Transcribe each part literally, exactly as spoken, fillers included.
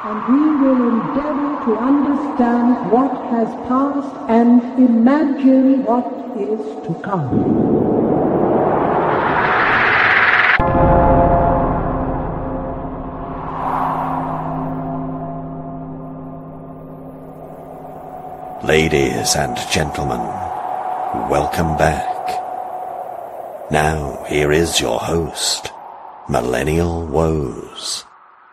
and we will endeavor to understand what has passed and imagine what is to come. Ladies and gentlemen, welcome back. Now, here is your host, Millennial Woes.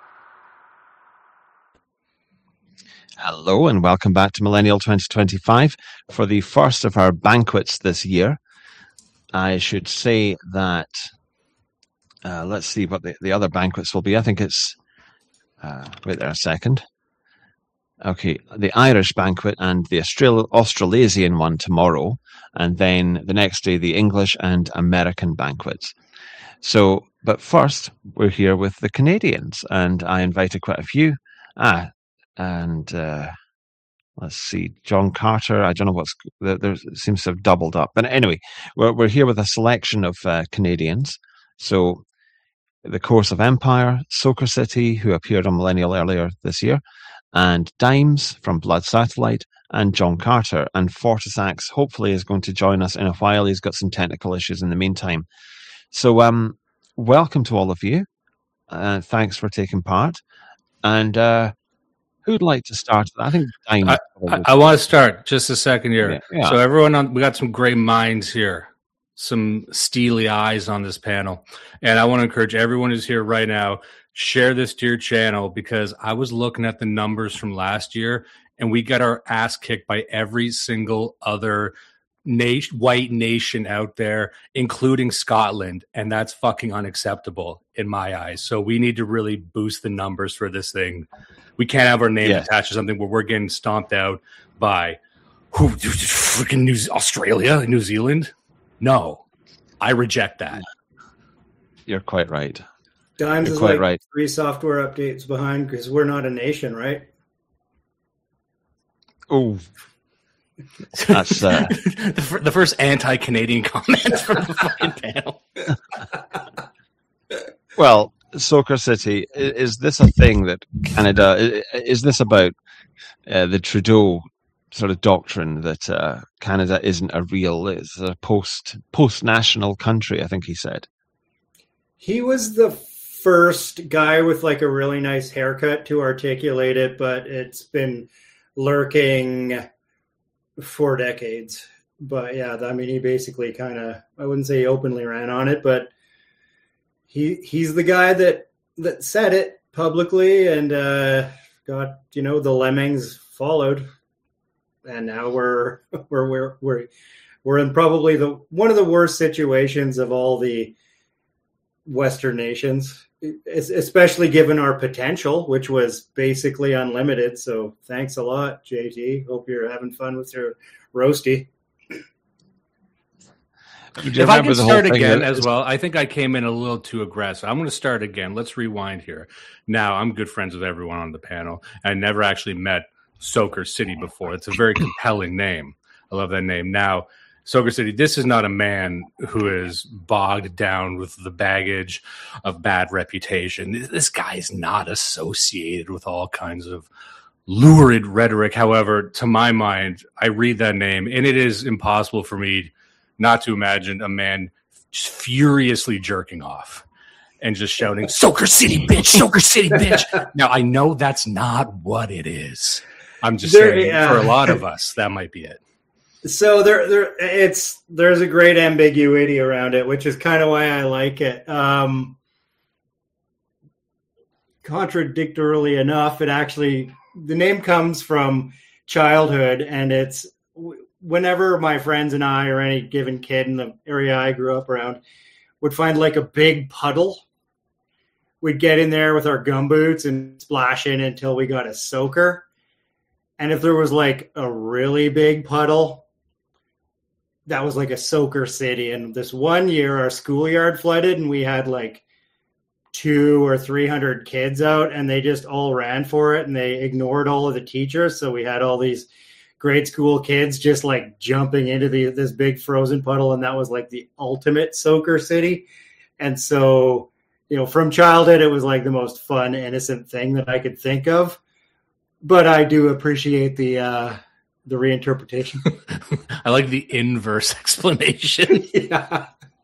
Hello and welcome back to Millennial twenty twenty-five for the first of our banquets this year. I should say that, uh, let's see what the, the other banquets will be. I think it's, uh, wait there a second. Okay, the Irish banquet and the Austral- Australasian one tomorrow, and then the next day the English and American banquets. So, but first we're here with the Canadians, and I invited quite a few. Ah, and uh, let's see, John Carter. I don't know what's there. There seems to have doubled up, but anyway, we're we're here with a selection of uh, Canadians. So, the Course of Empire, Soaker City, who appeared on Millennial earlier this year, and Dimes from Blood Satellite, and John Carter. And Fortisax hopefully is going to join us in a while. He's got some technical issues in the meantime. So, um, welcome to all of you. Uh, thanks for taking part. And uh, who'd like to start? I think Dimes. I, I, I want to start just a second here. Yeah, yeah. So, everyone, on, we got some great minds here, some steely eyes on this panel. And I want to encourage everyone who's here right now, share this to your channel, because I was looking at the numbers from last year and we got our ass kicked by every single other nation, white nation out there, including Scotland. And that's fucking unacceptable in my eyes. So we need to really boost the numbers for this thing. We can't have our name yeah. attached to something where we're getting stomped out by who, freaking New Australia, New Zealand. No, I reject that. You're quite right. Dimes You're is quite like right. three software updates behind because we're not a nation, right? Oh, that's uh... the, f- the first anti-Canadian comment from the fucking panel. Well, Soaker City, is this a thing that Canada, is this about uh, the Trudeau sort of doctrine that uh, Canada isn't a real, is a post, post-national country, I think he said. He was the first guy with like a really nice haircut to articulate it, but it's been lurking for decades. But yeah, I mean, he basically kind of, I wouldn't say he openly ran on it, but he he's the guy that, that said it publicly and uh, got, you know, the lemmings followed. And now we're, we're, we're, we're, we're in probably the, one of the worst situations of all the Western nations, especially given our potential, which was basically unlimited. So thanks a lot, J T. Hope you're having fun with your roasty. If I can start again as well, I think I came in a little too aggressive. I'm going to start again. Let's rewind here. Now, I'm good friends with everyone on the panel. I never actually met Soaker City before. It's a very compelling name. I love that name. Now, Soaker City, this is not a man who is bogged down with the baggage of bad reputation. This guy is not associated with all kinds of lurid rhetoric. However, to my mind, I read that name, and it is impossible for me not to imagine a man just furiously jerking off and just shouting, "Soaker City, bitch! Soaker City, bitch!" Now, I know that's not what it is. I'm just there, saying, yeah. for a lot of us, that might be it. So there, there, it's there's a great ambiguity around it, which is kind of why I like it. Um, contradictorily enough, it actually the name comes from childhood, and it's whenever my friends and I, or any given kid in the area I grew up around, would find like a big puddle, we'd get in there with our gumboots and splash in until we got a soaker. And if there was like a really big puddle, that was like a Soaker City. And this one year, our schoolyard flooded, and we had like two or three hundred kids out, and they just all ran for it, and they ignored all of the teachers. So we had all these grade school kids just like jumping into the this big frozen puddle, and that was like the ultimate Soaker City. And so you know, from childhood, it was like the most fun, innocent thing that I could think of. But I do appreciate the uh, the reinterpretation. I like the inverse explanation. Yeah.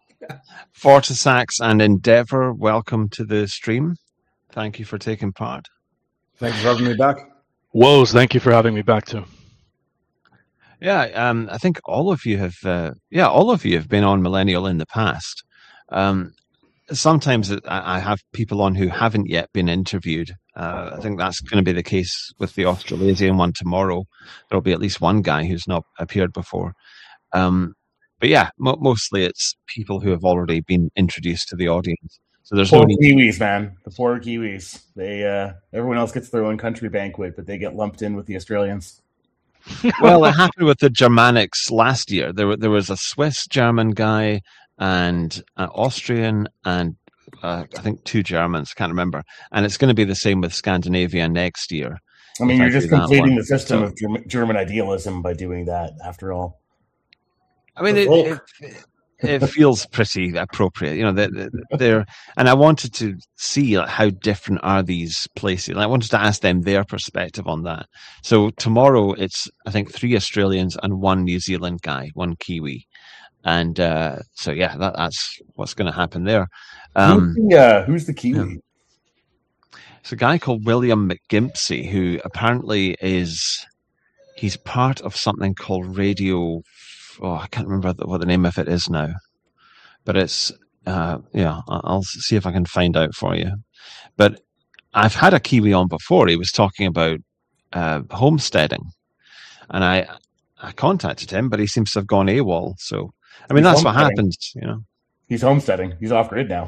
Fortisax and Endeavor, welcome to the stream. Thank you for taking part. Thanks for having me back. Woes, thank you for having me back too. Yeah, um, I think all of you have. Uh, yeah, all of you have been on Millennial in the past. Um, sometimes I have people on who haven't yet been interviewed. Uh, I think that's going to be the case with the Australasian one tomorrow. There'll be at least one guy who's not appeared before. Um, but yeah, mo- mostly it's people who have already been introduced to the audience. So there's poor no need- Kiwis, man. The poor Kiwis. They uh, everyone else gets their own country banquet, but they get lumped in with the Australians. Well, it happened with the Germanics last year. There, were, there was a Swiss German guy and an Austrian and uh, I think two Germans, can't remember. And it's going to be the same with Scandinavia next year. I mean, you're just completing the system so, of German, German idealism by doing that, after all. I mean, it, it, it feels pretty appropriate, you know. They're, they're, and I wanted to see like, how different are these places. I wanted to ask them their perspective on that. So tomorrow, it's I think three Australians and one New Zealand guy, one Kiwi, and uh, so yeah, that, that's what's going to happen there. Um, who's, the, uh, who's the Kiwi? Yeah. It's a guy called William McGimpsey who apparently is he's part of something called Radio. Oh, I can't remember what the name of it is now, but it's, uh, yeah, I'll see if I can find out for you. But I've had a Kiwi on before. He was talking about uh, homesteading, and I I contacted him, but he seems to have gone AWOL. So, I mean, He's that's what happens, you know. He's homesteading. He's off grid now.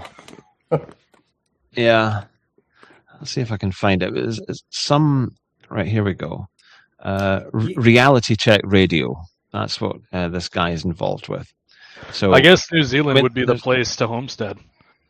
Yeah. Let's see if I can find it. It's, it's some, right, here we go. Uh, R- Reality Check Radio. That's what uh, this guy is involved with. So I guess New Zealand with, would be the place to homestead.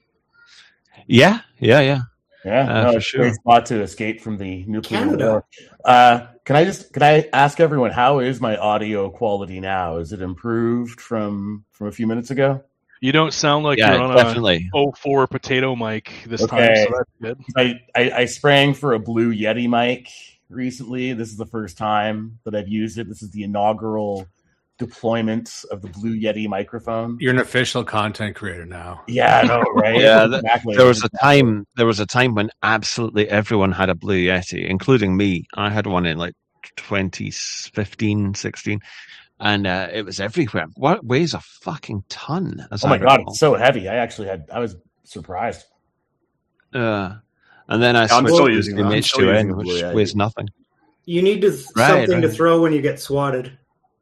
Yeah, yeah, yeah, yeah. Uh, no, for it's sure. a great spot to escape from the nuclear Canada. war. Uh, can I just can I ask everyone how is my audio quality now? Is it improved from from a few minutes ago? You don't sound like yeah, you're on definitely. a oh four potato mic this Okay. time, so that's good. I, I I sprang for a Blue Yeti mic recently. This is the first time that I've used it. This is the inaugural deployment of the Blue Yeti microphone. You're an official content creator now. Yeah, I know, right? Yeah, th- exactly. there was a time. There was a time when absolutely everyone had a Blue Yeti, including me. I had one in like twenty fifteen, sixteen, and uh, it was everywhere. What weighs a fucking ton? As Oh my I god, recall. it's so heavy. I actually had. I was surprised. Uh, and then I I'm switched still to using the that. I'm H still two N, using the which Blue Yeti. weighs nothing. You need to Right, something to right. throw when you get swatted.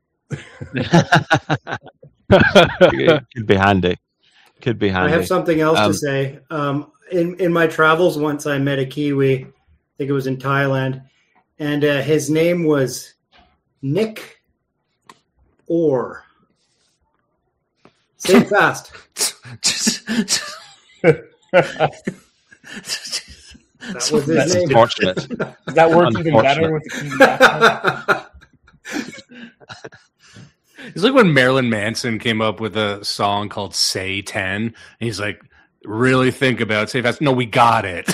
It could be handy. Could be I handy. have something else Um, to say. Um, in in my travels, once I met a Kiwi. I think it was in Thailand, and uh, his name was Nick Orr. Say it fast. That was his That's name. Unfortunate. Does that work even better Unfortunate. with the Kiwi accent? It's like when Marilyn Manson came up with a song called Say ten. And he's like, really think about it. Say fast. No, we got it.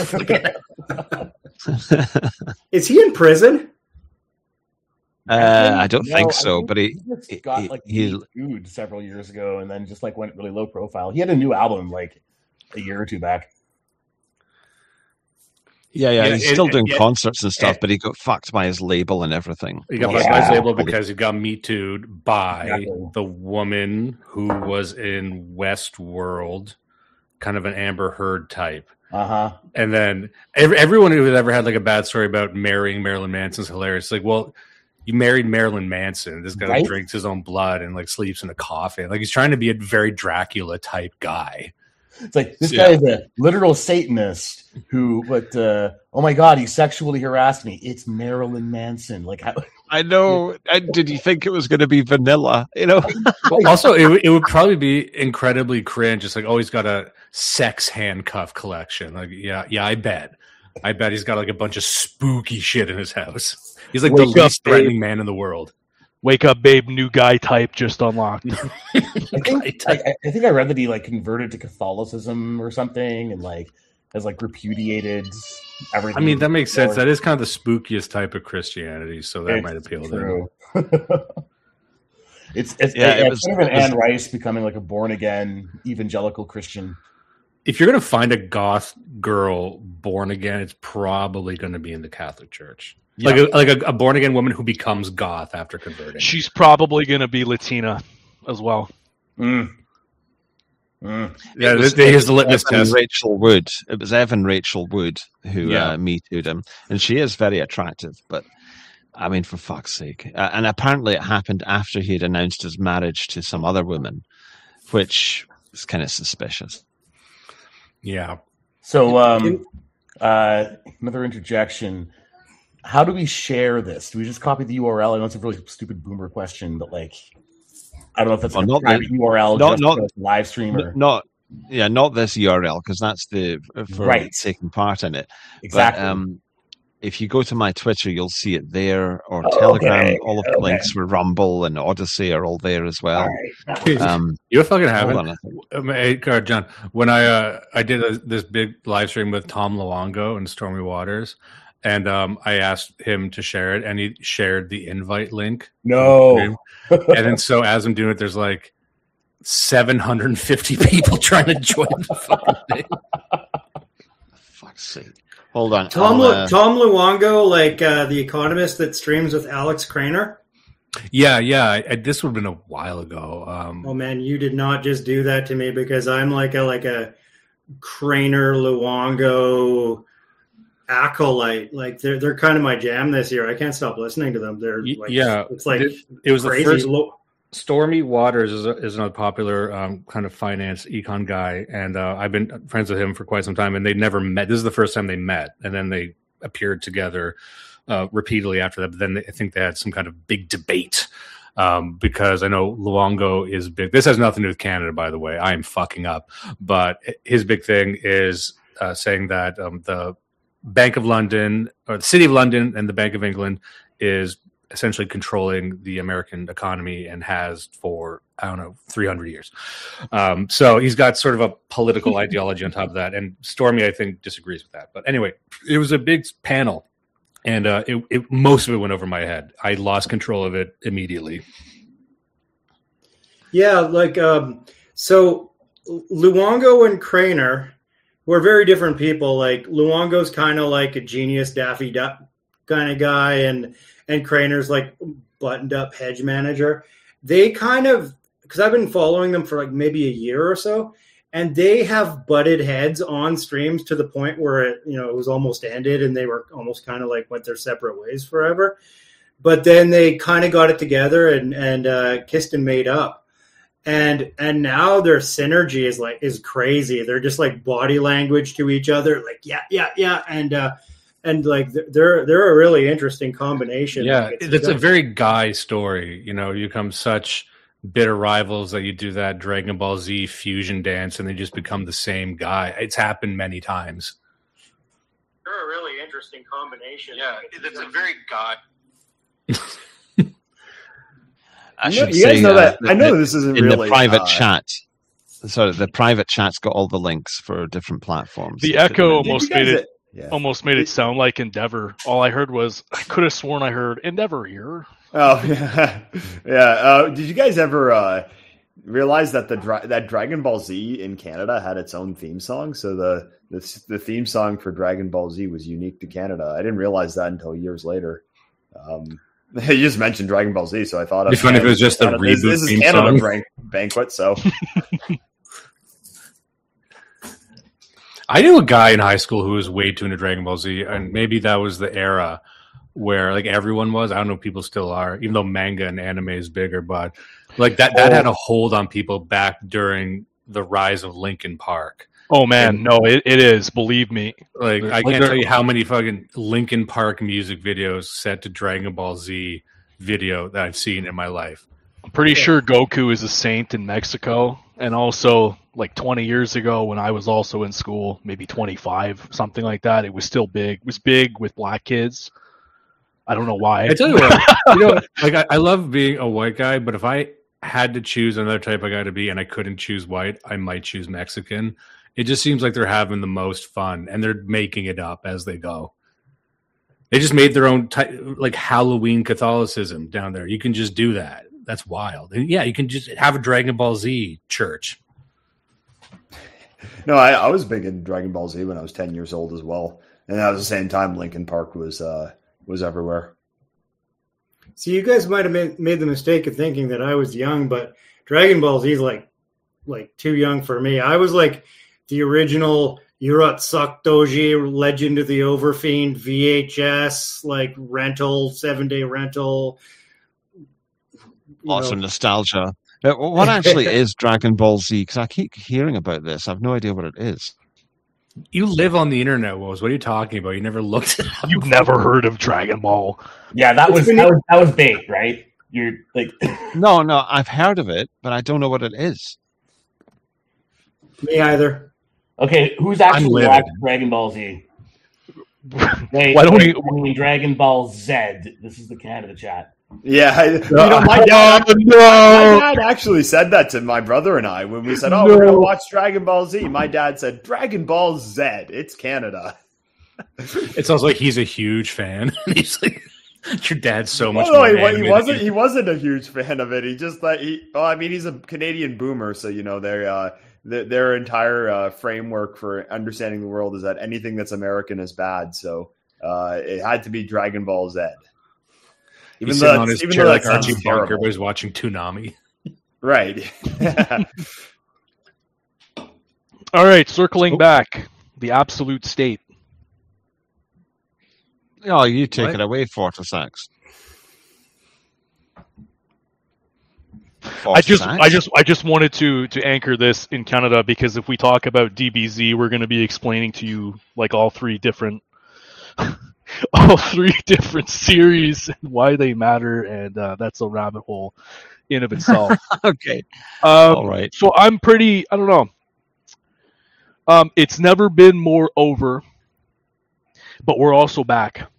Is he in prison? Uh, I don't No, think I so, think but he, just he, got he- like he- food several years ago, and then just like went really low profile. He had a new album like a year or two back. yeah, yeah, Yeah, he's it- still it- doing yeah. concerts and stuff, Yeah. but he got fucked by his label and everything. He got Well, fucked by his Yeah. label because he got Me Too'd by Exactly. the woman who was in Westworld, kind of an Amber Heard type. Uh huh. And then every, everyone who has ever had like a bad story about marrying Marilyn Manson's hilarious. Like, well, you married Marilyn Manson. This guy like, Right? drinks his own blood and like sleeps in a coffin. Like he's trying to be a very Dracula type guy. It's like this Yeah. guy is a literal Satanist who, but uh, oh my god, he sexually harassed me. It's Marilyn Manson. Like, how, I know. And did you think it was going to be vanilla? You know, Well, also, it, would- it would probably be incredibly cringe. It's like, oh, he's got a sex handcuff collection. Like, yeah, yeah, I bet. I bet he's got like a bunch of spooky shit in his house. He's like Wake the up, least threatening man in the world. Wake up, babe, new guy type just unlocked. I think I, I think I read that he like converted to Catholicism or something, and like has like repudiated everything. I mean, that makes sense. That is kind of the spookiest type of Christianity, so that It's might appeal true. to him. it's it's, Yeah, it, it it's was- kind of an it was- Anne Rice becoming like a born again evangelical Christian. If you're going to find a goth girl born again, it's probably going to be in the Catholic Church. Yeah. Like a, like a, a born again woman who becomes goth after converting. She's probably going to be Latina as well. Mm. Mm. yeah, It was- this, here's the litmus Evan test. Rachel Wood. It was Evan Rachel Wood who Yeah. uh, me too'd him, and she is very attractive. But I mean, for fuck's sake! Uh, and apparently, it happened after he had announced his marriage to some other woman, which is kind of suspicious. Yeah. So, um, uh, another interjection. How do we share this? Do we just copy the U R L? I know it's a really stupid boomer question, but like, I don't know if that's Well, like a not private the- U R L not- just not- for like live stream or N- Not, yeah, not this U R L because that's the for Right. taking part in it. exactly. But um, if you go to my Twitter, you'll see it there, or Okay, Telegram. All of the okay. links for Rumble and Odyssey are all there as well. All right. Um, You fucking hold haven't. on a second. Um, hey, uh, John, when I uh, I did a, this big live stream with Tom Luongo and Stormy Waters, and um, I asked him to share it, and he shared the invite link. No. and then so as I'm doing it, there's like seven hundred fifty people trying to join the fucking thing. Fuck's sake. Hold on. Tom I'll, Lu- uh, Tom Luongo, like uh, the Economist that streams with Alex Craner. Yeah, yeah. I, I, this would have been a while ago. Um, Oh man, you did not just do that to me because I'm like a like a Craner Luongo acolyte. Like they're they're kind of my jam this year. I can't stop listening to them. They're Y- like, yeah, it's like it, it was crazy. the first. Lo- Stormy Waters is, a, is a popular um, kind of finance econ guy, and uh, I've been friends with him for quite some time. And they never met. This is the first time they met, and then they appeared together uh, repeatedly after that. But then they, I think they had some kind of big debate um, because I know Luongo is big. This has nothing to do with Canada, by the way. I am fucking up, but his big thing is uh, saying that um, the Bank of London or the City of London and the Bank of England is essentially controlling the American economy and has for, I don't know, three hundred years. Um, so he's got sort of a political ideology on top of that. And Stormy, I think, disagrees with that. But anyway, it was a big panel. And uh, it, it, most of it went over my head. I lost control of it immediately. Yeah, like um, so Luongo and Craner were very different people. Like Luongo's kind of like a genius Daffy Duck kind of guy, and and Craner's like buttoned up hedge manager. They kind of, because I've been following them for like maybe a year or so, and they have butted heads on streams to the point where it, you know, it was almost ended, and they were almost kind of like went their separate ways forever. But then they kind of got it together and and uh, kissed and made up. And and now their synergy is like is crazy. They're just like body language to each other, like yeah, yeah, yeah, and uh, and like they're they're a really interesting combination. Yeah, Like, it's, a very guy story. You know, you become such bitter rivals that you do that Dragon Ball Z fusion dance, and they just become the same guy. It's happened many times. They're a really interesting combination. Yeah, it's a very guy. I You know- should you guys say, know uh, that. I know that this isn't in really the private uh, chat. Sorry, the private chat's got all the links for different platforms. The They put them echo in there. almost Did you made guys- it Yeah. almost made it sound like Endeavor. All I heard was I could have sworn I heard Endeavor here. Oh yeah, yeah. Uh, did you guys ever uh, realize that the dra- that Dragon Ball Z in Canada had its own theme song? So the, the the theme song for Dragon Ball Z was unique to Canada. I didn't realize that until years later. Um, you just mentioned Dragon Ball Z, so I thought It'd be funny if it was just a Canada- this, reboot this is theme Canada song. ban- banquet. So I knew a guy in high school who was way too into Dragon Ball Z, and maybe that was the era where like everyone was. I don't know if people still are, even though manga and anime is bigger, but like that that had a hold on people back during the rise of Linkin Park. Oh man, no, it, it is. Believe me. Like I Like, can't there- tell you how many fucking Linkin Park music videos set to Dragon Ball Z video that I've seen in my life. I'm pretty sure Goku is a saint in Mexico, and also like twenty years ago when I was also in school, maybe twenty-five, something like that. It was still big. It was big with black kids. I don't know why. I tell you what, you know, like I, I love being a white guy, but if I had to choose another type of guy to be and I couldn't choose white, I might choose Mexican. It just seems like they're having the most fun and they're making it up as they go. They just made their own type, like Halloween Catholicism down there. You can just do that. That's wild. And yeah, you can just have a Dragon Ball Z church. No, I, I was big in Dragon Ball Z when I was ten years old as well. And at the same time, Linkin Park was uh, was everywhere. See, you guys might have made, made the mistake of thinking that I was young, but Dragon Ball Z is like, like too young for me. I was like the original Urotsuki Doji, Legend of the Overfiend, V H S, like rental, seven-day rental. Lots of nostalgia. What actually is Dragon Ball Z? Because I keep hearing about this. I have no idea what it is. You live on the internet, Woz. What are you talking about? You never looked it up. You've never heard of Dragon Ball. Yeah, that was, that was that was bait, right? You're like No, no, I've heard of it, but I don't know what it is. Me either. Okay, who's actually watched Dragon Ball Z? Wait, Why don't wait, we I mean Dragon Ball Z. This is the Canada chat. Yeah, I, you know, my dad, oh, no. my dad actually said that to my brother and I when we said, "Oh, no. we're gonna watch Dragon Ball Z." My dad said, "Dragon Ball Z, it's Canada." It sounds like he's a huge fan. He's like, "Your dad's so much." Well, more no, he, he wasn't. He wasn't a huge fan of it. He just like he. Well, I mean, he's a Canadian boomer, so you know they uh, their, their entire uh, framework for understanding the world is that anything that's American is bad. So uh, it had to be Dragon Ball Z. Even he's though sitting on his chair like Archie Bunker, but he's watching Toonami. Right. All right, circling oh. back, the absolute state. Oh, you take what? it away, Fortisax. I just, I just, I just wanted to to anchor this in Canada because if we talk about D B Z, we're going to be explaining to you like all three different. all three different series and why they matter, and uh, that's a rabbit hole in of itself. Okay. Um, all right. So I'm pretty, I don't know. Um, it's never been more over, but we're also back.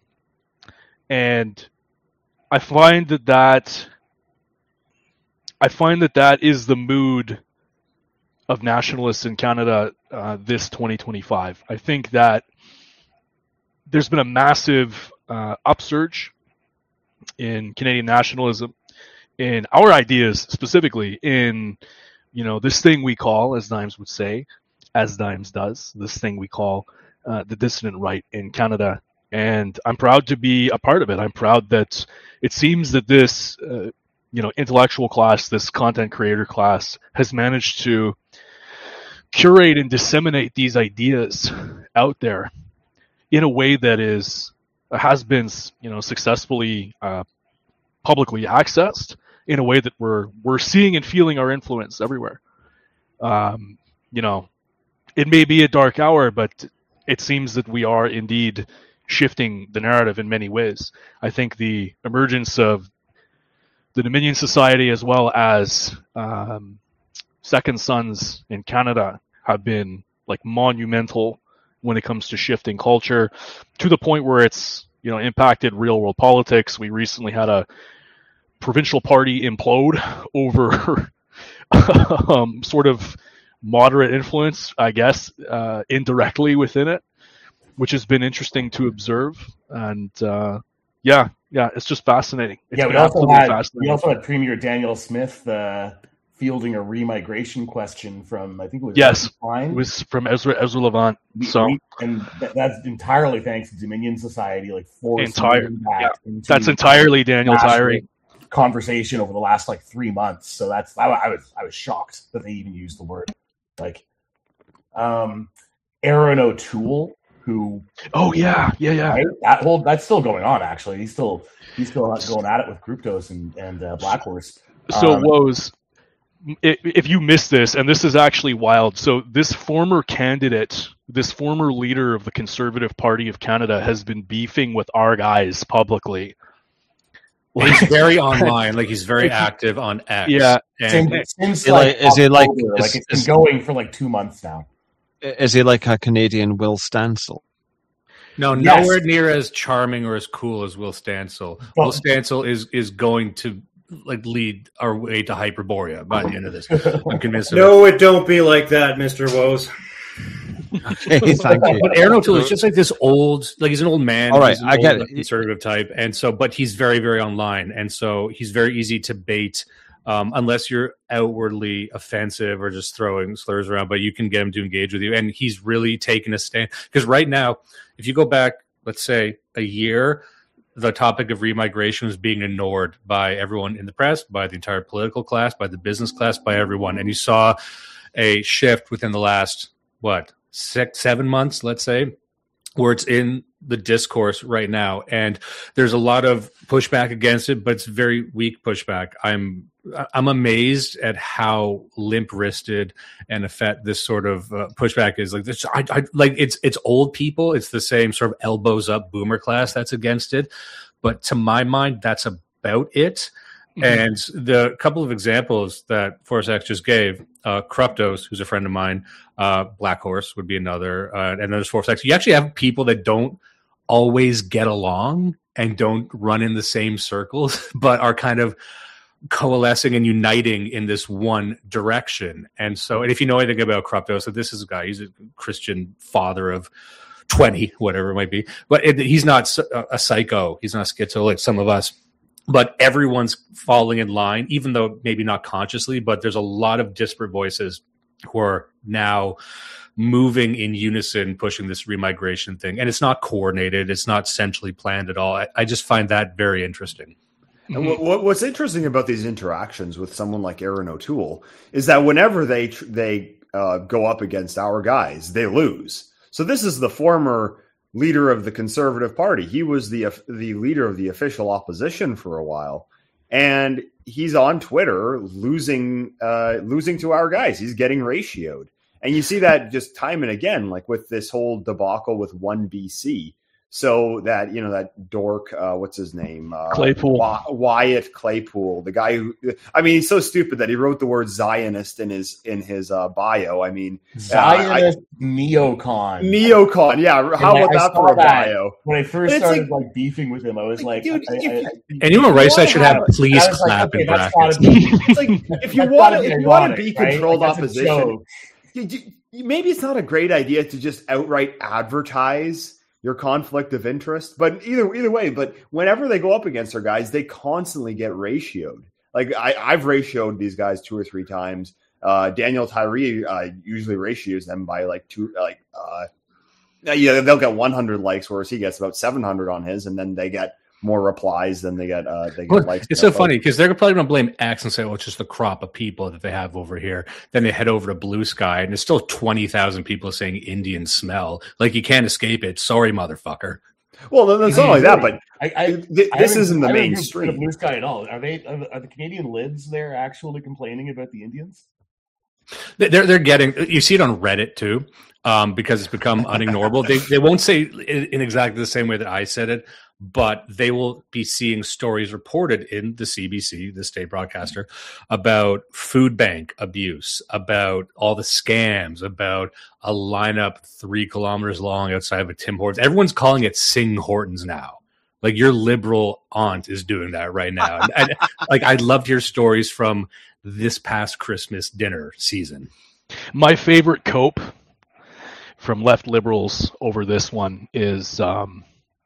And I find that that, I find that that is the mood of nationalists in Canada uh, this twenty twenty-five. I think that there's been a massive uh, upsurge in Canadian nationalism, in our ideas specifically, in you know this thing we call, as Dimes would say, as Dimes does, this thing we call uh, the dissident right in Canada. And I'm proud to be a part of it. I'm proud that it seems that this uh, you know intellectual class, this content creator class, has managed to curate and disseminate these ideas out there in a way that is has been, you know, successfully uh, publicly accessed in a way that we're we're seeing and feeling our influence everywhere. Um, you know, it may be a dark hour, but it seems that we are indeed shifting the narrative in many ways. I think the emergence of the Dominion Society as well as um, Second Sons in Canada have been like monumental when it comes to shifting culture to the point where it's, you know, impacted real world politics. We recently had a provincial party implode over um, sort of moderate influence, I guess, uh, indirectly within it, which has been interesting to observe. And uh, yeah, yeah, it's just fascinating. It's yeah, we also, had, we also had Premier Daniel Smith uh, fielding a remigration question from, I think it was yes, it was from Ezra Ezra Levant. We, so we, and th- that's entirely thanks to Dominion Society, like entire, that yeah, that's entirely Daniel Tyree conversation over the last like three months. So that's I, I was I was shocked that they even used the word. Like, um, Aaron O'Toole, who oh yeah yeah yeah right? that whole that's still going on. Actually, he's still he's still going at it with Kryptos and and uh, Black Horse. So um, Woz, if you missed this, and this is actually wild, so this former candidate, this former leader of the Conservative Party of Canada has been beefing with our guys publicly. He's very online, like he's very active on X. Yeah. And since, since is like, is it like, October, is, like it's is, been going for like two months now. Is he like a Canadian Will Stansel? No, Yes. nowhere near as charming or as cool as Will Stancil. Well- Will Stancil is is going to like lead our way to Hyperborea by the end of this. I'm convinced of it. No, it don't be like that, Mister Woes. Okay, thank you. But Aaron O'Toole is just like this old, like he's an old man. All right, he's an I get old, it. conservative type, and so, but he's very, very online, and so he's very easy to bait, um, unless you're outwardly offensive or just throwing slurs around. But you can get him to engage with you, and he's really taken a stand. Because right now, if you go back, let's say a year, the topic of remigration was being ignored by everyone in the press, by the entire political class, by the business class, by everyone, and you saw a shift within the last what. Six, seven months, let's say, where it's in the discourse right now, and there's a lot of pushback against it, but it's very weak pushback. I'm I'm amazed at how limp-wristed and effete this sort of uh, pushback is. Like this, I, I like it's it's old people. It's the same sort of elbows up boomer class that's against it, but to my mind, that's about it. Mm-hmm. And the couple of examples that Force X just gave, uh, Kruptos, who's a friend of mine, uh, Black Horse would be another, uh, and there's Force X. You actually have people that don't always get along and don't run in the same circles, but are kind of coalescing and uniting in this one direction. And so, and if you know anything about Kruptos, so this is a guy, he's a Christian father of twenty, whatever it might be, but it, he's not a psycho. He's not schizo like some of us. But everyone's falling in line, even though maybe not consciously, but there's a lot of disparate voices who are now moving in unison, pushing this remigration thing. And it's not coordinated. It's not centrally planned at all. I, I just find that very interesting. And what, what, what's interesting about these interactions with someone like Aaron O'Toole is that whenever they they uh, go up against our guys, they lose. So this is the former leader of the Conservative Party. He was the the leader of the official opposition for a while, and he's on Twitter losing uh, losing to our guys. He's getting ratioed, and you see that just time and again, like with this whole debacle with one B C. So that, you know, that dork, uh, what's his name? Uh, Claypool. Wy- Wyatt Claypool, the guy who, I mean, he's so stupid that he wrote the word Zionist in his in his uh, bio. I mean, Zionist uh, I, neocon. Neocon, yeah. How And about I that for a that bio? When I first It's started like- like, beefing with him, I was like, Dude, I, if- I, I, Anyone who writes that should have I was please like, clap okay, in that's brackets. gotta be- It's like if you that's want gotta to be if you want to ironic, be right? controlled Like, that's a opposition, joke. you, you, maybe it's not a great idea to just outright advertise your conflict of interest. But either either way, but whenever they go up against our guys, they constantly get ratioed. Like I, I've ratioed these guys two or three times. Uh, Daniel Tyree uh, usually ratios them by like two, like uh, yeah, they'll get one hundred likes, whereas he gets about seven hundred on his, and then they get more replies than they get. Uh, they get Well, likes. it's so funny because they're probably going to blame X and say, "Well, it's just the crop of people that they have over here." Then they head over to Blue Sky, and there's still twenty thousand people saying "Indian smell." Like you can't escape it. Sorry, motherfucker. Well, it's not like that, but I, I, th- I this haven't- isn't the I haven't heard mainstream. of Blue Sky at all. Are they? Are the, are the Canadian lids there actually complaining about the Indians? They're they're getting. You see it on Reddit too, um, because it's become unignorable. they they won't say in, in exactly the same way that I said it, but they will be seeing stories reported in the C B C, the state broadcaster, about food bank abuse, about all the scams, about a lineup three kilometers long outside of a Tim Hortons. Everyone's calling it Sing Hortons now. Like your liberal aunt is doing that right now. And, and, like I'd love to hear stories from this past Christmas dinner season. My favorite cope from left liberals over this one is um,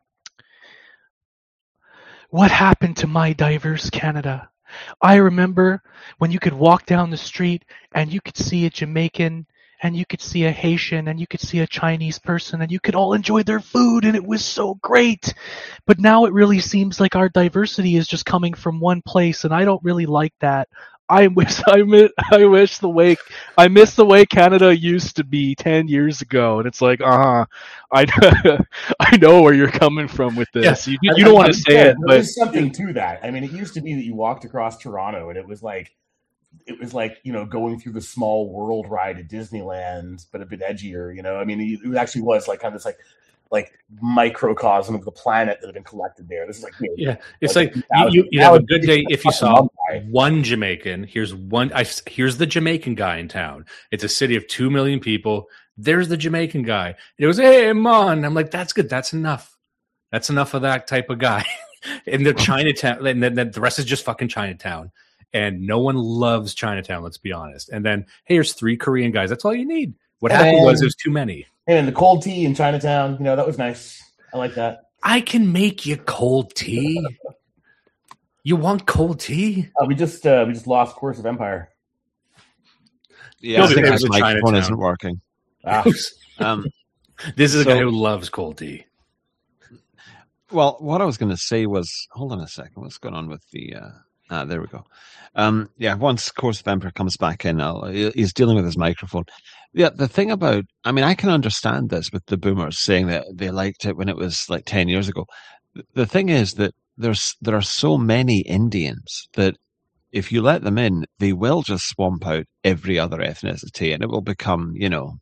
what happened to my diverse Canada? I remember when you could walk down the street and you could see a Jamaican and you could see a Haitian and you could see a Chinese person and you could all enjoy their food and it was so great. But now it really seems like our diversity is just coming from one place and I don't really like that. I wish I miss, I wish the way I miss the way Canada used to be ten years ago, and it's like, uh huh, I I know where you're coming from with this. Yeah, you you don't want to say it, but there's something to that. I mean, it used to be that you walked across Toronto, and it was like, it was like you know going through the small world ride at Disneyland, but a bit edgier. You know, I mean, it actually was like kind of this like. like microcosm of the planet that had been collected there. This is like yeah, it's like, like you, you, you have a good day if you saw one Jamaican. Here's one. I, here's the Jamaican guy in town. It's a city of two million people. There's the Jamaican guy. It was, hey, man. I'm like, that's good. That's enough. That's enough of that type of guy. And the Chinatown, and then the rest is just fucking Chinatown. And no one loves Chinatown, let's be honest. And then, hey, here's three Korean guys. That's all you need. What and happened was there's too many. And the cold tea in Chinatown, you know, that was nice. I like that. I can make you cold tea. You want cold tea? Uh, we just uh, we just lost Course of Empire. Yeah, I think my microphone isn't working. Ah. um, this is so, a guy who loves cold tea. Well, what I was going to say was, hold on a second. What's going on with the? Uh, ah, there we go. Um, yeah, once Course of Empire comes back in, I'll, he's dealing with his microphone. Yeah, the thing about, I mean, I can understand this with the boomers saying that they liked it when it was like ten years ago. The thing is that there's there are so many Indians that if you let them in, they will just swamp out every other ethnicity, and it will become, you know,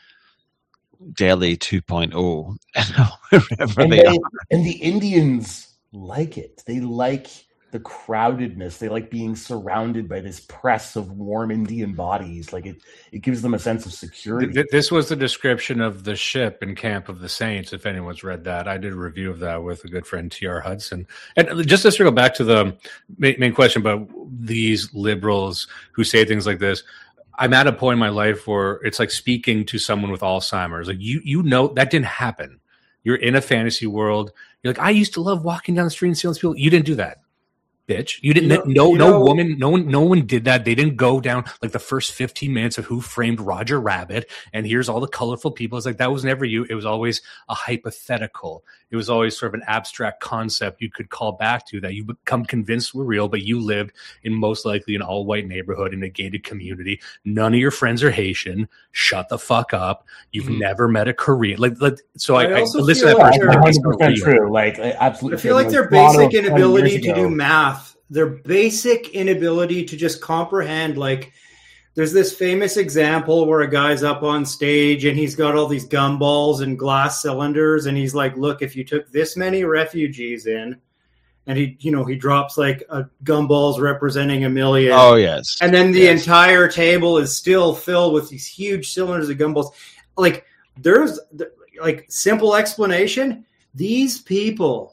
Delhi two point oh wherever and they, they are. And the Indians like it. They like the crowdedness. They like being surrounded by this press of warm Indian bodies. Like it, it gives them a sense of security. This was the description of the ship in Camp of the Saints, if anyone's read that. I did a review of that with a good friend, T R Hudson. And just to circle back to the main question about these liberals who say things like this, I'm at a point in my life where it's like speaking to someone with Alzheimer's. Like, you, you know, that didn't happen. You're in a fantasy world. You're like, I used to love walking down the street and seeing people. You didn't do that, bitch. You didn't. You know, no, no know, woman. No one. No one did that. They didn't go down like the first fifteen minutes of Who Framed Roger Rabbit. And here's all the colorful people. It's like that was never you. It was always a hypothetical. It was always sort of an abstract concept you could call back to that you become convinced were real. But you lived in most likely an all white neighborhood in a gated community. None of your friends are Haitian. Shut the fuck up. You've mm-hmm. never met a Korean. Like, like so. I, I, I listen to that. Like one hundred percent true. Like absolutely. I feel like their basic inability to do math. Their basic inability to just comprehend, like, there's this famous example where a guy's up on stage and he's got all these gumballs and glass cylinders, and he's like, look, if you took this many refugees in, and he, you know, he drops like a gumballs representing a million. Oh, yes. And then the yes. entire table is still filled with these huge cylinders of gumballs. Like, there's, like, simple explanation. These people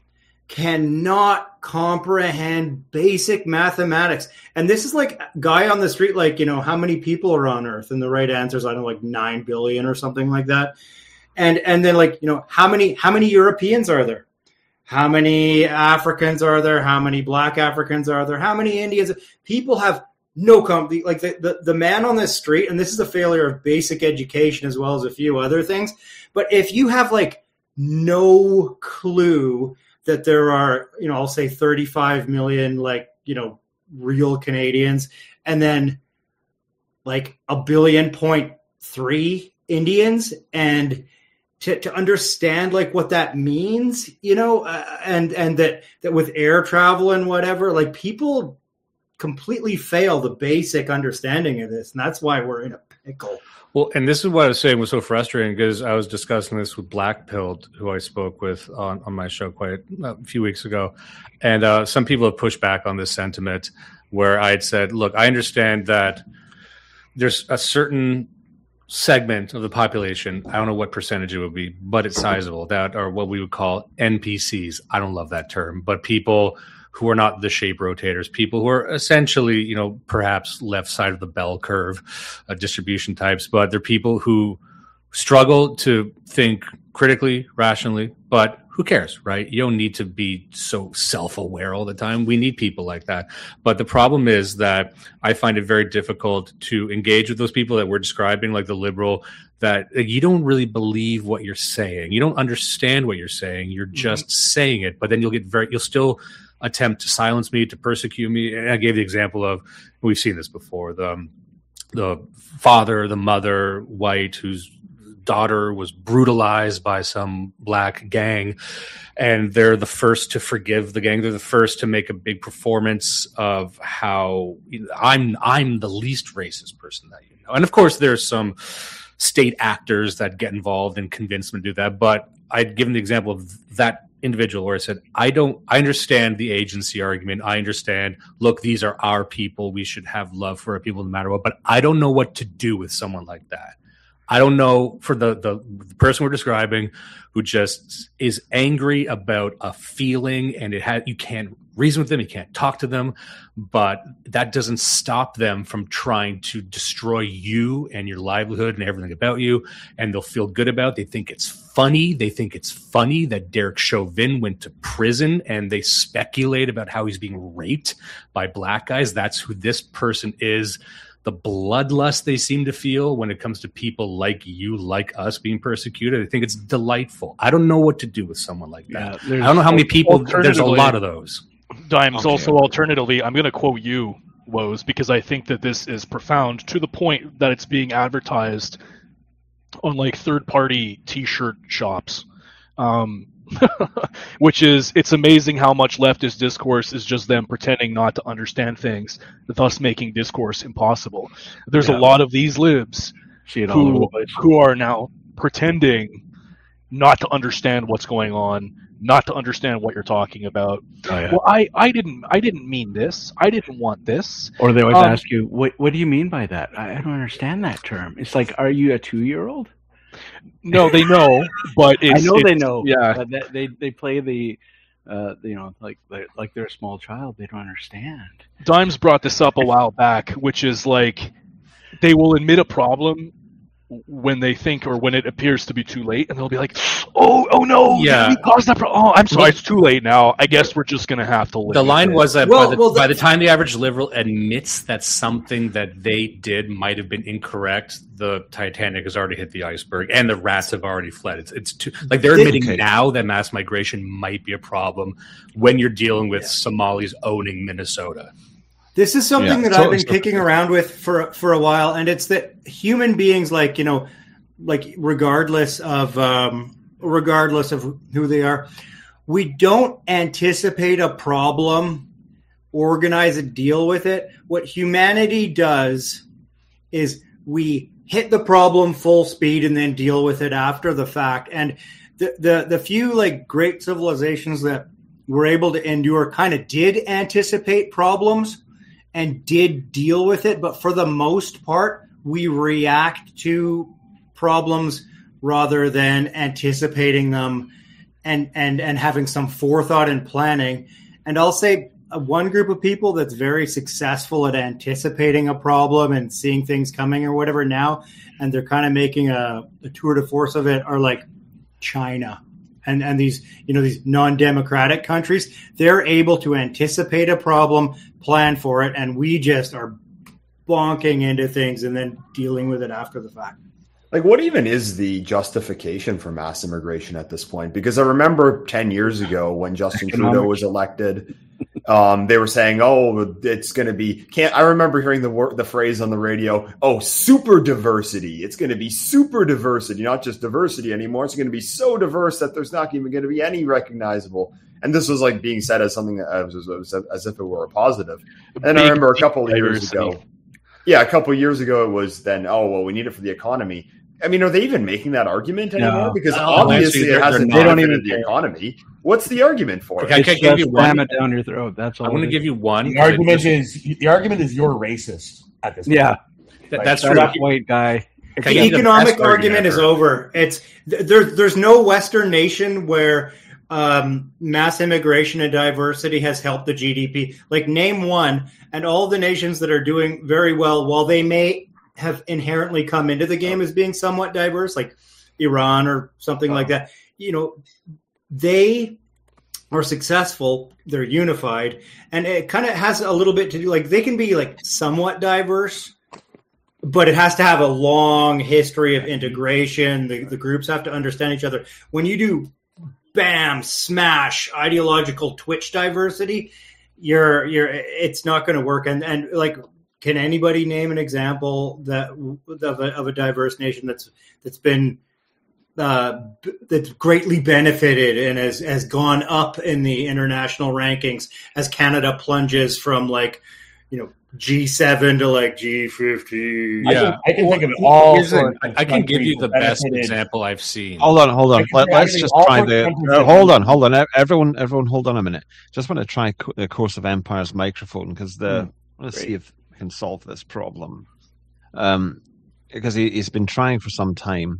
cannot comprehend basic mathematics. And this is like guy on the street, like, you know, how many people are on Earth? And the right answer is, I don't know, like nine billion or something like that. And and then, like, you know, how many how many Europeans are there? How many Africans are there? How many Black Africans are there? How many Indians? People have no com- like the, the the man on this street, and this is a failure of basic education as well as a few other things. But if you have like no clue that there are, you know, I'll say thirty-five million, like, you know, real Canadians, and then like a billion point three Indians, and to, to understand like what that means, you know, uh, and, and that, that with air travel and whatever, like people completely fail the basic understanding of this. And that's why we're in a pickle. Well, and this is what I was saying was so frustrating, because I was discussing this with Black Pilled, who I spoke with on, on my show quite a few weeks ago. And uh, some people have pushed back on this sentiment where I had said, look, I understand that there's a certain segment of the population, I don't know what percentage it would be, but it's sizable, that are what we would call N P Cs. I don't love that term, but people who are not the shape rotators, people who are essentially, you know, perhaps left side of the bell curve uh, distribution types, but they're people who struggle to think critically, rationally, but who cares, right? You don't need to be so self-aware all the time. We need people like that. But the problem is that I find it very difficult to engage with those people that we're describing, like the liberal, that you don't really believe what you're saying. You don't understand what you're saying. You're just mm-hmm. saying it, but then you'll get very, you'll still attempt to silence me, to persecute me. And I gave the example of, we've seen this before, the, the father, the mother, white, whose daughter was brutalized by some black gang, and they're the first to forgive the gang. They're the first to make a big performance of how, you know, I'm I'm the least racist person that you know. And of course, there's some state actors that get involved and convince them to do that. But I'd given the example of that individual where I said, I don't, I understand the agency argument. I understand, look, these are our people. We should have love for our people no matter what, but I don't know what to do with someone like that. I don't know for the, the the person we're describing who just is angry about a feeling and it had you can't reason with them, you can't talk to them, but that doesn't stop them from trying to destroy you and your livelihood and everything about you. And they'll feel good about it. They think it's funny. They think it's funny that Derek Chauvin went to prison, and they speculate about how he's being raped by black guys. That's who this person is. The bloodlust they seem to feel when it comes to people like you, like us being persecuted. I think it's delightful. I don't know what to do with someone like that. Yeah, I don't know how many people, there's a lot of those. Dimes, okay. Also, alternatively, I'm going to quote you, Woes, because I think that this is profound to the point that it's being advertised on like third-party T-shirt shops. Um, which is, it's amazing how much leftist discourse is just them pretending not to understand things, thus making discourse impossible. There's yeah. a lot of these libs who, who are now pretending not to understand what's going on, not to understand what you're talking about. Oh, yeah. Well, I, I didn't I didn't mean this. I didn't want this. Or they always um, ask you, what what do you mean by that? I, I don't understand that term. It's like, are you a two-year-old? No, they know, but it's, I know it's, they know. Yeah, uh, they, they they play the, uh, you know, like like they're a small child. They don't understand. Dimes brought this up a while back, which is like they will admit a problem when they think or when it appears to be too late, and they'll be like, "Oh, oh no, yeah, we caused that problem. Oh, I'm sorry, it's too late now. I guess we're just gonna have to live." The line it. was that well, by, the, well, by the time the average liberal admits that something that they did might have been incorrect, the Titanic has already hit the iceberg, and the rats have already fled. It's it's too like they're admitting okay. now that mass migration might be a problem when you're dealing with yeah. Somalis owning Minnesota. This is something yeah, that so, I've been so, kicking around with for for a while, and it's that human beings, like you know. like regardless of um, regardless of who they are, we don't anticipate a problem, organize and deal with it. What humanity does is we hit the problem full speed and then deal with it after the fact. And the the, the few like great civilizations that were able to endure kind of did anticipate problems and did deal with it, but for the most part, we react to problems rather than anticipating them and, and, and having some forethought and planning. And I'll say uh, one group of people that's very successful at anticipating a problem and seeing things coming or whatever now, and they're kind of making a, a tour de force of it, are like China and, and these, you know, these non-democratic countries. They're able to anticipate a problem, plan for it, and we just are bonking into things and then dealing with it after the fact. Like, what even is the justification for mass immigration at this point? Because I remember ten years ago when Justin Economic. Trudeau was elected, um, they were saying, "Oh, it's going to be." Can't I remember hearing the word, the phrase on the radio? "Oh, super diversity! It's going to be super diversity, not just diversity anymore. It's going to be so diverse that there's not even going to be any recognizable." And this was like being said as something as, as, as if it were a positive. And I remember a couple of years ago, yeah, a couple of years ago, it was then, "Oh, well, we need it for the economy." I mean, are they even making that argument anymore? No. Because no, obviously it hasn't benefited the economy. What's the argument for it? I can't give you one. It down your throat. That's all. I'm going to give you one. The argument just... is the argument is you're racist at this point. Yeah, like, that's true. That white guy. The economic the argument is over. It's there's there's no Western nation where um, mass immigration and diversity has helped the G D P. Like, name one, and all the nations that are doing very well, while they may have inherently come into the game as being somewhat diverse, like Iran or something oh. like that. You know, they are successful. They're unified, and it kind of has a little bit to do. Like, they can be like somewhat diverse, but it has to have a long history of integration. The, the groups have to understand each other. When you do, bam, smash, ideological Twitch diversity, you're you're it's not going to work. And and like. Can anybody name an example that of a, of a diverse nation that's that's been uh, that's greatly benefited and has has gone up in the international rankings as Canada plunges from like you know G seven to like G fifty? Yeah, I can, I can think of it all. A, I, I can give you the best example I've seen. Hold on, hold on. Let, let's just try the. Uh, hold on, hold on. Everyone, everyone, hold on a minute. Just want to try the Course of Empires microphone because the. Mm, let's great. see if. Can solve this problem. Um, because he, he's been trying for some time.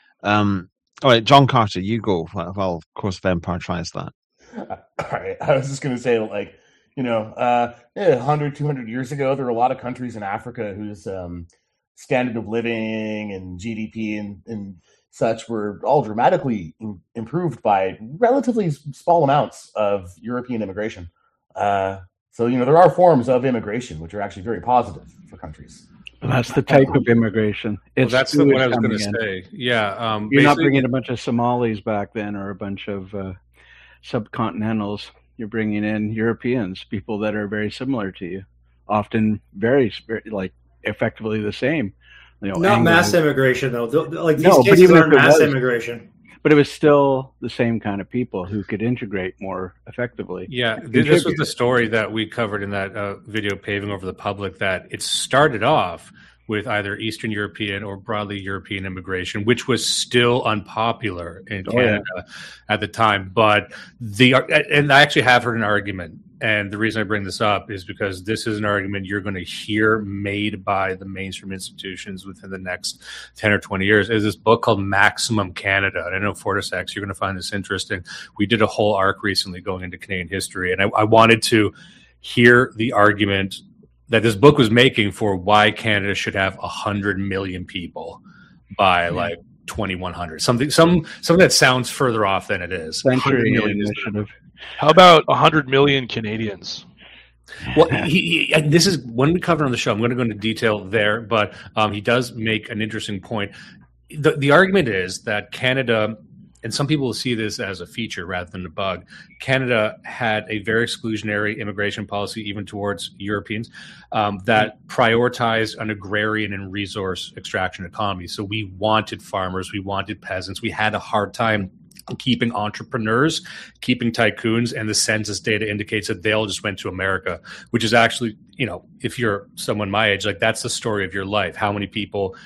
Um, all right, John Carter, you go while, while of course Venpar tries that. All right, I was just going to say, like, you know, uh, one hundred, two hundred years ago, there were a lot of countries in Africa whose um, standard of living and G D P and, and such were all dramatically in, improved by relatively small amounts of European immigration. Uh, so, you know, there are forms of immigration which are actually very positive for countries. Well, that's the type of immigration. It's well, that's the what I was going to say. Yeah. Um, You're not bringing a bunch of Somalis back then or a bunch of uh, subcontinentals. You're bringing in Europeans, people that are very similar to you, often very, like, effectively the same. You know, not Anglo- mass immigration, though. Like, these no, cases but even aren't mass was, immigration. But it was still the same kind of people who could integrate more effectively. Yeah, this was the story that we covered in that uh, video, Paving Over the Public, that it started off with either Eastern European or broadly European immigration, which was still unpopular in Canada oh, yeah. at the time. But the and I actually have heard an argument, and the reason I bring this up is because this is an argument you're going to hear made by the mainstream institutions within the next ten or twenty years. Is this book called Maximum Canada? And I know Fortisex, you're going to find this interesting. We did a whole arc recently going into Canadian history, and I, I wanted to hear the argument that this book was making for why Canada should have a hundred million people by like twenty-one hundred. Something, some, something that sounds further off than it is. Century initiative. How about a hundred million Canadians? Well, he, he, this is when we cover on the show. I'm going to go into detail there, but um, he does make an interesting point. The, the argument is that Canada, and some people will see this as a feature rather than a bug, Canada had a very exclusionary immigration policy, even towards Europeans, um, that prioritized an agrarian and resource extraction economy. So we wanted farmers, we wanted peasants. We had a hard time keeping entrepreneurs, keeping tycoons, and the census data indicates that they all just went to America, which is actually, you know, if you're someone my age, like that's the story of your life. How many people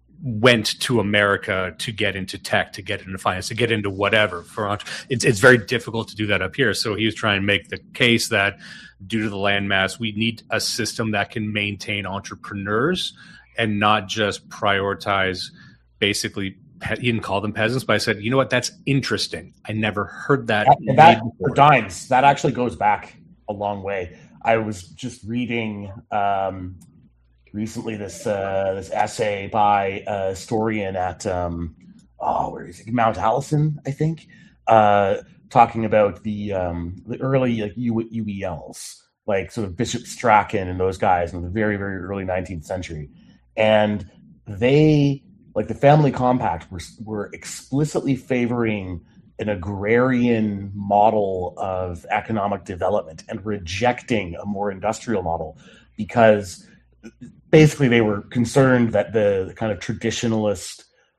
went to America to get into tech, to get into finance, to get into whatever. For it's it's very difficult to do that up here. So he was trying to make the case that due to the landmass, we need a system that can maintain entrepreneurs and not just prioritize basically. He didn't call them peasants, but I said, you know what? That's interesting. I never heard that. That, that for Dines, that actually goes back a long way. I was just reading um, recently this uh, this essay by a historian at um, oh, where is it? Mount Allison, I think, uh, talking about the um, the early like U E Ls, like sort of Bishop Strachan and those guys in the very very early nineteenth century, and they. Like the Family Compact were, were explicitly favoring an agrarian model of economic development and rejecting a more industrial model because basically they were concerned that the, the kind of traditionalist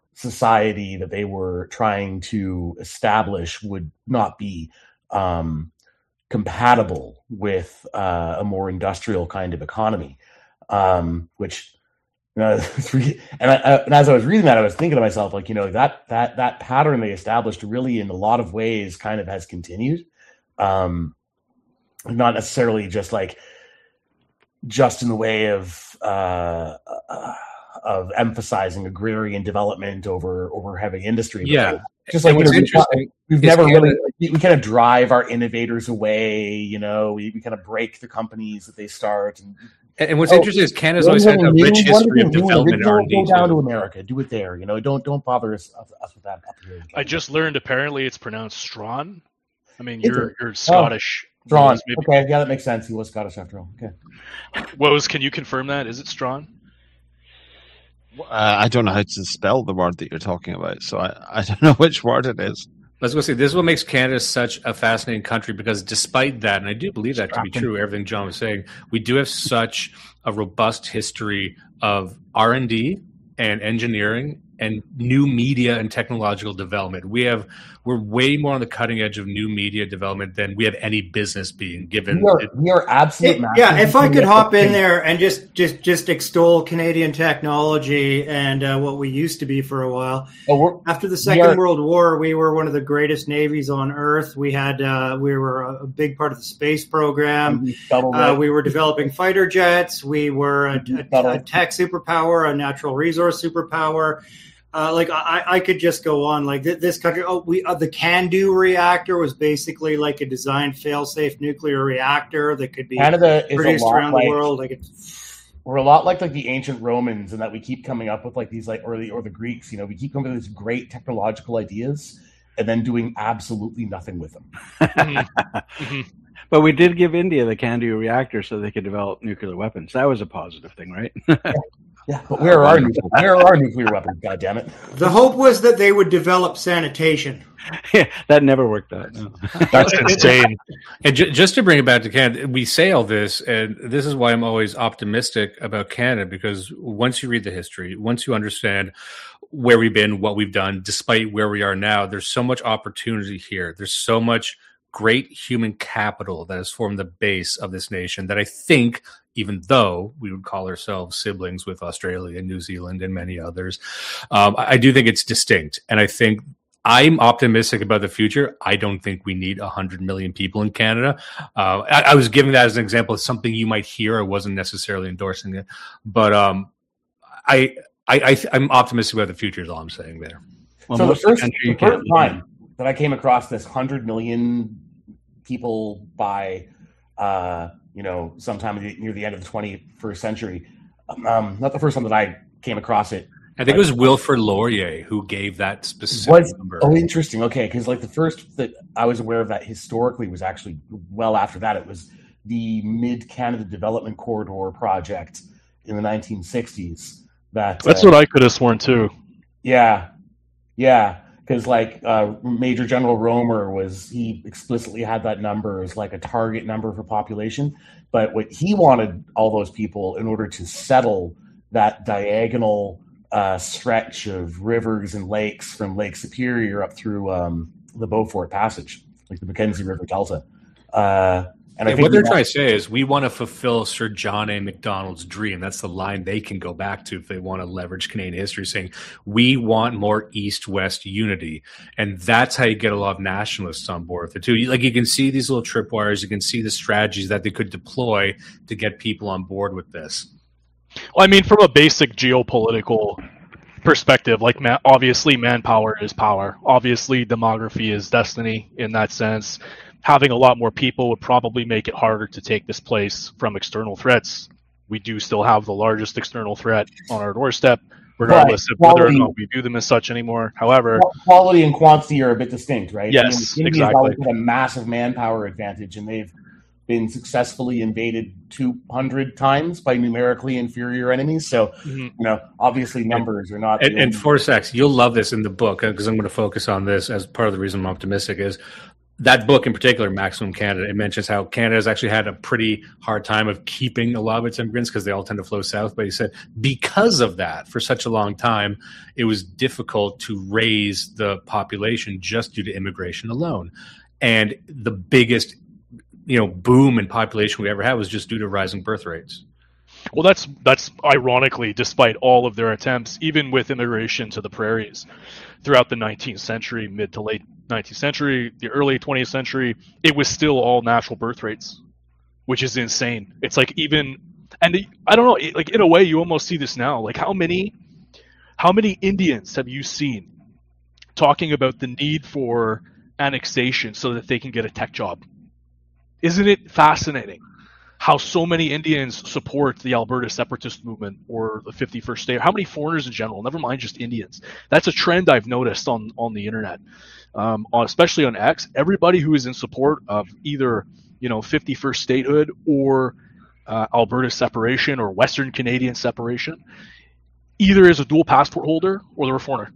society that they were trying to establish would not be um, compatible with uh, a more industrial kind of economy, um, which Uh, and, I, and as I was reading that, I was thinking to myself, like, you know, that that that pattern they established really in a lot of ways kind of has continued. Um, not necessarily just like just in the way of uh, uh, of emphasizing agrarian development over over heavy industry. Yeah, just like what's you know, interesting, we've never really we, we kind of drive our innovators away. You know, we, we kind of break the companies that they start. And, And what's oh, interesting is Canada's always had a rich history of development in R and D. Go down to America, do it there. You know, don't don't bother us, us with that up here. I just learned apparently it's pronounced Strawn. I mean, you're you're Scottish. Oh, Strawn. Okay, yeah, that makes sense. He was Scottish after all. Okay. What was? Can you confirm that? Is it Strawn? Uh, I don't know how to spell the word that you're talking about, so I, I don't know which word it is. Let's go see. This is what makes Canada such a fascinating country because despite that, and I do believe that to be true, everything John was saying, we do have such a robust history of R and D and engineering and new media and technological development. We have we're way more on the cutting edge of new media development than we have any business being given. We are, we are absolute. It, yeah, if I could hop in there and just just just extol Canadian technology and uh, what we used to be for a while. Oh, After the Second are, World War, we were one of the greatest navies on Earth. We had uh, we were a big part of the space program. Uh, we were developing fighter jets. We were a, a, a tech superpower, a natural resource superpower. Uh, like I, I could just go on. Like th- this country, oh, we uh, the CANDU reactor was basically like a designed fail-safe nuclear reactor that could be Canada is produced a lot around like, the world. Like it's, we're a lot like like the ancient Romans, in that we keep coming up with like these like or the or the Greeks. You know, we keep coming up with these great technological ideas and then doing absolutely nothing with them. mm-hmm. But we did give India the CANDU reactor so they could develop nuclear weapons. That was a positive thing, right? yeah. Yeah, but where are our nuclear, where are our nuclear weapons? God damn it! The hope was that they would develop sanitation. Yeah, that never worked out. No. That's insane. And ju- just to bring it back to Canada, we say all this, and this is why I'm always optimistic about Canada, because once you read the history, once you understand where we've been, what we've done, despite where we are now, there's so much opportunity here. There's so much great human capital that has formed the base of this nation that I think, even though we would call ourselves siblings with Australia and New Zealand and many others, um, I do think it's distinct. And I think I'm optimistic about the future. I don't think we need one hundred million people in Canada. Uh, I, I was giving that as an example of something you might hear. I wasn't necessarily endorsing it. But um, I, I, I th- I'm optimistic about the future is all I'm saying there. Well, so the first, the first time that I came across this one hundred million people by, uh, you know, sometime near the end of the twenty-first century, um, not the first time that I came across it. I think it was Wilfrid Laurier who gave that specific was, number. Oh, interesting. Okay, because like the first that I was aware of that historically was actually well after that. It was the Mid-Canada Development Corridor project in the nineteen sixties. That That's uh, what I could have sworn too. Yeah, yeah. Because like uh, Major General Romer was, he explicitly had that number as like a target number for population. But what he wanted all those people in order to settle that diagonal uh, stretch of rivers and lakes from Lake Superior up through um, the Beaufort Passage, like the Mackenzie River Delta. Uh, and yeah, I think what they're that, trying to say is we want to fulfill Sir John A. Macdonald's dream. That's the line they can go back to if they want to leverage Canadian history, saying we want more East-West unity. And that's how you get a lot of nationalists on board with it too. Like you can see these little tripwires, you can see the strategies that they could deploy to get people on board with this. Well, I mean, from a basic geopolitical perspective, like man, obviously manpower is power. Obviously demography is destiny in that sense. Having a lot more people would probably make it harder to take this place from external threats. We do still have the largest external threat on our doorstep, regardless right. of whether or not we view them as such anymore. However, quality and quantity are a bit distinct, right? Yes, I mean, exactly. always had a massive manpower advantage, and they've been successfully invaded two hundred times by numerically inferior enemies. So, mm-hmm. you know, obviously numbers are not. And, and Forcex, you'll love this in the book, because I'm going to focus on this as part of the reason I'm optimistic is that book in particular, Maximum Canada. It mentions how Canada has actually had a pretty hard time of keeping a lot of its immigrants because they all tend to flow south. But he said because of that, for such a long time, it was difficult to raise the population just due to immigration alone. And the biggest, you know, boom in population we ever had was just due to rising birth rates. Well, that's that's ironically, despite all of their attempts, even with immigration to the prairies throughout the nineteenth century, mid to late nineteenth century, the early twentieth century, it was still all natural birth rates, which is insane. It's like even, and I don't know, like in a way, you almost see this now. Like how many, how many Indians have you seen talking about the need for annexation so that they can get a tech job? Isn't it fascinating how so many Indians support the Alberta separatist movement or the fifty-first state? How many foreigners in general, never mind just Indians? That's a trend I've noticed on, on the internet, um, on, especially on X. Everybody who is in support of either, you know, fifty-first statehood or uh, Alberta separation or Western Canadian separation, either is a dual passport holder or they're a foreigner.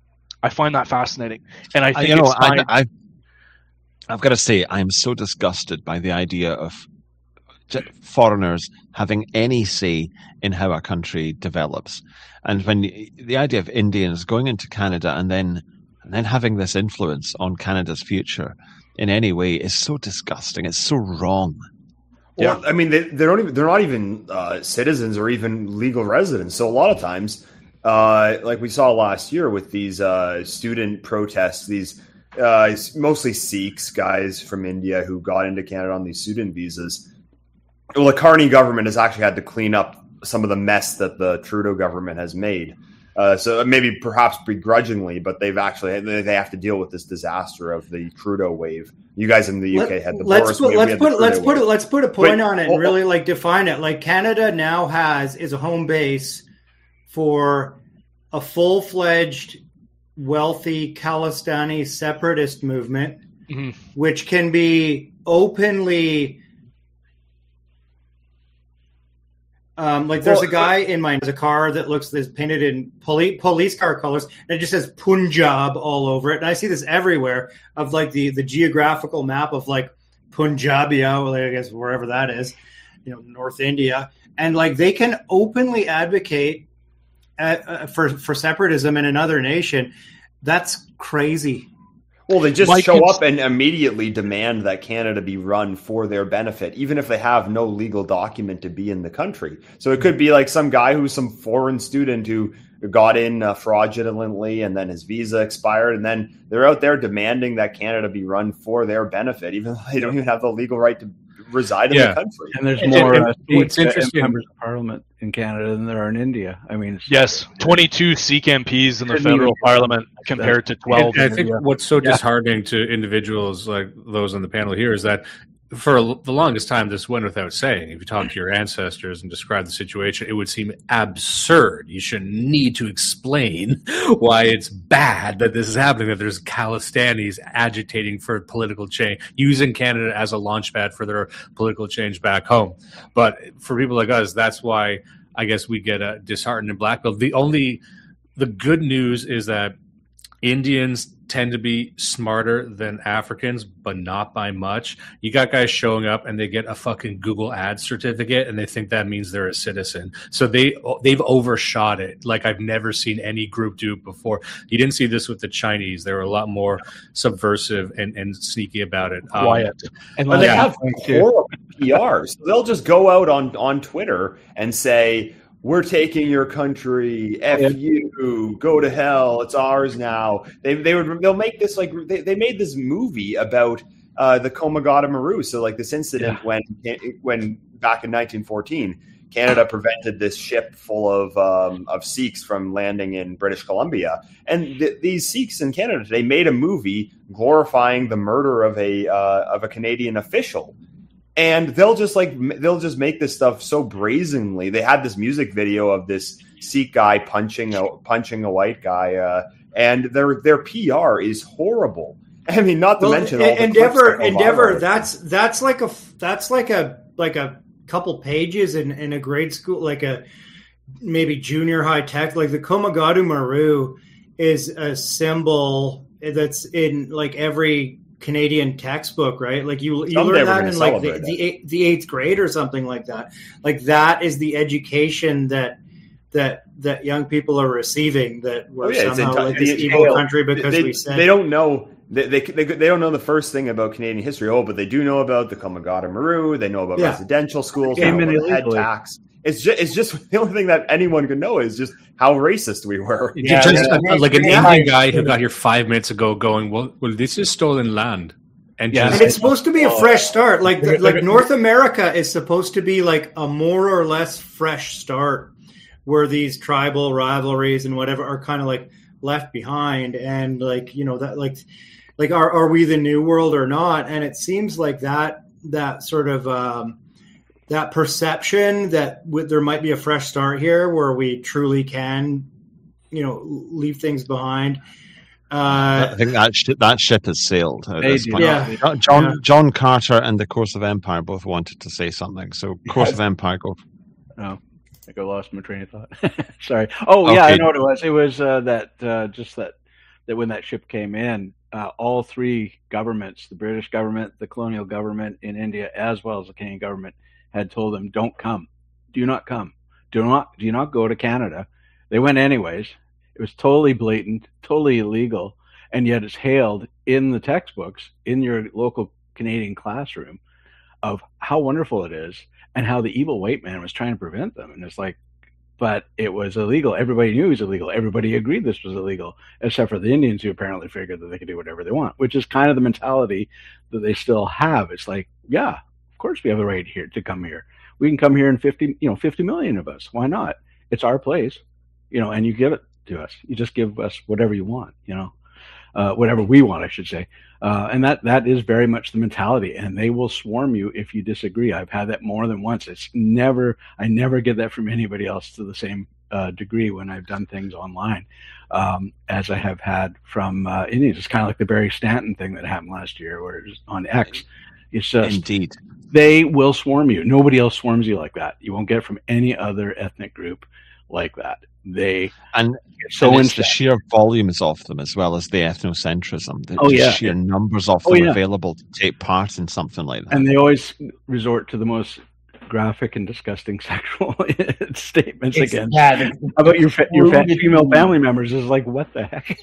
I find that fascinating. And I think I, you know, it's time... I, I, I've got to say, I'm so disgusted by the idea of foreigners having any say in how a country develops. And when the idea of Indians going into Canada and then and then having this influence on Canada's future in any way is so disgusting. It's so wrong. Well, yeah. I mean, they, they don't even, they're not even uh, citizens or even legal residents. So a lot of times, uh, like we saw last year with these uh, student protests, these uh, mostly Sikhs, guys from India who got into Canada on these student visas. Well, the Carney government has actually had to clean up some of the mess that the Trudeau government has made. Uh, so maybe perhaps begrudgingly, but they've actually they have to deal with this disaster of the Trudeau wave. You guys in the U K Let, had the let's Boris put, wave. Let's put the let's put wave. it let's put a point but, on it oh, and really like define it. Like Canada now has is a home base for a full fledged, wealthy Khalistani separatist movement, mm-hmm. which can be openly. Um, like there's well, a guy in my there's a car that looks this painted in police police car colors and it just says Punjab all over it. And I see this everywhere of like the, the geographical map of like Punjabia, well, I guess wherever that is, you know, North India. And like they can openly advocate at, uh, for, for separatism in another nation. That's crazy. Well, they just Mike show can... up and immediately demand that Canada be run for their benefit, even if they have no legal document to be in the country. So it could be like some guy who's some foreign student who got in uh, fraudulently and then his visa expired. And then they're out there demanding that Canada be run for their benefit, even though they don't even have the legal right to reside in yeah. the country. And there's and, more and, uh, what's interesting, members of parliament in Canada than there are in India. I mean, it's, yes, twenty-two Sikh M Ps in the federal parliament compared to twelve. And I think India. what's so disheartening yeah. to individuals like those on the panel here is that for the longest time, this went without saying. If you talk to your ancestors and describe the situation, it would seem absurd. You shouldn't need to explain why it's bad that this is happening, that there's Khalistanis agitating for political change, using Canada as a launchpad for their political change back home. But for people like us, that's why I guess we get uh, disheartened and blackballed. The only, the good news is that Indians tend to be smarter than Africans, but not by much. You got guys showing up and they get a fucking Google Ads certificate and they think that means they're a citizen. So they, they've overshot it like I've never seen any group do it before. You didn't see this with the Chinese. They were a lot more subversive and, and sneaky about it. Um, Quiet. And they yeah. have horrible P Rs. So they'll just go out on, on Twitter and say, we're taking your country. F yeah. you. Go to hell. It's ours now. They they would they'll make this like they, they made this movie about uh, the Komagata Maru. So like this incident yeah. when when back in nineteen fourteen, Canada prevented this ship full of um, of Sikhs from landing in British Columbia, and th- these Sikhs in Canada they made a movie glorifying the murder of a uh, of a Canadian official. And they'll just like they'll just make this stuff so brazenly. They had this music video of this Sikh guy punching a punching a white guy, uh, and their their P R is horrible. I mean, not to well, mention all the Endeavor. Endeavor. That's that's like a that's like a like a couple pages in, in a grade school, like a maybe junior high tech. Like the Komagata Maru is a symbol that's in like every Canadian textbook, right? Like you, you learn that in like the, the the eighth grade or something like that. Like that is the education that that that young people are receiving. That we're oh, yeah, somehow enti- like this the, evil country because they, we said they don't know. They, they they they don't know the first thing about Canadian history. Oh, but they do know about the Komagata Maru. They know about yeah. residential schools. They know about head tax. It's just, it's just the only thing that anyone can know is just how racist we were. Yeah, just, yeah. Like an yeah. Indian guy who got here five minutes ago going, well, well this is stolen land. And, yeah. just, and it's supposed to be a fresh start. Like the, like North America is supposed to be like a more or less fresh start where these tribal rivalries and whatever are kind of like left behind. And like, you know, that like, like are, are we the new world or not? And it seems like that, that sort of, um, that perception that w- there might be a fresh start here where we truly can, you know, leave things behind. Uh, I think that sh- that ship has sailed. At this point. Yeah. John yeah. John Carter and the Course of Empire both wanted to say something. So Course yes. of Empire, go. Oh, I think I lost my train of thought. Sorry. Oh yeah, okay. I know what it was. It was uh, that uh, just that that when that ship came in, uh, all three governments, the British government, the colonial government in India, as well as the Canadian government, had told them, don't come. Do not come. Do not, do not go to Canada. They went anyways. It was totally blatant, totally illegal. And yet it's hailed in the textbooks in your local Canadian classroom of how wonderful it is and how the evil white man was trying to prevent them. And it's like, but it was illegal. Everybody knew it was illegal. Everybody agreed this was illegal, except for the Indians, who apparently figured that they could do whatever they want, which is kind of the mentality that they still have. It's like, yeah, of course we have the right here to come here. We can come here in fifty, you know, fifty million of us. Why not? It's our place, you know, and you give it to us. You just give us whatever you want, you know, uh, whatever we want, I should say. Uh, and that, that is very much the mentality, and they will swarm you if you disagree. I've had that more than once. It's never, I never get that from anybody else to the same uh, degree when I've done things online um, as I have had from uh, Indians. It's kind of like the Barry Stanton thing that happened last year, where it was on X. It's just, indeed, they will swarm you. Nobody else swarms you like that. You won't get it from any other ethnic group like that. They and so and it's the sheer volumes of them as well as the ethnocentrism, the oh, yeah. sheer numbers of them oh, yeah. available to take part in something like that. And they always resort to the most graphic and disgusting sexual statements it's, again yeah, about your fa- your fa- female family members. Is like, what the heck?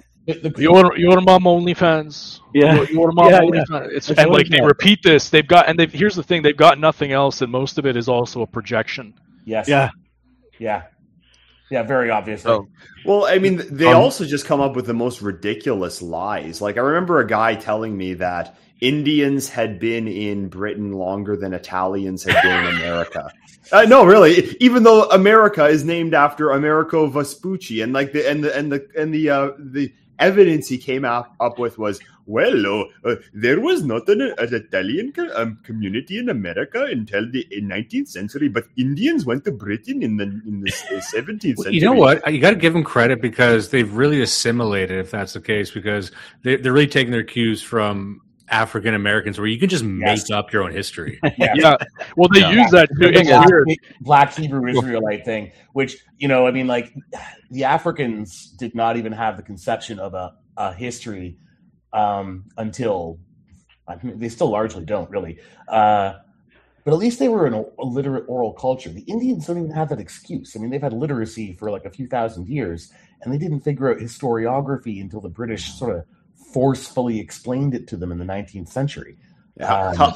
Your your mom OnlyFans. Yeah, your, your mom yeah, OnlyFans. Yeah. It's, it's and like they repeat this. They've got and they've here's the thing. They've got nothing else, and most of it is also a projection. Yes. Yeah. Yeah. Yeah, very obviously. Oh. Well, I mean, they um, also just come up with the most ridiculous lies. Like, I remember a guy telling me that Indians had been in Britain longer than Italians had been in America. Uh, no, really. Even though America is named after Americo Vespucci, and like the and the and the and the uh, the evidence he came up, up with was, well, uh, uh, there was not an, an Italian co- um, community in America until the nineteenth century, but Indians went to Britain in the in the seventeenth century. You know what? You got to give them credit because they've really assimilated, if that's the case, because they, they're really taking their cues from African Americans, where you can just make yes. up your own history. Yeah, yeah. Well, they yeah. use that the black, black Hebrew Israelite thing, which, you know, I mean, like, the Africans did not even have the conception of a, a history um, until I mean, they still largely don't really. Uh, but at least they were in a, a literate oral culture. The Indians don't even have that excuse. I mean, they've had literacy for like a few thousand years, and they didn't figure out historiography until the British sort of forcefully explained it to them in the nineteenth century. Um, how,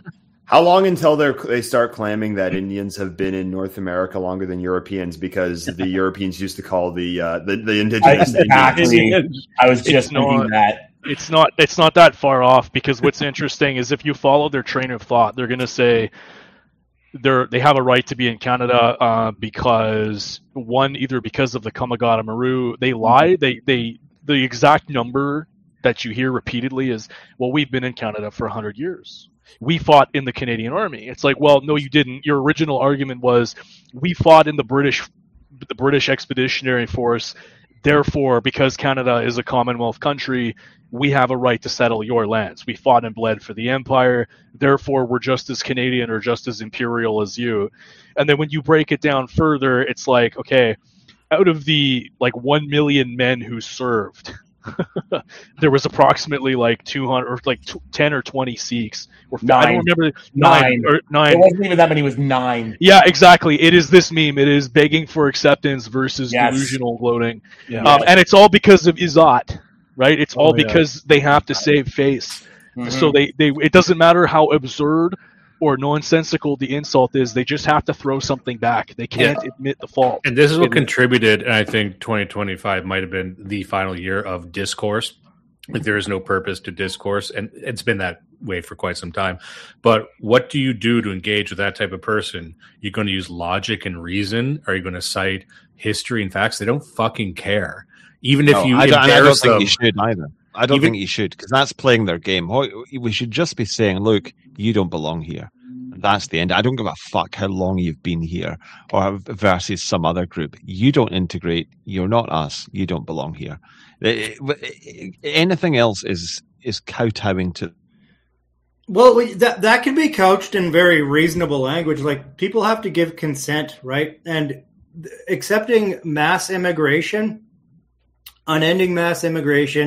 how long until they they start claiming that Indians have been in North America longer than Europeans, because the Europeans used to call the uh, the, the indigenous exactly. Indians. I was just thinking not, that. It's not it's not that far off, because what's interesting is if you follow their train of thought, they're going to say they're they have a right to be in Canada uh, because one either because of the Kamagata Maru. They lie. They they the exact number that you hear repeatedly is, well, we've been in Canada for one hundred years. We fought in the Canadian Army. It's like, well, no, you didn't. Your original argument was, we fought in the British the British Expeditionary Force. Therefore, because Canada is a Commonwealth country, we have a right to settle your lands. We fought and bled for the Empire. Therefore, we're just as Canadian or just as imperial as you. And then when you break it down further, it's like, okay, out of the like one million men who served, there was approximately like two hundred or like ten or twenty Sikhs. Or nine. I don't remember. Nine. Nine. Or nine. It wasn't even that many. It was nine. Yeah, exactly. It is this meme. It is begging for acceptance versus yes. delusional gloating. Yeah. Um, and it's all because of Izat, right? It's all oh, because yeah. they have to save face. Mm-hmm. So they, they, it doesn't matter how absurd or nonsensical the insult is, they just have to throw something back. They can't yeah. admit the fault. And this is what contributed, and I think twenty twenty-five might have been the final year of discourse. Like, there is no purpose to discourse, and it's been that way for quite some time. But what do you do to engage with that type of person? You're going to use logic and reason? Are you going to cite history and facts? They don't fucking care. Even if no, you I don't, I don't think them, you should either. I don't even, think you should, because that's playing their game. We should just be saying, look, you don't belong here. That's the end. I don't give a fuck how long you've been here or versus some other group. You don't integrate. You're not us. You don't belong here. Anything else is is kowtowing to. Well, that that can be couched in very reasonable language. Like, people have to give consent, right? And accepting mass immigration, unending mass immigration,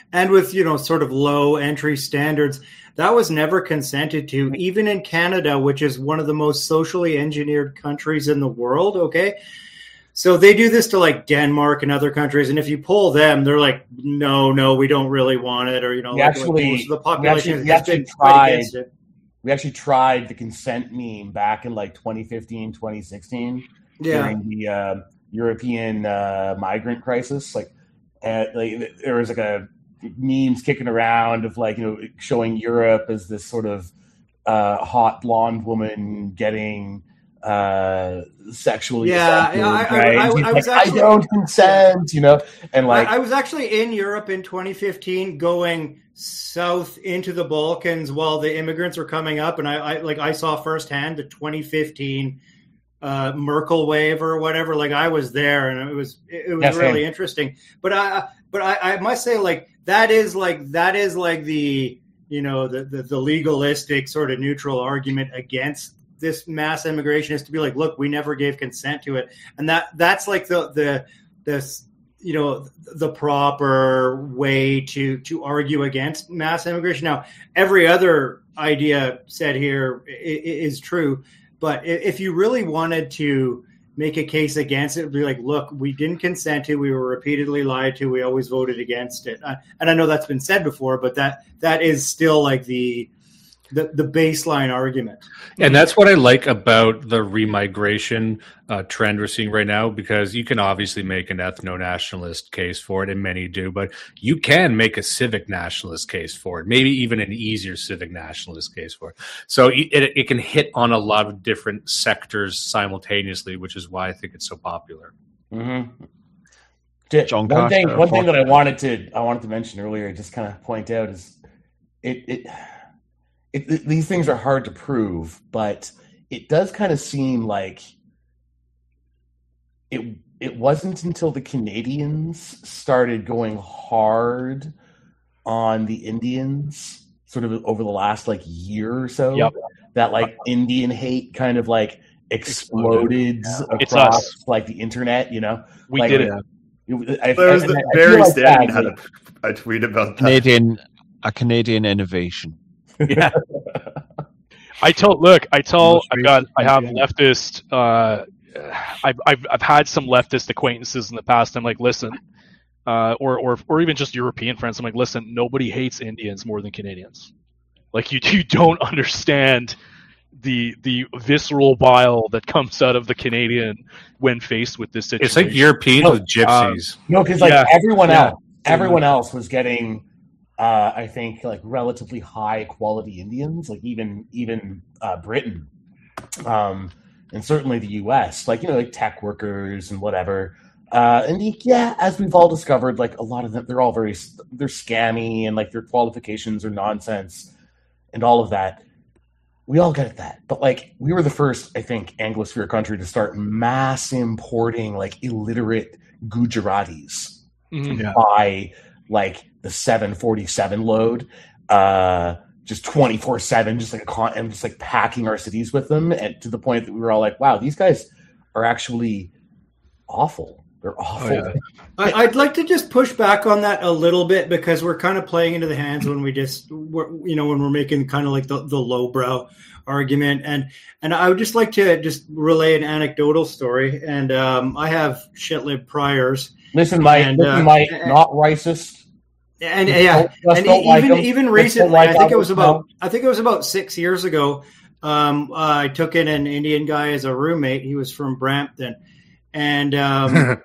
and with, you know, sort of low entry standards. That was never consented to, even in Canada, which is one of the most socially engineered countries in the world. Okay. So they do this to like Denmark and other countries. And if you poll them, they're like, no, no, we don't really want it. Or, you know, we like, actually, like most of the population we actually, has we been actually quite tried, against it. We actually tried the consent meme back in like twenty fifteen, twenty sixteen Yeah. during the uh, European uh, migrant crisis. Like, uh, like there was like a memes kicking around of like, you know, showing Europe as this sort of uh, hot blonde woman getting uh, sexually Yeah, assaulted, I, I, right? I, I, He's I like, was actually, I don't consent, you know, and like I, I was actually in Europe in twenty fifteen, going south into the Balkans while the immigrants were coming up, and I, I like I saw firsthand the twenty fifteen uh, Merkel wave or whatever. Like I was there, and it was it was Yes, really man. interesting. But I but I, I must say, like that is like that is like the you know the, the the legalistic sort of neutral argument against this mass immigration is to be like, look, we never gave consent to it, and that that's like the the this you know the proper way to to argue against mass immigration. Now, every other idea said here is true, but if you really wanted to make a case against it, it would be like, look, we didn't consent to, we were repeatedly lied to, we always voted against it. And I know that's been said before, but that that is still like the the, the baseline argument. And that's what I like about the remigration uh, trend we're seeing right now, because you can obviously make an ethno-nationalist case for it, and many do, but you can make a civic nationalist case for it, maybe even an easier civic nationalist case for it. So it, it can hit on a lot of different sectors simultaneously, which is why I think it's so popular. Mm-hmm. John one Costa, thing, one thing that I wanted to I wanted to mention earlier, just kind of point out, is it, it, it, it these things are hard to prove, but it does kind of seem like it it wasn't until the Canadians started going hard on the Indians, sort of over the last like year or so, Yep. that like Indian hate kind of like exploded Yeah. across like the internet. You know, We like, did it. I, I, There was I- the, I feel Barry like Stanton that, had like- a, a tweet about that. Canadian, a Canadian innovation. Yeah. I tell look, I tell Most I've got I have racist, leftist uh I've I've I've had some leftist acquaintances in the past. I'm like, listen, uh or or or even just European friends. I'm like, listen, nobody hates Indians more than Canadians. Like you you don't understand the the visceral bile that comes out of the Canadian when faced with this situation. It's like Europeans No, with gypsies. No, because like Yeah. everyone Yeah. else, everyone else was getting, uh, I think, like relatively high quality Indians, like even even uh, Britain, um, and certainly the U S. Like you know, like tech workers and whatever. Uh, and yeah, as we've all discovered, like a lot of them, they're all very they're scammy and like their qualifications are nonsense and all of that. We all get that, but like we were the first, I think, Anglosphere country to start mass importing like illiterate Gujaratis Mhm. Yeah. by like the seven forty-seven load, uh, just twenty-four seven, just like a con- and just like packing our cities with them, and to the point that we were all like, "Wow, these guys are actually awful. They're awful." yeah. I, I'd like to just push back on that a little bit, because we're kind of playing into the hands when we just, we're, you know, when we're making kind of like the, the lowbrow argument. And and I would just like to just relay an anecdotal story. And um, I have shitlib priors. Listen, Mike, And, listen, uh, Mike, and- not racist. And Just yeah, don't- just and don't e- like even them. even Just don't recently, like I think it others, was about no. I think it was about six years ago. Um, I took in an Indian guy as a roommate. He was from Brampton, and um,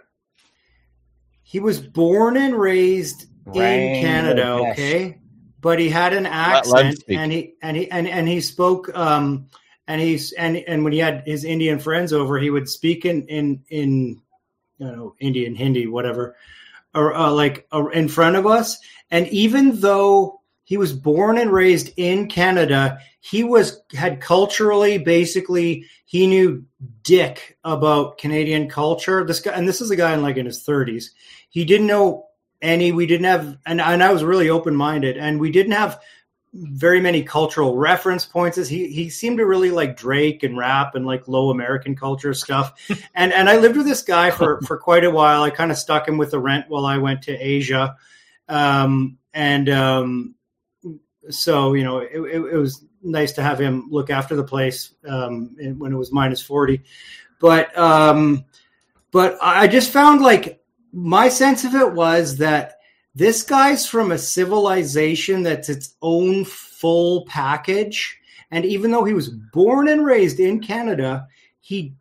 he was born and raised Rang in Canada. the Okay, but he had an let him accent, speak. and he and he and, and he spoke. Um, and he's and and when he had his Indian friends over, he would speak in in in you know Indian Hindi, whatever. Or uh, like uh, in front of us, and even though he was born and raised in Canada, he was had culturally basically he knew dick about Canadian culture. This guy, and this is a guy in like in his thirties. He didn't know any. We didn't have, and and I was really open minded, and we didn't have very many cultural reference points. He he seemed to really like Drake and rap and like low American culture stuff. and and I lived with this guy for, for quite a while. I kind of stuck him with the rent while I went to Asia. Um, and um, so you know, it, it, it was nice to have him look after the place um, when it was minus forty. But um, but I just found like my sense of it was that this guy's from a civilization that's its own full package. And even though he was born and raised in Canada, he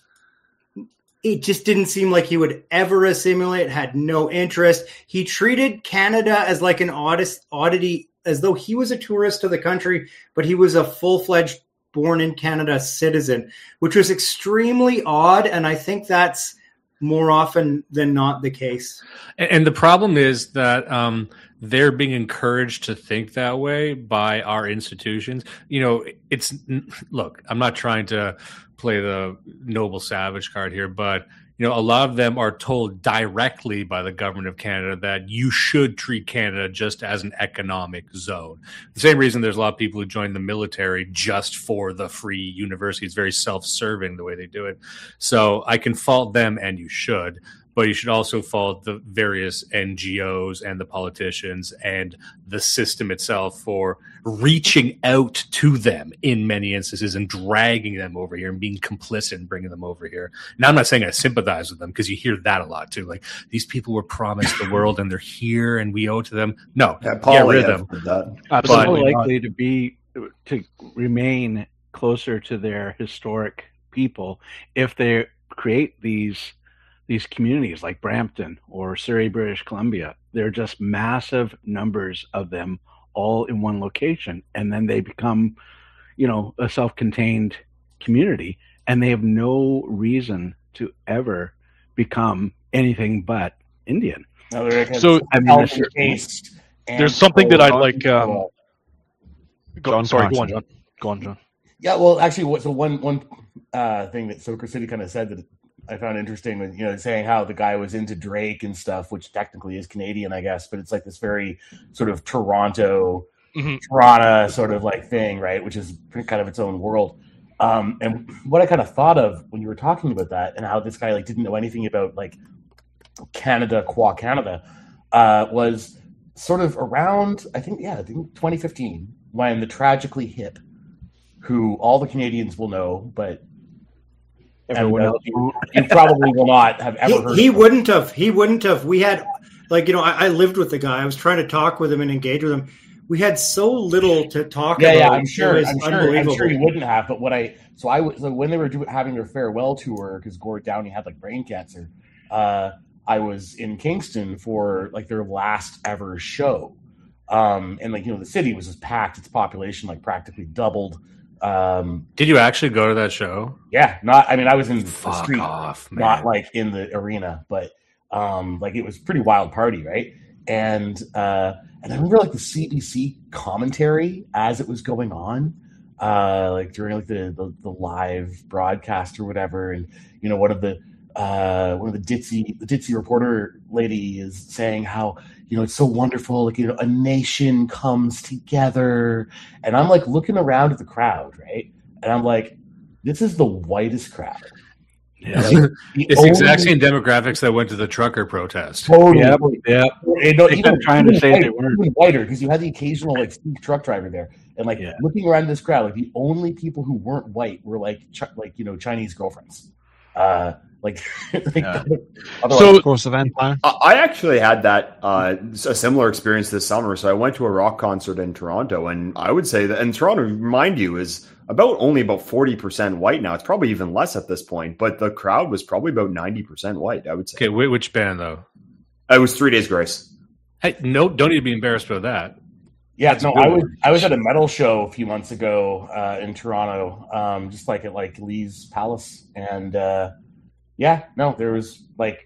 it just didn't seem like he would ever assimilate, had no interest. He treated Canada as like an oddity, as though he was a tourist to the country, but he was a full-fledged born in Canada citizen, which was extremely odd. And I think that's more often than not the case. And the problem is that um, they're being encouraged to think that way by our institutions. You know, it's look, I'm not trying to play the noble savage card here, but you know, a lot of them are told directly by the government of Canada that you should treat Canada just as an economic zone. The same reason there's a lot of people who join the military just for the free university. It's very self-serving the way they do it. So I can fault them, and you should. But you should also fault the various N G Os and the politicians and the system itself for reaching out to them in many instances and dragging them over here and being complicit in bringing them over here. Now, I'm not saying I sympathize with them, because you hear that a lot too. Like, these people were promised the world and they're here and we owe to them. No, Yeah, get Paul, rid yeah, of them. that. Absolutely But- likely to be to remain closer to their historic people if they create these these communities like Brampton or Surrey, British Columbia. They're just massive numbers of them all in one location, and then they become, you know, a self-contained community, and they have no reason to ever become anything but Indian. No, they're- So, it's I mean, health there's- taste and There's something that I so- like. Um, go, John sorry, go on, Carson. John. Go on, John. Yeah, well, actually, what- so one one uh, thing that Soaker City kind of said that I found interesting was, you know, saying how the guy was into Drake and stuff, which technically is Canadian, I guess, but it's like this very sort of Toronto, Mhm. Toronto sort of like thing, right? Which is kind of its own world. Um, and what I kind of thought of when you were talking about that and how this guy like didn't know anything about like Canada, qua Canada, uh, was sort of around, I think, yeah, I think twenty fifteen, when the Tragically Hip, who all the Canadians will know, but Everyone and, uh, else. you, you probably will not have ever He, heard. he of. wouldn't have. He wouldn't have. We had, like, you know, I, I lived with the guy. I was trying to talk with him and engage with him. We had so little to talk Yeah, about. yeah, I'm It sure. was I'm sure. I'm unbelievable. sure he wouldn't have. But what I so I was so when they were doing having their farewell tour because Gord Downey had like brain cancer. Uh, I was in Kingston for like their last ever show, um, and like you know the city was just packed. Its population like practically doubled. Um, Did you actually go to that show? yeah, not. I mean, I was in the Fuck street, off, man. not like in the arena, but um, like it was a pretty wild party, right? And uh, and I remember like the C B C commentary as it was going on, uh, like during like the, the the live broadcast or whatever, and you know one of the uh, one of the ditzy the ditzy reporter lady is saying how you know it's so wonderful, like you know a nation comes together, and I'm like looking around at the crowd, right, and I'm like, this is the whitest crowd. Yeah. Like, It's the exact same demographics that went to the trucker protest. Totally. Yeah, yeah. And no, They even, kept trying to even say whiter, they weren't. even whiter because you had the occasional like Steve truck driver there, and like Yeah. looking around this crowd, like the only people who weren't white were like ch- like you know Chinese girlfriends, uh, like, like Yeah. otherwise- So- Course of Empire. I I actually had that uh, a similar experience this summer. So I went to a rock concert in Toronto, and I would say that, and Toronto, mind you, is about only about forty percent white now. It's probably even less at this point, but the crowd was probably about ninety percent white. I would say. Okay, whi- which band though? It was Three Days Grace. Hey, no, don't need to be embarrassed about that. yeah, That's a no, good I was one. I was at a metal show a few months ago uh, in Toronto, um, just like at like Lee's Palace, and uh, yeah, no, there was like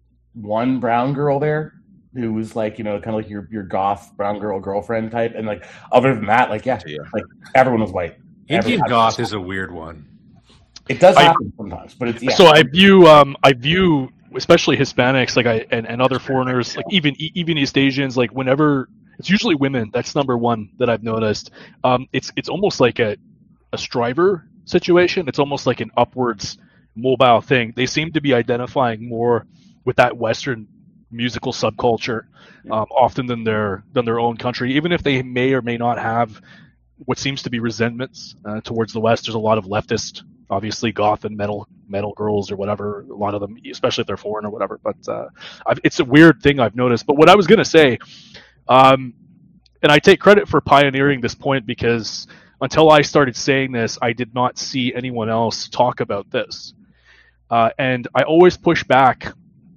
one brown girl there who was like you know kind of like your your goth brown girl girlfriend type, and like other than that, like yeah, Yeah. like everyone was white. Indian Everyone- goth is a weird one. It does I- happen sometimes, but it's yeah. So I view, um, I view, especially Hispanics, like I and, and other foreigners, like even even East Asians, like whenever it's usually women. That's number one that I've noticed. Um, it's it's almost like a a striver situation. It's almost like an upwards mobile thing. They seem to be identifying more with that Western musical subculture, um, often than their than their own country. Even if they may or may not have what seems to be resentments uh, towards the West, there's a lot of leftist, obviously goth and metal metal girls or whatever. A lot of them, especially if they're foreign or whatever. But uh, I've, it's a weird thing I've noticed. But what I was going to say, um, and I take credit for pioneering this point, because until I started saying this, I did not see anyone else talk about this. Uh, and I always push back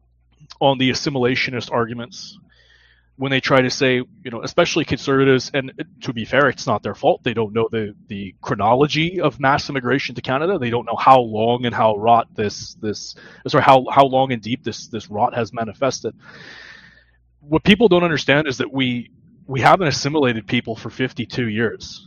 on the assimilationist arguments when they try to say, you know, especially conservatives, and to be fair, it's not their fault. They don't know the, the chronology of mass immigration to Canada. They don't know how long and how rot this, this, sorry, how, how long and deep this, this rot has manifested. What people don't understand is that we, we haven't assimilated people for fifty-two years.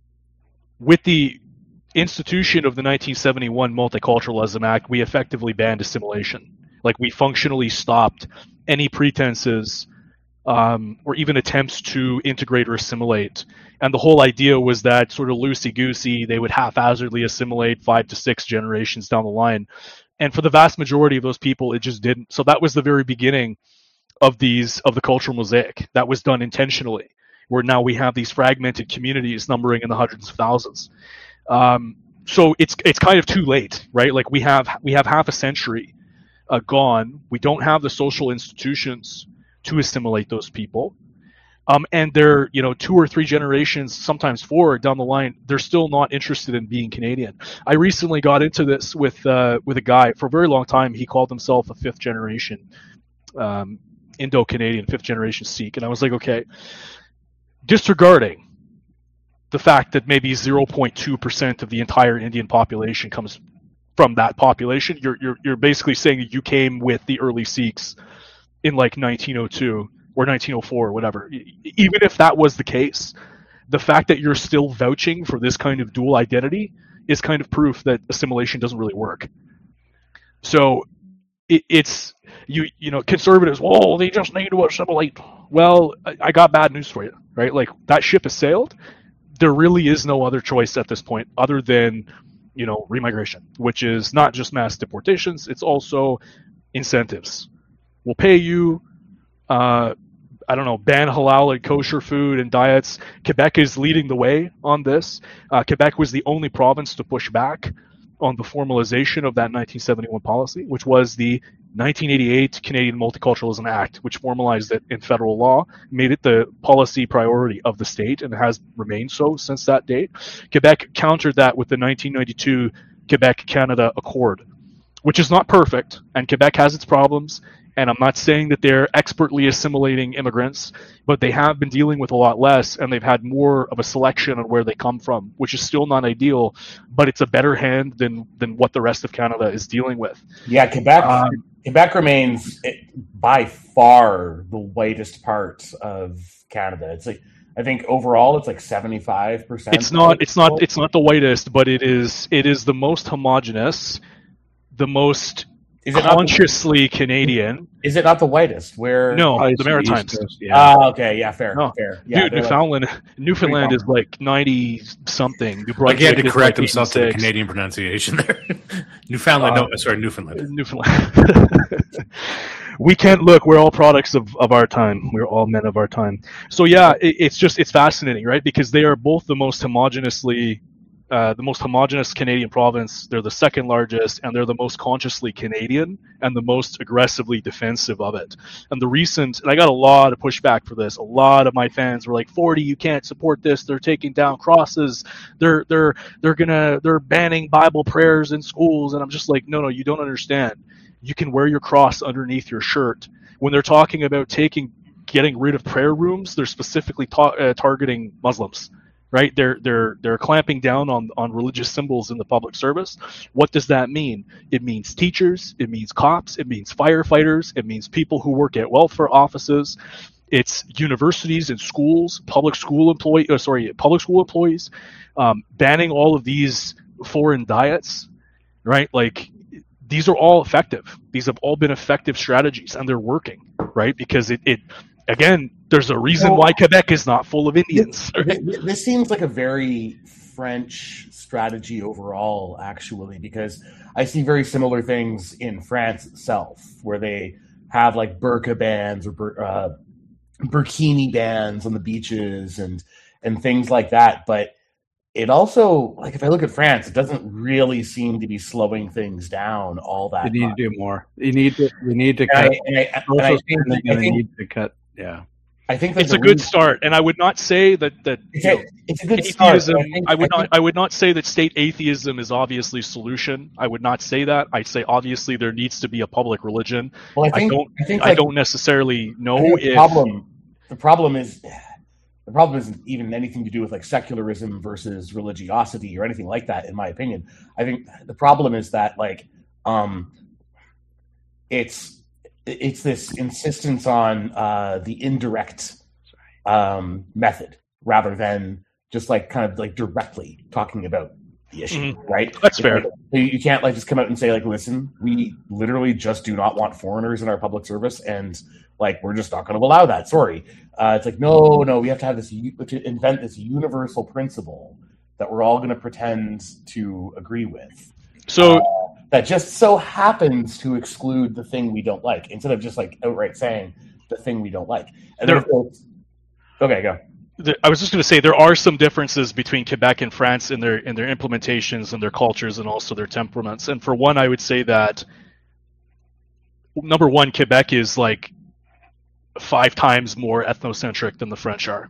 With the institution of the nineteen seventy-one Multiculturalism Act, we effectively banned assimilation. Like, we functionally stopped any pretenses um, or even attempts to integrate or assimilate. And the whole idea was that sort of loosey-goosey, they would haphazardly assimilate five to six generations down the line. And for the vast majority of those people, it just didn't. So that was the very beginning of these of the cultural mosaic. That was done intentionally, where now we have these fragmented communities numbering in the hundreds of thousands. Um, so it's it's kind of too late, right? Like, we have we have half a century uh, gone. We don't have the social institutions to assimilate those people, um, and they're, you know, two or three generations, sometimes four down the line, they're still not interested in being Canadian. I recently got into this with uh, with a guy. For a very long time, he called himself a fifth generation um, Indo-Canadian, fifth generation Sikh, and I was like, okay, disregarding the fact that maybe zero point two percent of the entire Indian population comes from that population, you're you're you're basically saying that you came with the early Sikhs in like nineteen oh two or nineteen oh four or whatever. Even if that was the case, the fact that you're still vouching for this kind of dual identity is kind of proof that assimilation doesn't really work. So it, it's you you know conservatives, oh, they just need to assimilate. Well, I, I got bad news for you, right? Like, that ship has sailed. There really is no other choice at this point other than, you know, remigration, which is not just mass deportations. It's also incentives. We'll pay you, uh, I don't know, ban halal and kosher food and diets. Quebec is leading the way on this. Uh, Quebec was the only province to push back on the formalization of that nineteen seventy-one policy, which was the nineteen eighty-eight Canadian Multiculturalism Act, which formalized it in federal law, made it the policy priority of the state, and has remained so since that date. Quebec countered that with the nineteen ninety-two Quebec-Canada Accord, which is not perfect, and Quebec has its problems, and I'm not saying that they're expertly assimilating immigrants, but they have been dealing with a lot less, and they've had more of a selection on where they come from, which is still not ideal, but it's a better hand than than what the rest of Canada is dealing with. Yeah, Quebec um, Quebec remains by far the whitest part of Canada. It's like, I think overall it's like seventy-five percent. It's not it's not it's not the whitest, but it is it is the most homogenous, the most Is it consciously not the, Canadian. Is it not the whitest? Where No, the Maritimes. Yeah. Ah, okay, yeah, fair, no. fair. Yeah, Dude, Newfoundland, like, Newfoundland is like ninety something. Like, he had to correct like himself to the Canadian pronunciation there. Newfoundland, uh, no, sorry, Newfoundland. Newfoundland. We can't look. We're all products of, of our time. We're all men of our time. So yeah, it, it's just it's fascinating, right? Because they are both the most homogeneously. Uh, the most homogenous Canadian province. They're the second largest, and they're the most consciously Canadian and the most aggressively defensive of it. And the recent, and I got a lot of pushback for this. A lot of my fans were like, forty, you can't support this. They're taking down crosses. They're they're they're gonna they're banning Bible prayers in schools. And I'm just like, no, no, you don't understand. You can wear your cross underneath your shirt. When they're talking about taking getting rid of prayer rooms, they're specifically ta- uh, targeting Muslims. Right, they're they're they're clamping down on, on religious symbols in the public service. What does that mean? It means teachers, it means cops, it means firefighters, it means people who work at welfare offices. It's universities and schools, public school employee, uh, sorry, public school employees, um, banning all of these foreign diets. Right, like, these are all effective. These have all been effective strategies, and they're working. Right, because it. it Again, there's a reason why Quebec is not full of Indians. Right? This seems like a very French strategy overall, actually, because I see very similar things in France itself, where they have like burqa bans or bur- uh, burkini bans on the beaches and and things like that. But it also, like, if I look at France, it doesn't really seem to be slowing things down all that. You need much. to do more. You need to. You need to And cut. I, and I, and also I think, spending I and think, need to cut. Yeah. I think that It's the a good reason- start, and I would not say that that It's you a, know, it's a good start. atheism. but I, think, I would I not. think- I would not say that state atheism is obviously solution. I would not say that. I'd say obviously there needs to be a public religion. Well, I I think don't. I think I like, don't necessarily I know think the if problem the problem is the problem isn't even anything to do with like secularism versus religiosity or anything like that. In my opinion, I think the problem is that like um, it's it's this insistence on uh, the indirect um, method rather than just like kind of like directly talking about the issue, Mhm. right? That's It's fair. like, you you can't like just come out and say like, listen, we literally just do not want foreigners in our public service, and like we're just not going to allow that. Sorry, uh, it's like no, no, we have to have this we have to invent this universal principle that we're all going to pretend to agree with. so. Uh, that just so happens to exclude the thing we don't like, instead of just like outright saying the thing we don't like. And then There- of course, okay, go. the- I was just going to say there are some differences between Quebec and France in their in their implementations and their cultures and also their temperaments. And for one, I would say that number one, Quebec is like five times more ethnocentric than the French are.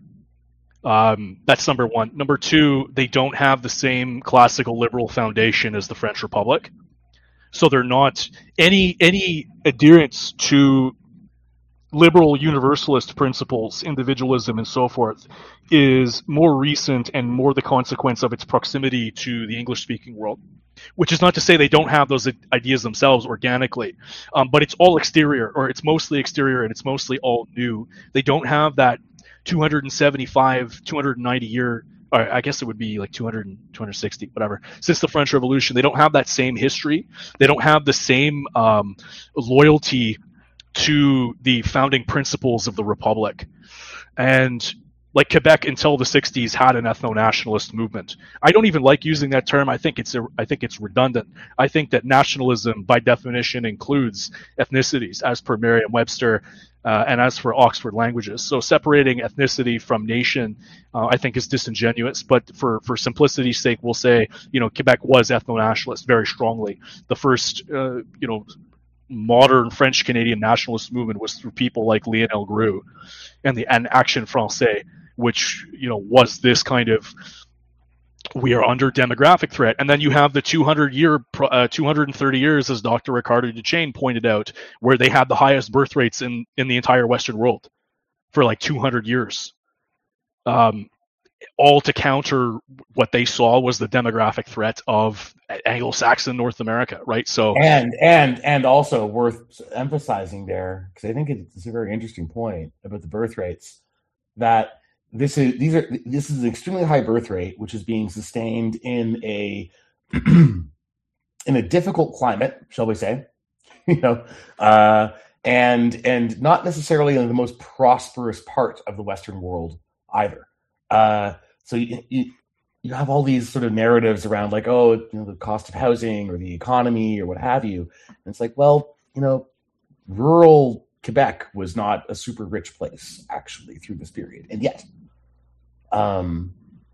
Um, that's number one. Number two, they don't have the same classical liberal foundation as the French Republic, so they're not any any adherence to liberal universalist principles, individualism, and so forth, is more recent and more the consequence of its proximity to the English-speaking world. Which is not to say they don't have those ideas themselves organically, um, but it's all exterior, or it's mostly exterior, and it's mostly all new. They don't have that two hundred seventy-five, two hundred ninety year, or I guess it would be like two hundred, two hundred sixty, whatever, since the French Revolution. They don't have that same history. They don't have the same um, loyalty to the founding principles of the Republic. And like Quebec until the sixties had an ethno-nationalist movement. I don't even like using that term. I think it's a, I think it's redundant. I think that nationalism by definition includes ethnicities as per Merriam-Webster uh, and as for Oxford languages. So separating ethnicity from nation uh, I think is disingenuous, but for, for simplicity's sake, we'll say, you know, Quebec was ethno-nationalist very strongly. The first, uh, you know, modern French Canadian nationalist movement was through people like Lionel Groulx and the and Action Française, which, you know, was this kind of, we are under demographic threat. And then you have the two hundred year, uh, two hundred thirty years, as Doctor Ricardo Duchesne pointed out, where they had the highest birth rates in, in the entire Western world for like two hundred years. Um, all to counter what they saw was the demographic threat of Anglo-Saxon North America, right? So And and and also worth emphasizing there, because I think it's a very interesting point about the birth rates, that this is these are this is an extremely high birth rate, which is being sustained in a in a difficult climate, shall we say, you know, uh, and and not necessarily in the most prosperous part of the Western world either. Uh, so you, you you have all these sort of narratives around like, oh, you know, the cost of housing or the economy or what have you. And it's like, well, you know, rural Quebec was not a super rich place actually through this period. And yet, um,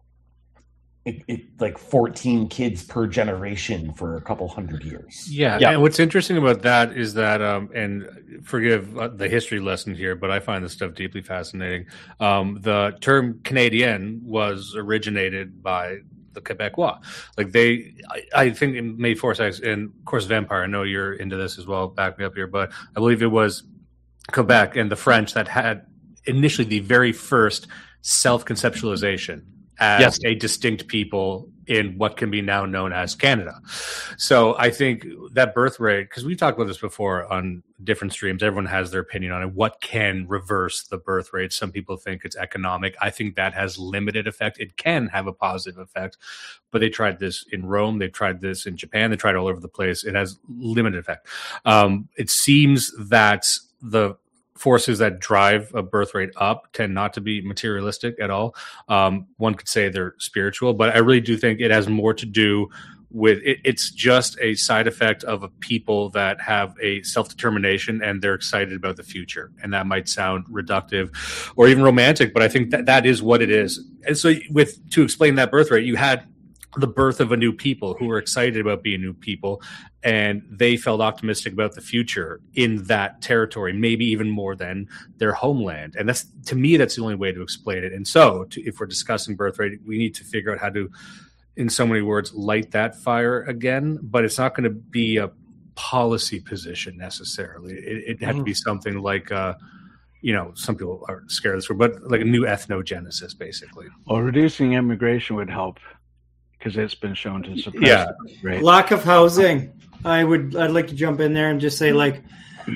it, it like fourteen kids per generation for a couple hundred years. Yeah, Yeah. and what's interesting about that is that, um, and forgive uh, the history lesson here, but I find this stuff deeply fascinating. Um, the term Canadien was originated by the Quebecois. Like they, I, I think it made Forsyth and of course Vampire. I know you're into this as well. Back me up here, but I believe it was Quebec and the French that had initially the very first self-conceptualization as Yes. a distinct people in what can be now known as Canada. So I think that birth rate, because we talked about this before on different streams, everyone has their opinion on it. What can reverse the birth rate? Some people think it's economic. I think that has limited effect. It can have a positive effect, but they tried this in Rome. They tried this in Japan. They tried it all over the place. It has limited effect. Um, it seems that the forces that drive a birth rate up tend not to be materialistic at all. Um, one could say they're spiritual, but I really do think it has more to do with it, it's just a side effect of a people that have a self-determination and they're excited about the future. And that might sound reductive or even romantic, but I think that that is what it is. And so with to explain that birthright, you had the birth of a new people who were excited about being new people, and they felt optimistic about the future in that territory, maybe even more than their homeland. And that's, to me, that's the only way to explain it. And so to, if we're discussing birthright, we need to figure out how to, in so many words, light that fire again, but it's not going to be a policy position necessarily. It, it had to be something like, uh, you know, some people are scared of this word, but like a new ethnogenesis, basically. Well, reducing immigration would help because it's been shown to suppress yeah. the rate. Lack of housing. I would, I'd like to jump in there and just say, like,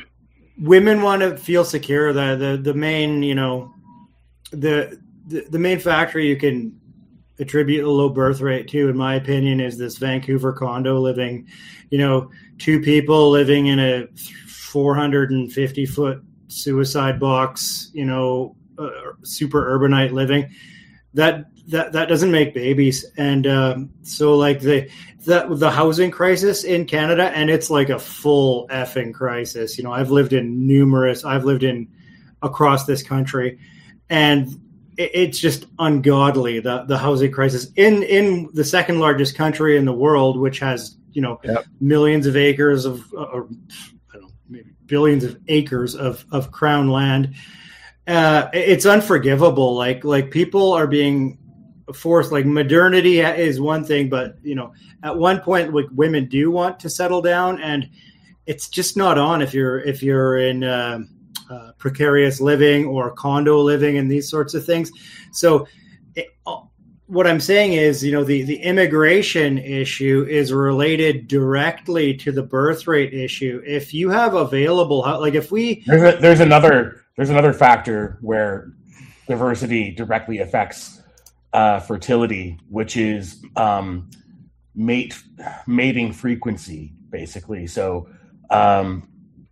women want to feel secure. The, the, the main, you know, the, the, the main factor you can attribute a low birth rate to, in my opinion, is this Vancouver condo living, you know, two people living in a four hundred fifty foot suicide box, you know, uh, super urbanite living. That that that doesn't make babies, and um, so like the the the housing crisis in Canada, and it's like a full effing crisis. You know, I've lived in numerous, I've lived in across this country, and it's just ungodly, the the housing crisis in in the second largest country in the world, which has, you know, yep. millions of acres of or I don't know, maybe billions of acres of of crown land. Uh, it's unforgivable. Like like people are being forced. Like modernity is one thing, but you know, at one point, like women do want to settle down, and it's just not on if you're if you're in. Uh, Uh, precarious living or condo living and these sorts of things. So it, what I'm saying is, you know, the, the immigration issue is related directly to the birth rate issue. If you have available, like if we, there's, a, there's another, there's another factor where diversity directly affects uh, fertility, which is um, mate mating frequency, basically. So, um,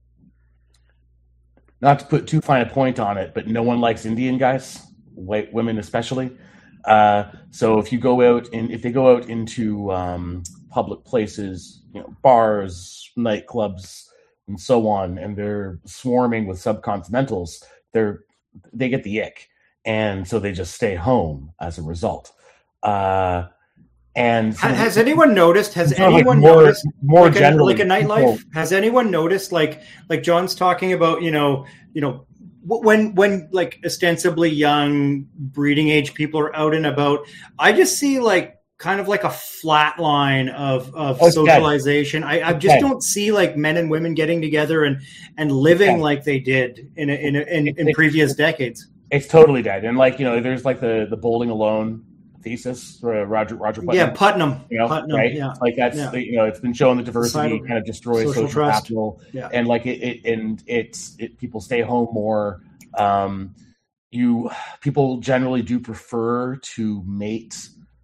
not to put too fine a point on it, but no one likes Indian guys, white women especially. Uh, so if you go out and if they go out into um, public places, you know, bars, nightclubs, and so on, and they're swarming with subcontinentals, they're they get the ick, and so they just stay home as a result. Uh, And so has anyone noticed? Has you know, anyone like more, noticed more like, generally, a, like a nightlife? people, has anyone noticed, like, like John's talking about, you know, you know, when when like ostensibly young breeding age people are out and about, I just see like kind of like a flat line of of oh, socialization. I, I just dead. don't see like men and women getting together and and living it's like they did in a, in a, in, it, in it, previous it, decades. It's totally dead. And like, you know, there's like the the bowling alone thesis for Roger Roger Putnam. Yeah, Putnam. You know, Putnam, right? Yeah. Like that's yeah. the, you know, it's been shown that diversity Societal, kind of destroys social, social capital, yeah. and like it, it and it's it, people stay home more. Um, you people generally do prefer to mate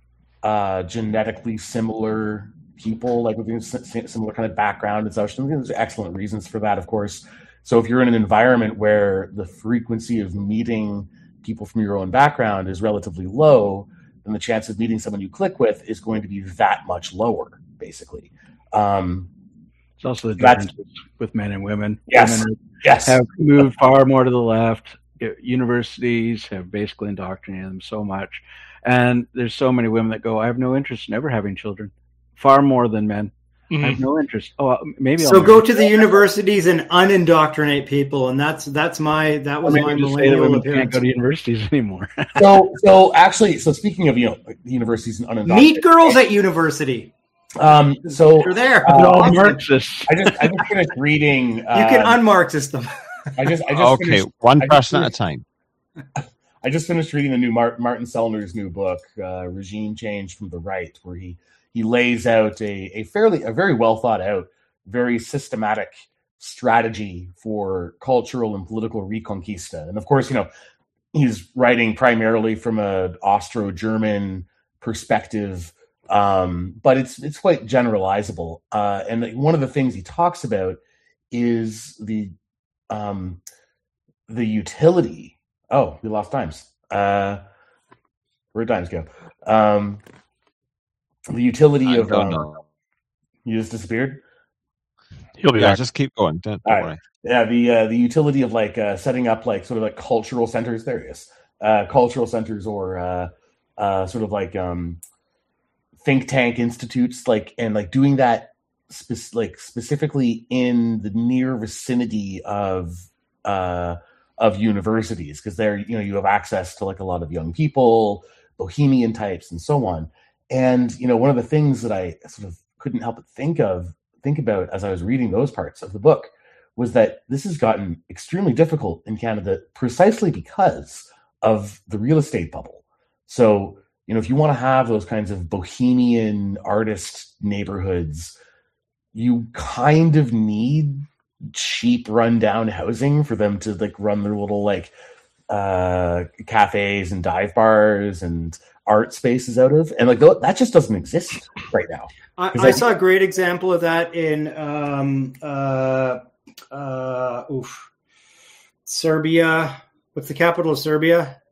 uh, genetically similar people, like with similar kind of background and such. There's excellent reasons for that, of course. So if you're in an environment where the frequency of meeting people from your own background is relatively low, then the chance of meeting someone you click with is going to be that much lower, basically. Um, it's also the difference with men and women. Yes, women yes. have moved far more to the left. Universities have basically indoctrinated them so much. And there's so many women that go, I have no interest in ever having children. Far more than men. Mm-hmm. I have no interest. Oh, maybe. So I'll go to the universities and unindoctrinate people, and that's that's my that was my millennial appearance. Can't go to universities anymore. so so actually, so speaking of you know universities and unindoctrinated, meet girls at university. Um, so they're there. Uh, they're all Marxists. I just I just finished reading. Uh, you can unmarxist them. I just I just okay, finished, one I person finished, at a time. I just finished reading the new Martin, Martin Sellner's new book, uh, Regime Change from the Right, where he. He lays out a, a fairly, a very well thought out, very systematic strategy for cultural and political reconquista. And of course, you know, he's writing primarily from an Austro-German perspective, um, but it's it's quite generalizable. Uh, and one of the things he talks about is the um, the utility. Oh, we lost Dimes. Uh, where'd Dimes go? Um, The utility I of don't uh, know. You just disappeared? He'll be yeah, back. Just keep going. Don't, don't All right. worry. Yeah, the uh, the utility of like uh, setting up like sort of like cultural centers. There it is. Uh, cultural centers or uh, uh, sort of like um, think tank institutes, like and like doing that spe- like specifically in the near vicinity of uh, of universities, because there you know you have access to like a lot of young people, bohemian types, and so on. And you know one of the things that I sort of couldn't help but think of think about as I was reading those parts of the book was that this has gotten extremely difficult in Canada precisely because of the real estate bubble. So, you know, if you want to have those kinds of bohemian artist neighborhoods, you kind of need cheap rundown housing for them to like run their little like uh, cafes and dive bars and art spaces out of. And like that just doesn't exist right now. I, I, I saw a great example of that in um, uh, uh, oof, Serbia. What's the capital of Serbia?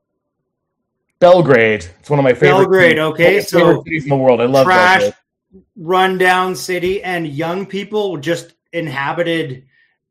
Belgrade. It's one of my favorite. Belgrade. cities, Okay, so favorite cities in the world. I love trash, Belgrade. rundown city, and young people just inhabited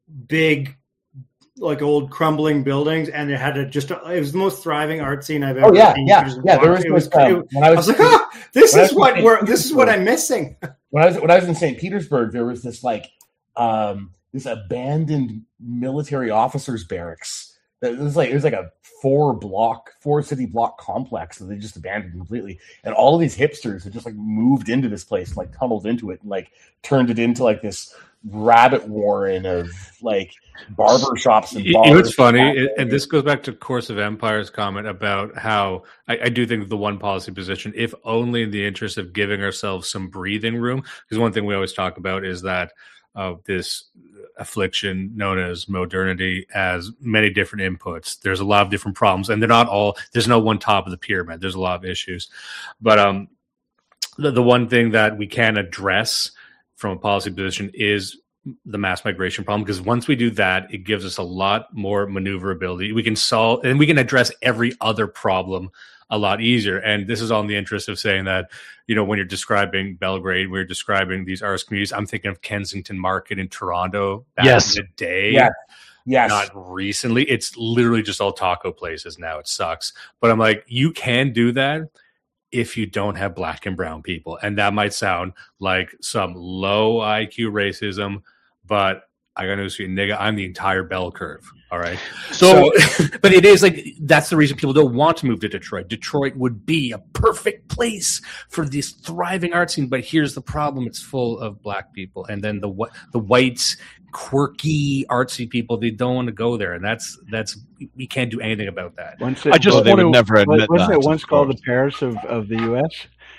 big, like old crumbling buildings, and it had a just. A, it was the most thriving art scene I've ever oh, yeah, seen. Yeah, yeah, There was, it was, was um, it, when I was, I was like, oh, this is what we're. This is what I'm missing. When I was when I was in Saint Petersburg, there was this like um, this abandoned military officers barracks. It was like it was like a four block, four city block complex that they just abandoned completely, and all of these hipsters had just like moved into this place, like tunneled into it, and like turned it into like this rabbit warren of like barber shops and bars. You know, it's funny, it, and this goes back to Course of Empires comment about how I, I do think the one policy position, if only in the interest of giving ourselves some breathing room, because one thing we always talk about is that uh, this affliction known as modernity has many different inputs. There's a lot of different problems, and they're not all. There's no one top of the pyramid. There's a lot of issues, but um, the, the one thing that we can address from a policy position is the mass migration problem, because once we do that, it gives us a lot more maneuverability. We can solve and we can address every other problem a lot easier. And this is all in the interest of saying that, you know, when you're describing Belgrade, we're describing these artist communities. I'm thinking of Kensington Market in Toronto back yes. in the day. Yes. Yes. Not recently. It's literally just all taco places now. It sucks. But I'm like, you can do that if you don't have black and brown people. And that might sound like some low I Q racism, but I got news for you, nigga. I'm the entire bell curve. All right. So, so but it is like, that's the reason people don't want to move to Detroit. Detroit would be a perfect place for this thriving art scene. But here's the problem. It's full of black people. And then the the whites, quirky, artsy people, they don't want to go there. And that's, that's, we can't do anything about that. Once it, I just well, they would to, never admit wasn't that. it once called the Paris of, of the U S?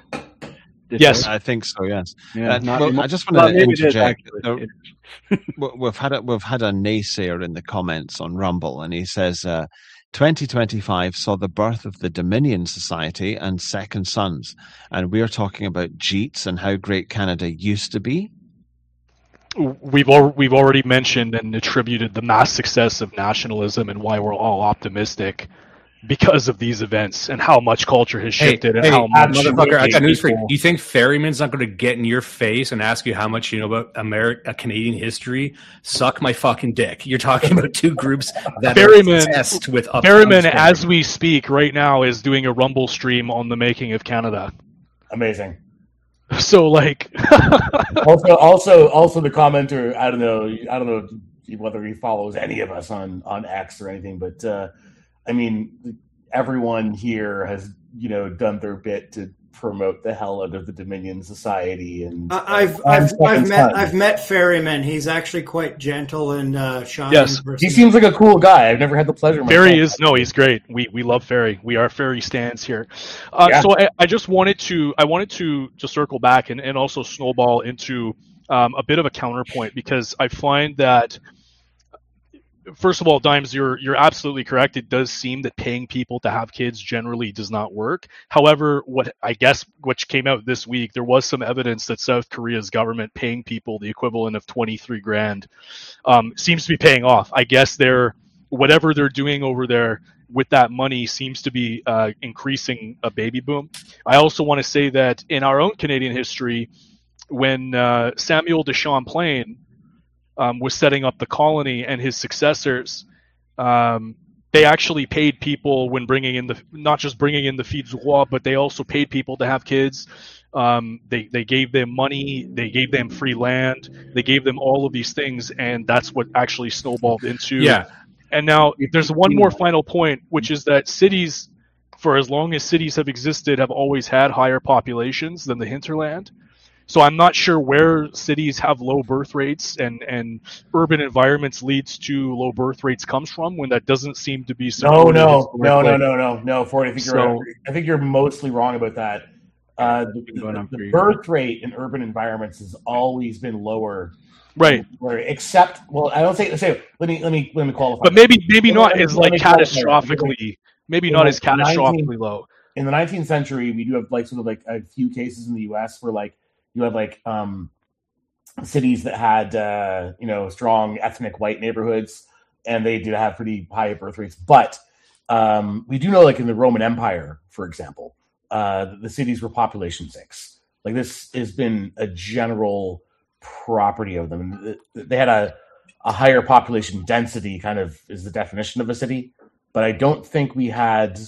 Detroit? Yes, I think so. Yes. Yeah, uh, not, well, I just want well, to interject. It We've had a, we've had a naysayer in the comments on Rumble, and he says, uh, twenty twenty-five saw the birth of the Dominion Society and Second Sons, and we're talking about Jeets and how great Canada used to be. We've al- we've already mentioned and attributed the mass success of nationalism and why we're all optimistic because of these events and how much culture has shifted hey, and hey, how much. Motherfucker, I got news for you. You think Ferryman's not going to get in your face and ask you how much you know about American, Canadian history? Suck my fucking dick. You're talking about two groups that Ferryman, are obsessed with. Ferryman, as we speak right now, is doing a Rumble stream on the making of Canada. Amazing. So, like, also, also, also, the commenter. I don't know. I don't know whether he follows any of us on on X or anything, but. Uh, I mean, everyone here has, you know, done their bit to promote the hell out of the Dominion Society, and uh, I've I've, I've met I've met Ferryman. He's actually quite gentle and uh, shy. Yes, he seems like a cool guy. I've never had the pleasure. Ferry is no, he's great. We we love Ferry. We are Ferry stands here. Uh, yeah. So I, I just wanted to I wanted to to circle back and, and also snowball into um, a bit of a counterpoint, because I find that. First of all, Dimes, you're you're absolutely correct. It does seem that paying people to have kids generally does not work. However, what I guess which came out this week, there was some evidence that South Korea's government paying people the equivalent of twenty-three grand um, seems to be paying off. I guess they're whatever they're doing over there with that money seems to be uh, increasing a baby boom. I also want to say that in our own Canadian history, when uh, Samuel de Champlain um, was setting up the colony and his successors, um, they actually paid people when bringing in the, not just bringing in the filles du roi, but they also paid people to have kids. Um, they, they gave them money, they gave them free land, they gave them all of these things, and that's what actually snowballed into. Yeah. And now there's one more final point, which is that cities, for as long as cities have existed, have always had higher populations than the hinterland. So I'm not sure where cities have low birth rates and, and urban environments leads to low birth rates comes from, when that doesn't seem to be no, no, no, no, no, no, no, Ford. I think you're So- right. I think you're mostly wrong about that. Uh, the, the, the birth rate in urban environments has always been lower, right? Where except, well, I don't say. Say, let me let me let me qualify. But maybe maybe Let not me- as let like me qualify. catastrophically, maybe In not the as catastrophically nineteen low. In the nineteenth century, we do have like sort of like a few cases in the U S where like you have like um, cities that had uh, you know strong ethnic white neighborhoods, and they did have pretty high birth rates. But um, we do know, like in the Roman Empire, for example, uh, the cities were population sinks. Like this has been a general property of them. They had a, a higher population density, kind of is the definition of a city. But I don't think we had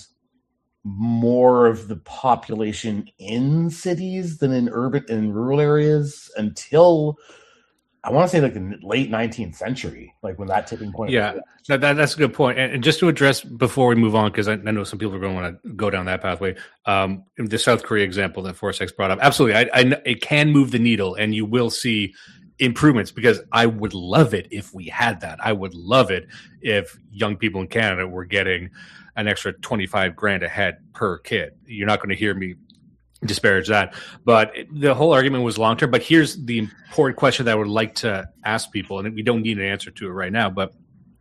more of the population in cities than in urban in rural areas until I want to say like the late nineteenth century, like when that tipping point. Yeah, that, that, that's a good point. And, and just to address before we move on, because I, I know some people are going to want to go down that pathway. Um, the South Korea example that Force X brought up, absolutely, I, I, it can move the needle, and you will see improvements. Because I would love it if we had that. I would love it if young people in Canada were getting an extra twenty-five grand a head per kid. You're not going to hear me disparage that, but the whole argument was long term. But here's the important question that I would like to ask people, and we don't need an answer to it right now, but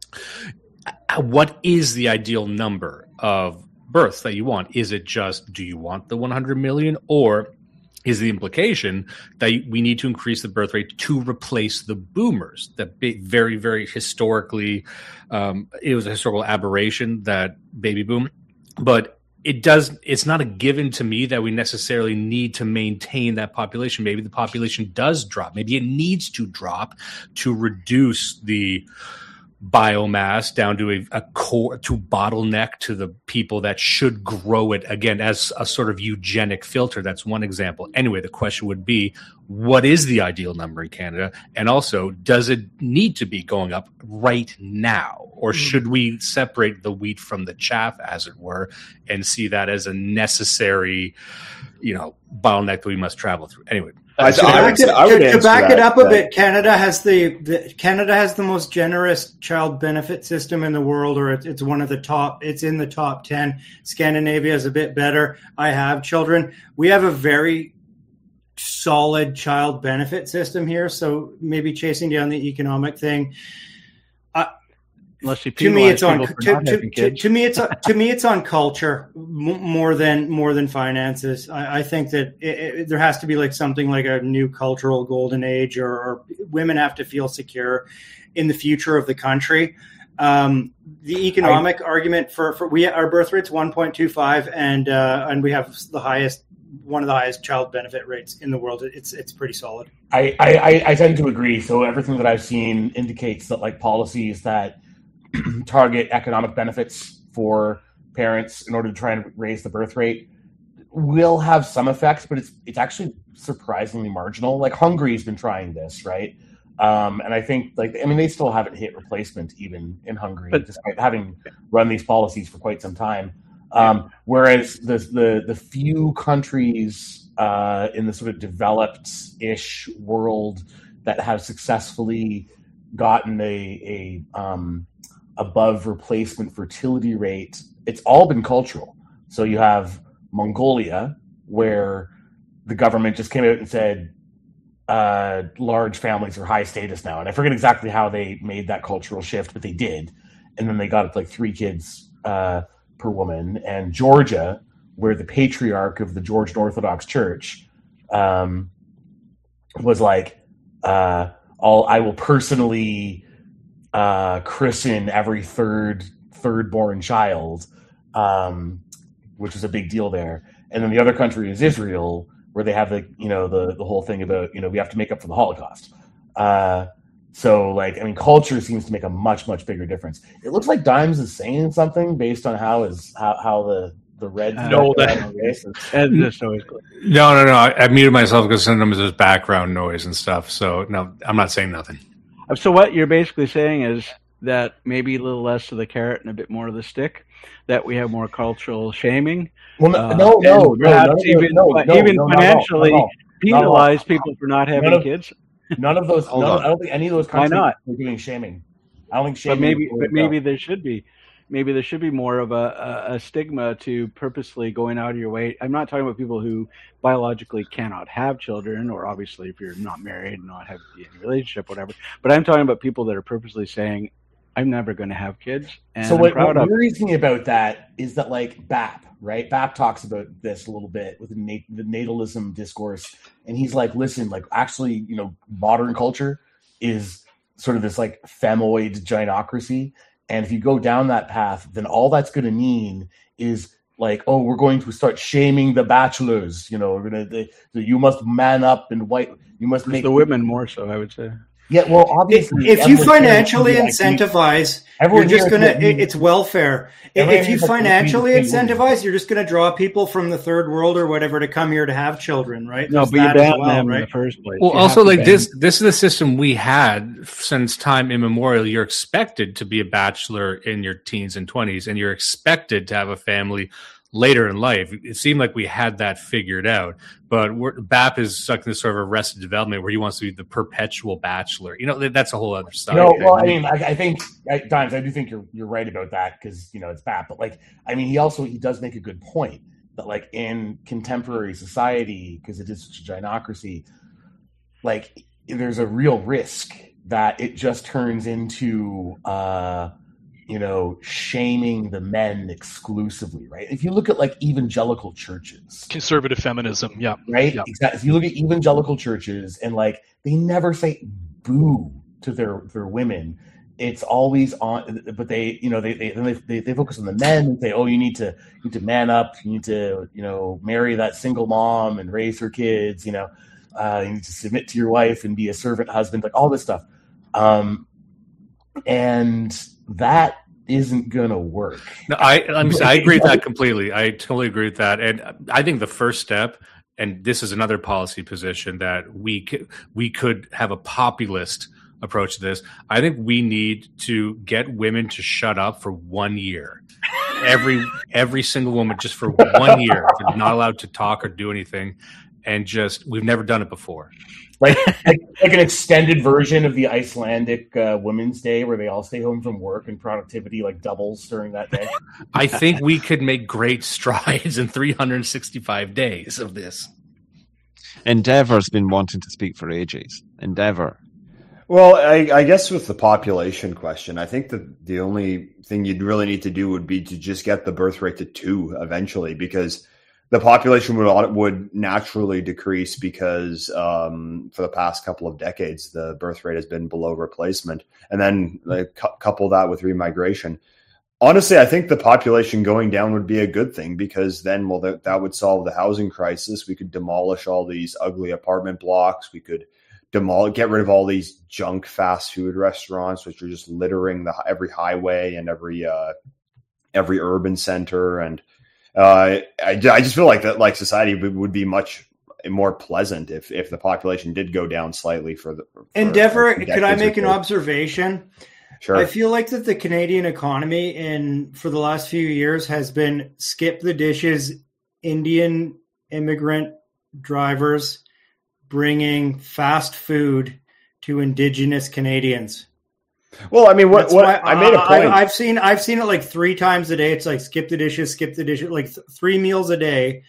what is the ideal number of births that you want? Is it just, do you want the one hundred million, or is the implication that we need to increase the birth rate to replace the boomers? That big, very, very historically, um, it was a historical aberration, that baby boom, but it does, it's not a given to me that we necessarily need to maintain that population. Maybe the population does drop. Maybe it needs to drop to reduce the biomass down to a, a core, to bottleneck to the people that should grow it again as a sort of eugenic filter. That's one example. Anyway, the question would be, what is the ideal number in Canada? And also, does it need to be going up right now? Or should we separate the wheat from the chaff, as it were, and see that as a necessary, you know, bottleneck that we must travel through? Anyway, I, I would, I would to, to back that, it up a that. bit, Canada has the, the Canada has the most generous child benefit system in the world, or it's, it's one of the top. It's in the top ten. Scandinavia is a bit better. I have children. We have a very solid child benefit system here. So maybe chasing down the economic thing. Uh, to me, it's on to, to, to, to me it's to me it's on culture more than more than finances. I, I think that it, it, there has to be like something like a new cultural golden age, or, or women have to feel secure in the future of the country. Um, the economic I, argument for, for we our birth rate's one point two five, and uh, and we have the highest one of the highest child benefit rates in the world. It's it's pretty solid. I, I, I tend to agree. So everything that I've seen indicates that like policies that target economic benefits for parents in order to try and raise the birth rate will have some effects, but it's it's actually surprisingly marginal. Like Hungary's been trying this, right? Um, and I think, like, I mean, they still haven't hit replacement even in Hungary, but, despite having run these policies for quite some time. Um, whereas the the the few countries uh, in the sort of developed-ish world that have successfully gotten a a um, above replacement fertility rate, it's all been cultural. So you have Mongolia, where the government just came out and said uh, large families are high status now. And I forget exactly how they made that cultural shift, but they did. And then they got it like three kids uh, per woman. And Georgia, where the patriarch of the Georgian Orthodox Church um, was like, uh, I'll, I will personally uh, christen every third third born child, um, which is a big deal there. And then the other country is Israel, where they have the you know the the whole thing about you know we have to make up for the Holocaust. Uh, so like I mean, culture seems to make a much much bigger difference. It looks like Dimes is saying something based on how is how how the the red uh, no that no no no I, I muted myself because sometimes there's background noise and stuff. So no, I'm not saying nothing. So what you're basically saying is that maybe a little less of the carrot and a bit more of the stick, that we have more cultural shaming. Well, no, uh, no, no, perhaps no, even, no, no, even no, financially no, no, penalize no, no. people for not having none of, kids. None of those. None of, I don't think any of those countries Why not? are doing shaming. I don't think shaming. But maybe, but maybe there should be. Maybe there should be more of a, a, a stigma to purposely going out of your way. I'm not talking about people who biologically cannot have children, or obviously if you're not married and not have any relationship, whatever. But I'm talking about people that are purposely saying, I'm never going to have kids. And so I'm what, proud what of worries me about that is that like B A P, right? B A P talks about this a little bit with the, nat- the natalism discourse. And he's like, listen, like actually, you know, modern culture is sort of this like femoid gynocracy. And if you go down that path, then all that's going to mean is like, oh, we're going to start shaming the bachelors. You know, we're gonna they, you must man up and white. You must make the women more so, I would say. Yeah, well, obviously, if, if you financially incentivize, like, you're just gonna. It, it's welfare. If you financially incentivize, you're just gonna draw people from the third world or whatever to come here to have children, right? No, There's but you ban well, them right? in the first place. Well, You also have to like ban this. them. This is the system we had since time immemorial. You're expected to be a bachelor in your teens and twenties, and you're expected to have a family later in life. It seemed like we had that figured out, but we're, B A P is stuck in this sort of arrested development where he wants to be the perpetual bachelor. You know, that's a whole other side. No, well, I mean, I, I think at times I do think you're you're right about that because you know it's B A P, but like, I mean, he also he does make a good point that like in contemporary society, because it is such a gynocracy, like there's a real risk that it just turns into uh you know, shaming the men exclusively, right? If you look at like evangelical churches, conservative feminism, yeah, right, yeah. Exactly. If you look at evangelical churches and like they never say boo to their their women, it's always on. But they, you know, they they they, they focus on the men and say, oh, you need to you need to man up, you need to you know marry that single mom and raise her kids, you know, uh, you need to submit to your wife and be a servant husband, like all this stuff, um, and that isn't gonna work. No, I I'm, I agree with that completely. I totally agree with that, and I think the first step, and this is another policy position that we could, we could have a populist approach to this. I think we need to get women to shut up for one year. Every every single woman, just for one year, they're not allowed to talk or do anything, and just we've never done it before. Like, like like an extended version of the Icelandic uh, Women's Day, where they all stay home from work and productivity like doubles during that day. I think we could make great strides in three hundred sixty-five days of this. Endeavour's been wanting to speak for ages. Endeavour. Well, I, I guess with the population question, I think that the only thing you'd really need to do would be to just get the birth rate to two eventually, because the population would would naturally decrease because um, for the past couple of decades, the birth rate has been below replacement. And then like, cu- couple that with remigration. Honestly, I think the population going down would be a good thing because then, well, that, that would solve the housing crisis. We could demolish all these ugly apartment blocks. We could demolish, get rid of all these junk fast food restaurants, which are just littering the every highway and every uh, every urban center. And Uh, I, I just feel like that, like society would, would be much more pleasant if, if the population did go down slightly for the for Endeavour. Could I make an observation? Sure. I feel like that the Canadian economy in for the last few years has been skip the dishes, Indian immigrant drivers bringing fast food to Indigenous Canadians. Well, I mean, what, what why, I made a point. I, I've seen I've seen it like three times a day. It's like skip the dishes, skip the dishes, like th- three meals a day.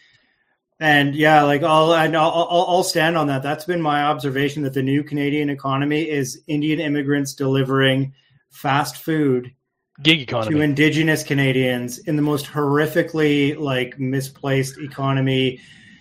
And yeah, like I'll, and I'll I'll I'll stand on that. That's been my observation, that the new Canadian economy is Indian immigrants delivering fast food gig economy to Indigenous Canadians in the most horrifically like misplaced economy.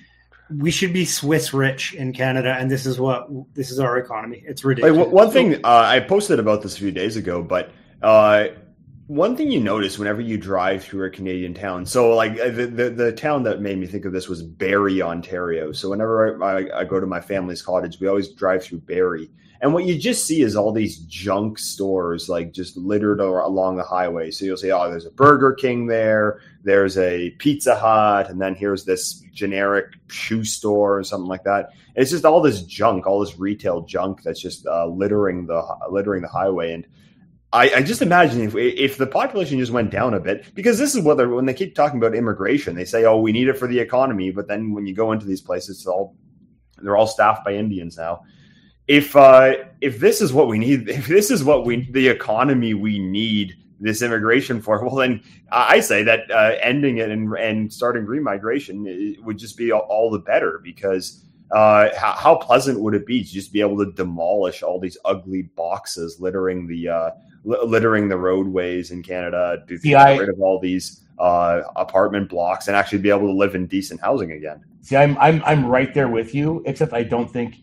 We should be Swiss rich in Canada, and this is what this is our economy. It's ridiculous. Like, one thing uh, I posted about this a few days ago, but uh, one thing you notice whenever you drive through a Canadian town, so like the, the, the town that made me think of this was Barrie, Ontario. So whenever I, I, I go to my family's cottage, we always drive through Barrie. And what you just see is all these junk stores, like just littered along the highway. So you'll say, oh, there's a Burger King there, there's a Pizza Hut, and then here's this generic shoe store or something like that. And it's just all this junk, all this retail junk that's just uh, littering the littering the highway. And I, I just imagine if if the population just went down a bit, because this is what they're, when they keep talking about immigration, they say, oh, we need it for the economy. But then when you go into these places, it's all they're all staffed by Indians now. If uh, if this is what we need, if this is what we the economy we need this immigration for, well, then I say that uh, ending it and and starting green migration would just be all, all the better, because uh, how, how pleasant would it be to just be able to demolish all these ugly boxes littering the uh, littering the roadways in Canada, to see, get I, rid of all these uh, apartment blocks and actually be able to live in decent housing again. See, I'm I'm I'm right there with you, except I don't think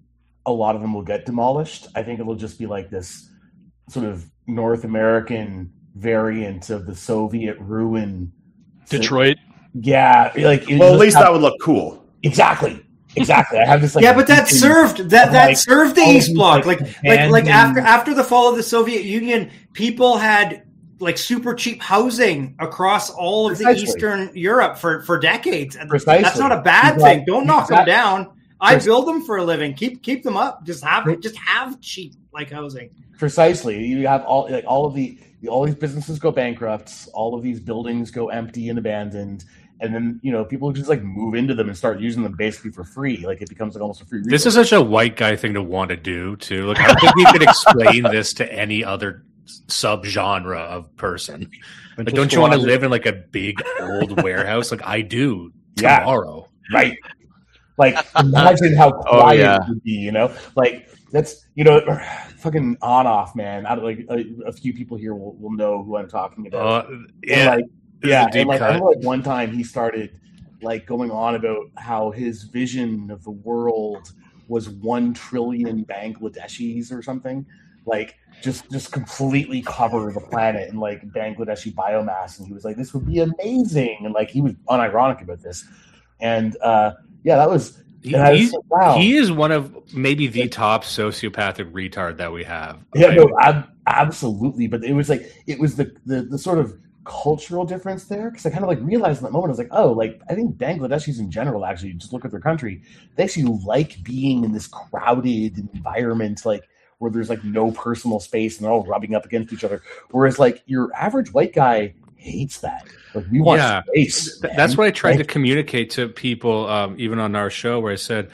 a lot of them will get demolished. I think it'll just be like this sort of North American variant of the Soviet ruin. Detroit. Yeah, like well, at least have, that would look cool. Exactly. Exactly. I have this like yeah, but that served that that like, served the East Bloc. Like like like and, after after the fall of the Soviet Union, people had like super cheap housing across all of Precisely. the Eastern Europe for, for decades. Precisely. That's not a bad exactly. thing. Don't knock exactly. them down. I build them for a living. Keep keep them up. Just have just have cheap like housing. Precisely. You have all like all of the all these businesses go bankrupt. All of these buildings go empty and abandoned. And then, you know, people just like move into them and start using them basically for free. Like it becomes like almost a free resource. This is such a white guy thing to want to do too. Like I don't think you could explain this to any other subgenre of person. Like, don't you want to live in like a big old warehouse? Like I do tomorrow. Yeah, right. Like imagine how quiet oh, yeah. it would be, you know? Like that's, you know, fucking on off, man. I don't like a, a few people here will, will know who I'm talking about. Uh, yeah. Like, yeah, and like cut. I remember like one time he started like going on about how his vision of the world was one trillion Bangladeshis or something, like just just completely cover the planet in like Bangladeshi biomass, and he was like, "This would be amazing," and like he was unironic about this, and uh, yeah, that was. He, he's, like, wow. he is one of maybe the top sociopathic retard that we have. Yeah, like, no, ab- absolutely, but it was like it was the the, the sort of cultural difference there, because I kind of like realized in that moment, I was like, oh, like I think Bangladeshis in general, actually, just look at their country, they actually like being in this crowded environment, like where there's like no personal space and they're all rubbing up against each other. Whereas like your average white guy hates that. Like we want yeah, space. Man. That's what I tried like, to communicate to people, um, even on our show, where I said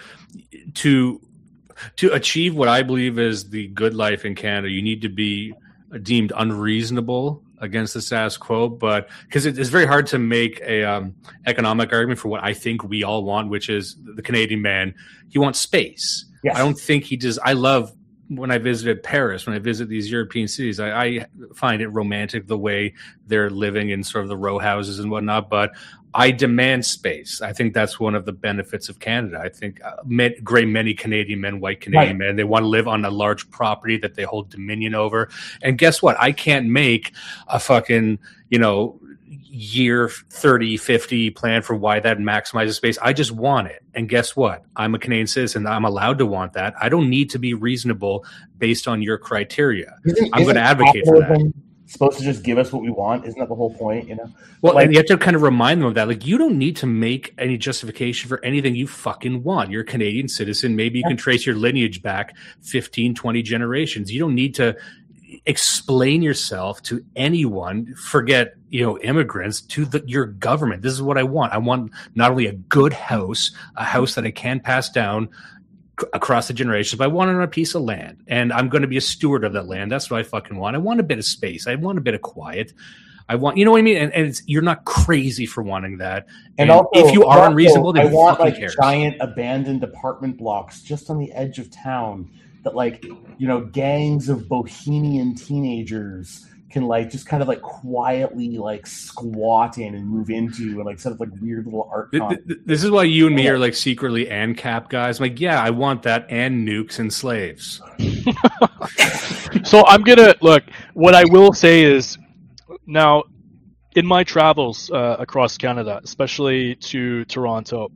to to achieve what I believe is the good life in Canada, you need to be deemed unreasonable against the status quo, but because it, it's very hard to make a um, economic argument for what I think we all want, which is the Canadian man. He wants space. Yes. I don't think he does. I love when I visited Paris, when I visit these European cities, I, I find it romantic the way they're living in sort of the row houses and whatnot, but I demand space. I think that's one of the benefits of Canada. I think uh, men, great many Canadian men, white Canadian right. men, they want to live on a large property that they hold dominion over. And guess what? I can't make a fucking, you know, year thirty, fifty plan for why that maximizes space. I just want it. And guess what? I'm a Canadian citizen. I'm allowed to want that. I don't need to be reasonable based on your criteria. Isn't, I'm going to advocate for that. Supposed to just give us what we want? Isn't that the whole point? You know. Well, like, and you have to kind of remind them of that. Like, you don't need to make any justification for anything you fucking want. You're a Canadian citizen. Maybe you yeah. can trace your lineage back fifteen, twenty generations. You don't need to explain yourself to anyone. Forget, you know, immigrants, to the, your government. This is what I want. I want not only a good house, a house that I can pass down across the generations, but I want it on a piece of land, and I'm going to be a steward of that land. That's what I fucking want. I want a bit of space. I want a bit of quiet. I want, you know what I mean? And, and it's, you're not crazy for wanting that. And, and also, if you are also, unreasonable, then I want like cares. Giant abandoned apartment blocks just on the edge of town that, like, you know, gangs of bohemian teenagers can like just kind of like quietly like squat in and move into and like set up like weird little art. This, this is why you and me are like secretly ANCAP guys. I'm like, yeah, I want that and nukes and slaves. So I'm gonna look. What I will say is, Now, in my travels uh, across Canada, especially to Toronto,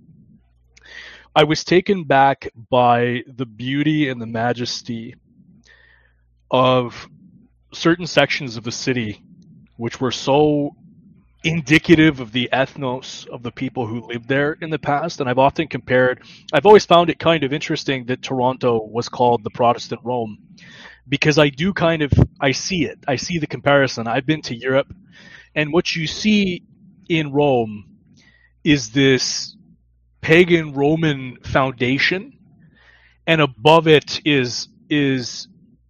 I was taken back by the beauty and the majesty of certain sections of the city, which were so indicative of the ethnos of the people who lived there in the past. And I've often compared, I've always found it kind of interesting that Toronto was called the Protestant Rome, because I do kind of, I see it. I see the comparison. I've been to Europe, and what you see in Rome is this pagan Roman foundation, and above it is is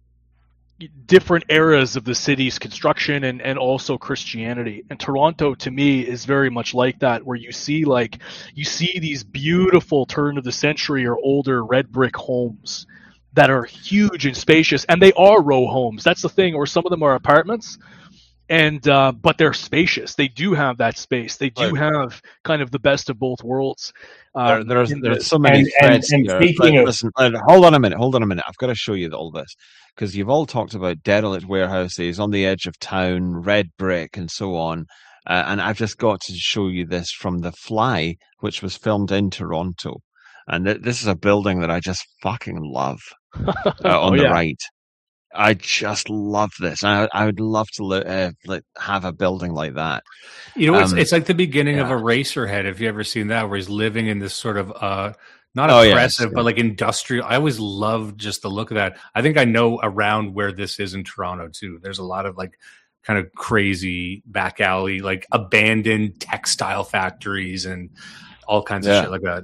different eras of the city's construction and, and also Christianity. And Toronto, to me, is very much like that, where you see like you see these beautiful turn of the century or older red brick homes that are huge and spacious, and they are row homes. That's the thing, or some of them are apartments. And uh, but they're spacious. They do have that space. They do right. have kind of the best of both worlds. Um, there, there's there's so many and, threads and, and here. Of... Listen, hold on a minute. Hold on a minute. I've got to show you all this, because you've all talked about derelict warehouses on the edge of town, red brick, and so on. Uh, and I've just got to show you this from The Fly, which was filmed in Toronto. And th- this is a building that I just fucking love uh, on oh, the yeah. right. I just love this. I I would love to uh, like have a building like that. You know, it's um, it's like the beginning yeah. of Eraserhead. Have you ever seen that, where he's living in this sort of uh, not oh, oppressive, yes, but yeah. like industrial? I always loved just the look of that. I think I know around where this is in Toronto too. There's a lot of like kind of crazy back alley, like abandoned textile factories and all kinds yeah. of shit like that.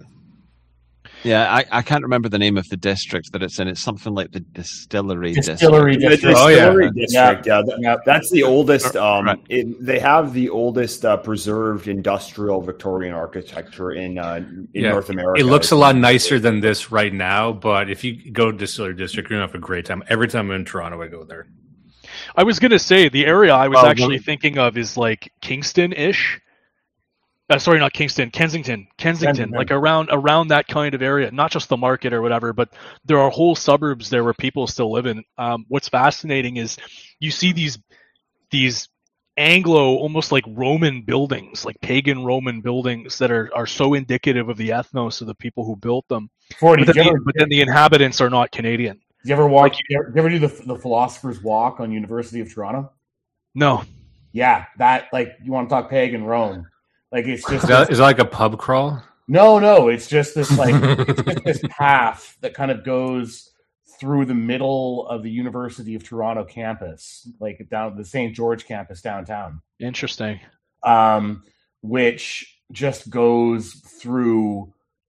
Yeah, I, I can't remember the name of the district that it's in. It's something like the Distillery, Distillery District. District. Oh, yeah. District. Yeah, yeah. That, that's the oldest. Um, right. it, they have the oldest uh, preserved industrial Victorian architecture in uh, in yeah. North America. It looks a lot nicer than this right now, but if you go to Distillery District, you're going to have a great time. Every time I'm in Toronto, I go there. I was going to say, the area I was oh, actually well, thinking of is like Kingston-ish. Uh, sorry, not Kingston, Kensington, Kensington, Kensington, like around around that kind of area, not just the market or whatever, but there are whole suburbs there where people still live in. Um, what's fascinating is you see these these Anglo, almost like Roman buildings, like pagan Roman buildings that are, are so indicative of the ethnos of the people who built them. forty, but, then ever, the, but then the inhabitants are not Canadian. Did you ever walk? Like, you, ever, you ever do the the Philosopher's Walk on University of Toronto? No. Yeah, that like you want to talk pagan Rome. Like it's just is that, is that like a pub crawl? No, no, it's just this like it's just this path that kind of goes through the middle of the University of Toronto campus, like down the Saint George campus downtown. Interesting. Um, which just goes through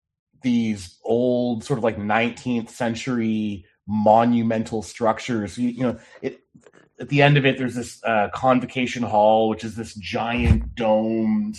these old sort of like nineteenth century monumental structures. You, you know, it at the end of it, there's this uh, convocation hall, which is this giant domed,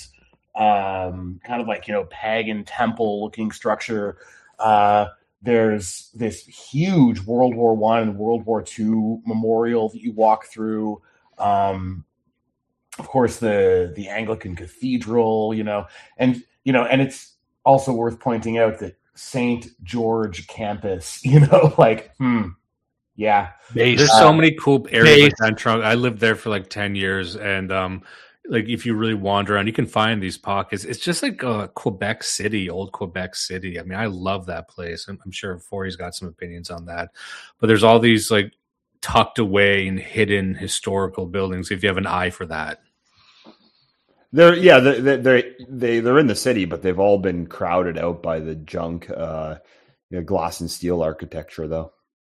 um, kind of like, you know, pagan temple looking structure. Uh, there's this huge World War One and World War Two memorial that you walk through. Um, of course, the the Anglican Cathedral, you know, and you know, and it's also worth pointing out that Saint George campus, you know, like, hmm. Yeah, Base. There's uh, so many cool areas like that. I lived there for like ten years, and um, like if you really wander around, you can find these pockets. It's just like uh, Quebec City, old Quebec City. I mean, I love that place. I'm, I'm sure Forey's got some opinions on that, but there's all these like tucked away and hidden historical buildings. If you have an eye for that, they're yeah they they they they're in the city, but they've all been crowded out by the junk, uh, you know, glass and steel architecture, though.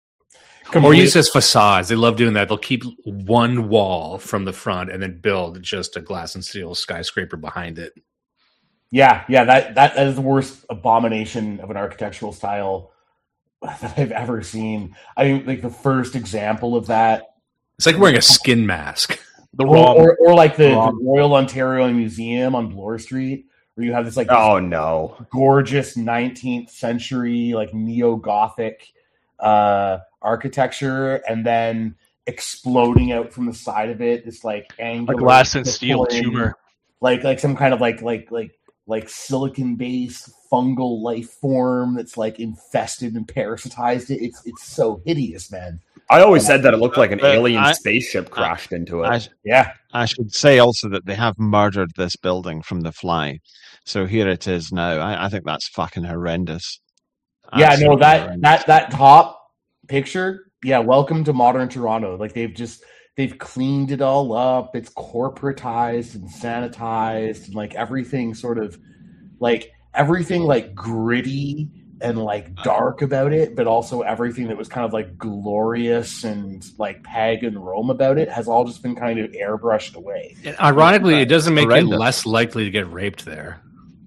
Or use as facades. They love doing that. They'll keep one wall from the front and then build just a glass and steel skyscraper behind it. Yeah, yeah, that, that, that is the worst abomination of an architectural style that I've ever seen. I mean, like the first example of that. It's like wearing a skin mask. The or, or, or like the, the Royal Ontario Museum on Bloor Street, where you have this like this oh no gorgeous nineteenth century like neo-Gothic uh architecture, and then exploding out from the side of it, this like angular a glass and steel tumor, like like some kind of like like like like silicon based fungal life form that's like infested and parasitized it. It's it's so hideous, man. I always said that it looked like an But alien I- spaceship crashed into it. I, Yeah. I should say also that they have murdered this building from the fly. So here it is now. I, I think that's fucking horrendous. Yeah, no, Absolutely that horrendous. that that top picture, yeah, welcome to modern Toronto. Like they've just they've cleaned it all up. It's corporatized and sanitized and like everything sort of like everything like gritty and like dark about it, but also everything that was kind of like glorious and like pagan Rome about it has all just been kind of airbrushed away. And ironically, it doesn't make Horrendous. it less likely to get raped there.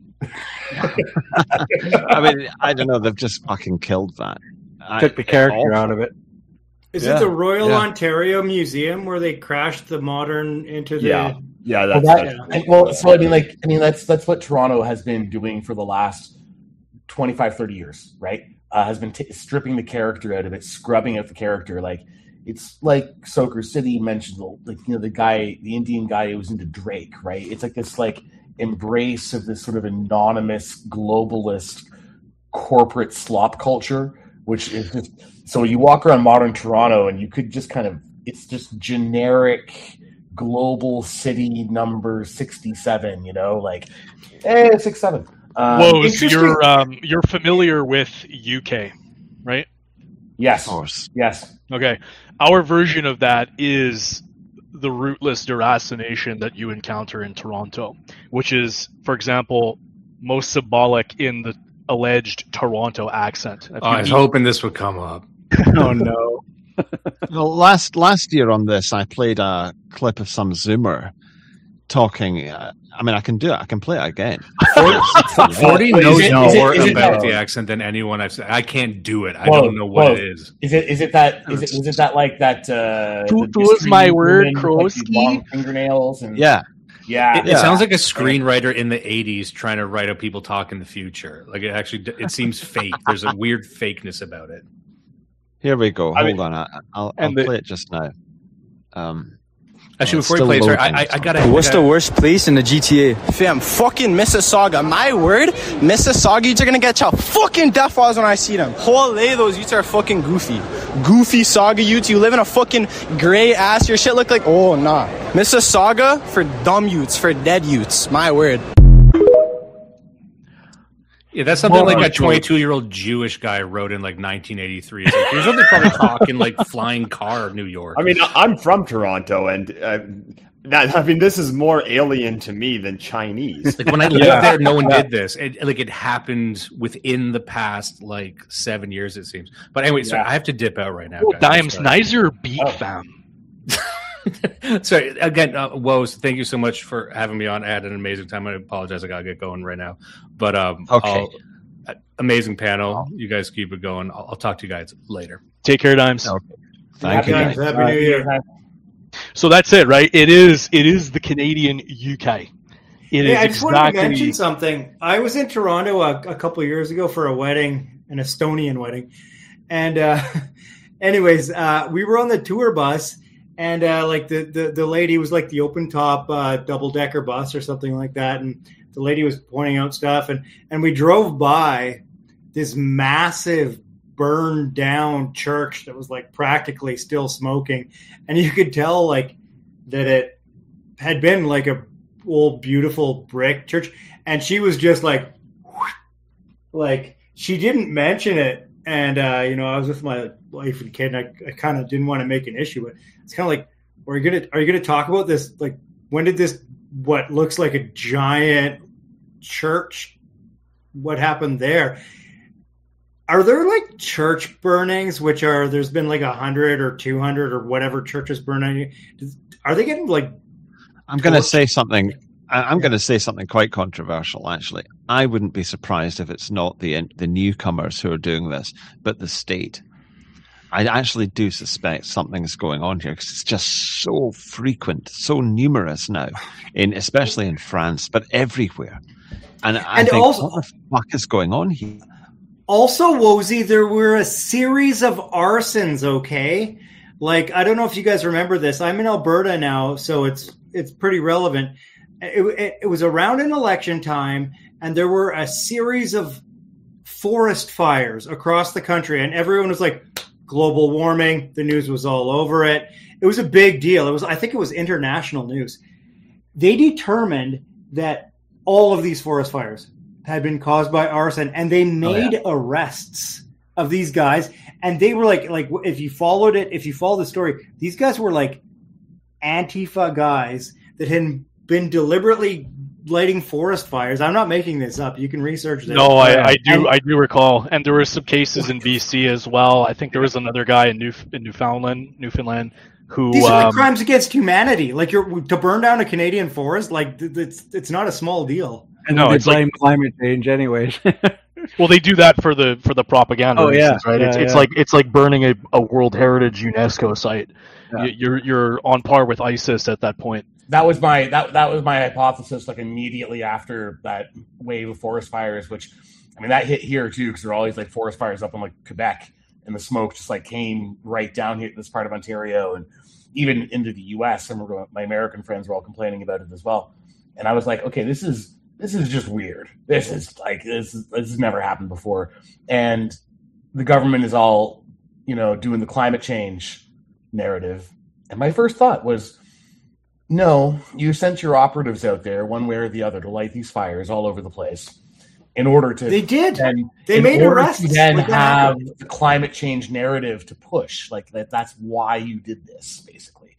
I mean, I don't know. They've just fucking killed that. Took the character awful. out of it. Is Yeah, it the Royal yeah. Ontario Museum where they crashed the modern into the? Yeah, yeah, Well, that's, that- that's and, well, so I mean, like, I mean, that's that's what Toronto has been doing for the last twenty-five, thirty years, right? Uh, has been t- stripping the character out of it, scrubbing out the character. Like, it's like Soker City mentioned, like, you know, the guy, the Indian guy who was into Drake, right? It's like this, like, embrace of this sort of anonymous, globalist, corporate slop culture, which is just, so you walk around modern Toronto and you could just kind of, it's just generic global city number sixty-seven, you know, like, eh, six, seven. Um, Whoa, so interesting- you're um, you're familiar with U K, right? yes, Of course. yes. Okay, our version of that is the rootless deracination that you encounter in Toronto, which is, for example, most symbolic in the alleged Toronto accent. If Oh, I you was eat- hoping this would come up. Oh no. Well, last last year on this, I played a clip of some Zoomer talking. Uh, I mean, I can do it. I can play it again. Forty Wait, knows is it- more is it- is it about that- the accent than anyone I've said. I can't do it. I Whoa, don't know what whoa. it is. Is it is it that is it is it that like that? Uh, Two- the two is mystery my word, woman with, like, these Krosky. long fingernails and Yeah. yeah. It, it sounds like a screenwriter in the eighties trying to write out people talk in the future. Like it actually, it seems fake. There's a weird fakeness about it. Here we go. I Hold mean- on. I, I'll, I'll And the- play it just now. Um, Actually, Oh, before it's you play, still sorry, I, loading, I, I so- gotta. What's I the gotta- worst place in the G T A? Fam, fucking Mississauga. My word, Mississauga youths are gonna get chopped fucking deaf eyes when I see them. Holy, those youths are fucking goofy. Goofy Saga youths. You live in a fucking gray ass. Your shit look like, oh, nah. Mississauga for dumb youths, for dead youths. My word. Yeah, that's something Well, like a I'm sure. twenty-two-year-old Jewish guy wrote in like nineteen eighty-three. It's like, here's what they probably talk in like flying car, New York. I mean, I'm from Toronto, and uh, that, I mean, this is more alien to me than Chinese. Like when I lived Yeah. there, no one did this. It, like it happened within the past like seven years, it seems. But anyway, sorry, Yeah. I have to dip out right now. Oh, guys. Dimes, Sorry. nicer beat Oh. fam. Sorry again, uh, Woes. Thank you so much for having me on. I had an amazing time. I apologize, I gotta get going right now. But um, Okay. I'll- uh, amazing panel. You guys keep it going. I'll, I'll talk to you guys later. Take care, Dimes. Okay. Thank Happy, you. Happy guys. New Year. So that's it, right? It is. It is the Canadian U K. It is Hey, I just wanted to exactly. mention something. I was in Toronto a, a couple of years ago for a wedding, an Estonian wedding, and uh, anyways, uh, we were on the tour bus, and uh, like the, the the lady was like the open top uh, double decker bus or something like that, and the lady was pointing out stuff, and and we drove by this massive burned down church that was like practically still smoking, and you could tell like that it had been like a old beautiful brick church, and she was just like like she didn't mention it, and uh you know I was with my wife and kid, and I, I kind of didn't want to make an issue with it. It's kind of like, are you gonna are you gonna talk about this? Like, when did this what looks like a giant church, what happened there? Are there like church burnings, which are there's been like a hundred or two hundred or whatever churches burning? Are they getting like? I'm going to say something. I- I'm going to say something quite controversial. Actually, I wouldn't be surprised if it's not the the newcomers who are doing this, but the state. I actually do suspect something's going on here because it's just so frequent, so numerous now, in especially in France, but everywhere. And I And think, also- what the fuck is going on here? Also, Wozy, there were a series of arsons. Okay, like I don't know if you guys remember this. I'm in Alberta now, so it's it's pretty relevant. It, it, it was around an election time, and there were a series of forest fires across the country, and everyone was like, global warming. The news was all over it. It was a big deal. It was, I think it was international news. They determined that all of these forest fires had been caused by arson, and they made oh, yeah. arrests of these guys. And they were like, like if you followed it, if you follow the story, these guys were like Antifa guys that had been deliberately lighting forest fires. I'm not making this up. You can research this. No, I, I do. And, I do recall, and there were some cases in B C as well. I think there was another guy in New in Newfoundland, Newfoundland, who these are um, like crimes against humanity. Like you're to burn down a Canadian forest. Like it's it's not a small deal. And no, they it's blame like, climate change, anyways. Well, they do that for the for the propaganda oh, reasons, yeah. right? Yeah, it's yeah. it's like it's like burning a, a World Heritage UNESCO site. Yeah. You're you're on par with ISIS at that point. That was my that that was my hypothesis. Like immediately after that wave of forest fires, which I mean that hit here too, because there are always like forest fires up in like Quebec, and the smoke just like came right down here to this part of Ontario and even into the U S. Some of my American friends were all complaining about it as well. And I was like, okay, this is this is just weird. This is like this is, this has never happened before. And the government is all, you know, doing the climate change narrative. And my first thought was, no, you sent your operatives out there one way or the other to light these fires all over the place in order to they did then, they made arrests to then like have the climate change narrative to push like that. That's why you did this basically.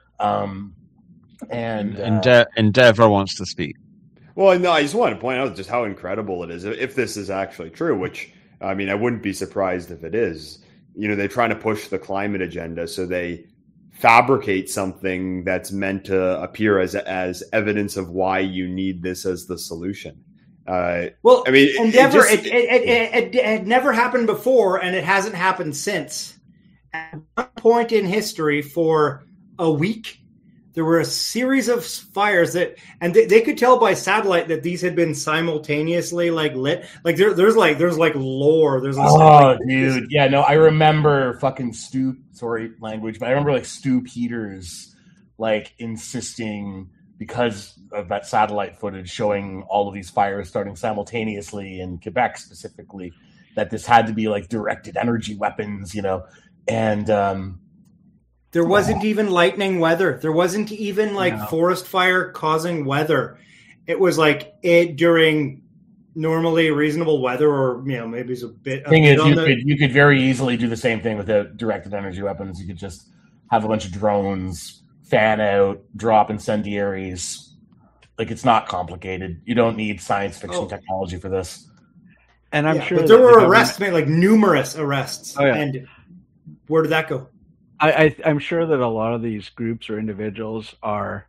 Um, and uh, Ende- Endeavor wants to speak. Well, no, I just want to point out just how incredible it is if this is actually true, which, I mean, I wouldn't be surprised if it is. You know, they're trying to push the climate agenda, so they fabricate something that's meant to appear as as evidence of why you need this as the solution. Uh, well, I mean, Endeavor, it, just, it, it, it, it, it had never happened before, and it hasn't happened since. At one point in history, for a week, there were a series of fires that, and they, they could tell by satellite that these had been simultaneously like lit. Like there, there's like there's like lore. There's oh, like, dude, yeah, no, I remember fucking Stu. Sorry, language, but I remember like Stu Peters, like insisting because of that satellite footage showing all of these fires starting simultaneously in Quebec specifically, that this had to be like directed energy weapons, you know, and. um There wasn't oh. even lightning weather. There wasn't even like no. forest fire causing weather. It was like it during normally reasonable weather, or you know maybe it's a bit. Thing a is, bit you the... could you could very easily do the same thing without directed energy weapons. You could just have a bunch of drones fan out, drop incendiaries. Like it's not complicated. You don't need science fiction oh. technology for this. And I'm yeah, sure but there the were government... arrests made, like numerous arrests. Oh, yeah. And where did that go? I, I, I'm sure that a lot of these groups or individuals are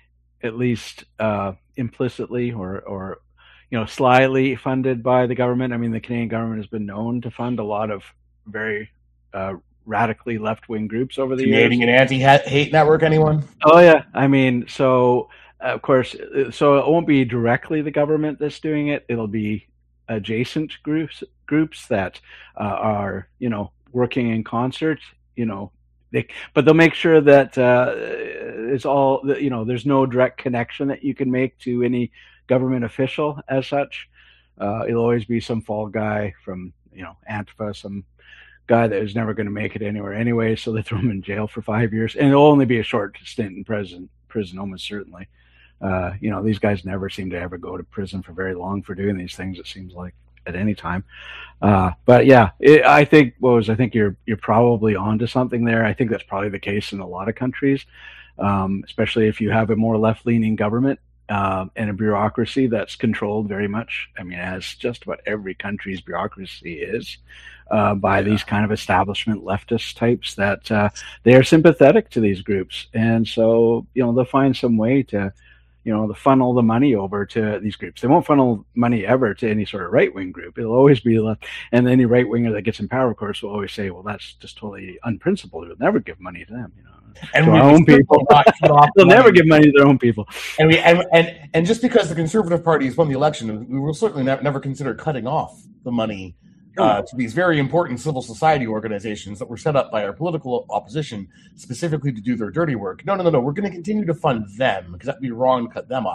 at least uh, implicitly or, or, you know, slyly funded by the government. I mean, the Canadian government has been known to fund a lot of very uh, radically left-wing groups over the Canadian years. An anti-hate network, anyone? Oh, yeah. I mean, so, of course, so it won't be directly the government that's doing it. It'll be adjacent groups, groups that uh, are, you know, working in concert, you know, They, but they'll make sure that uh, it's all, you know, there's no direct connection that you can make to any government official as such. Uh, it'll always be some fall guy from, you know, Antifa, some guy that is never going to make it anywhere anyway, so they throw him in jail for five years. And it'll only be a short stint in prison, prison almost certainly. Uh, you know, these guys never seem to ever go to prison for very long for doing these things, it seems like, at any time. Uh, but yeah, it, I think what was I think you're you're probably onto something there. I think that's probably the case in a lot of countries, um, especially if you have a more left-leaning government uh, and a bureaucracy that's controlled very much. I mean, as just about every country's bureaucracy is uh, by yeah. these kind of establishment leftist types that uh, they are sympathetic to these groups, and so you know they'll find some way to. You know, to funnel the money over to these groups. They won't funnel money ever to any sort of right-wing group. It'll always be left. And any right-winger that gets in power, of course, will always say, well, that's just totally unprincipled. We'll never give money to them, you know. And to we our own people. They'll never give money to their own people. And we and, and and just because the Conservative Party has won the election, we will certainly ne- never consider cutting off the money Uh, to these very important civil society organizations that were set up by our political opposition specifically to do their dirty work. No, no, no, no. We're going to continue to fund them because that'd be wrong to cut them off.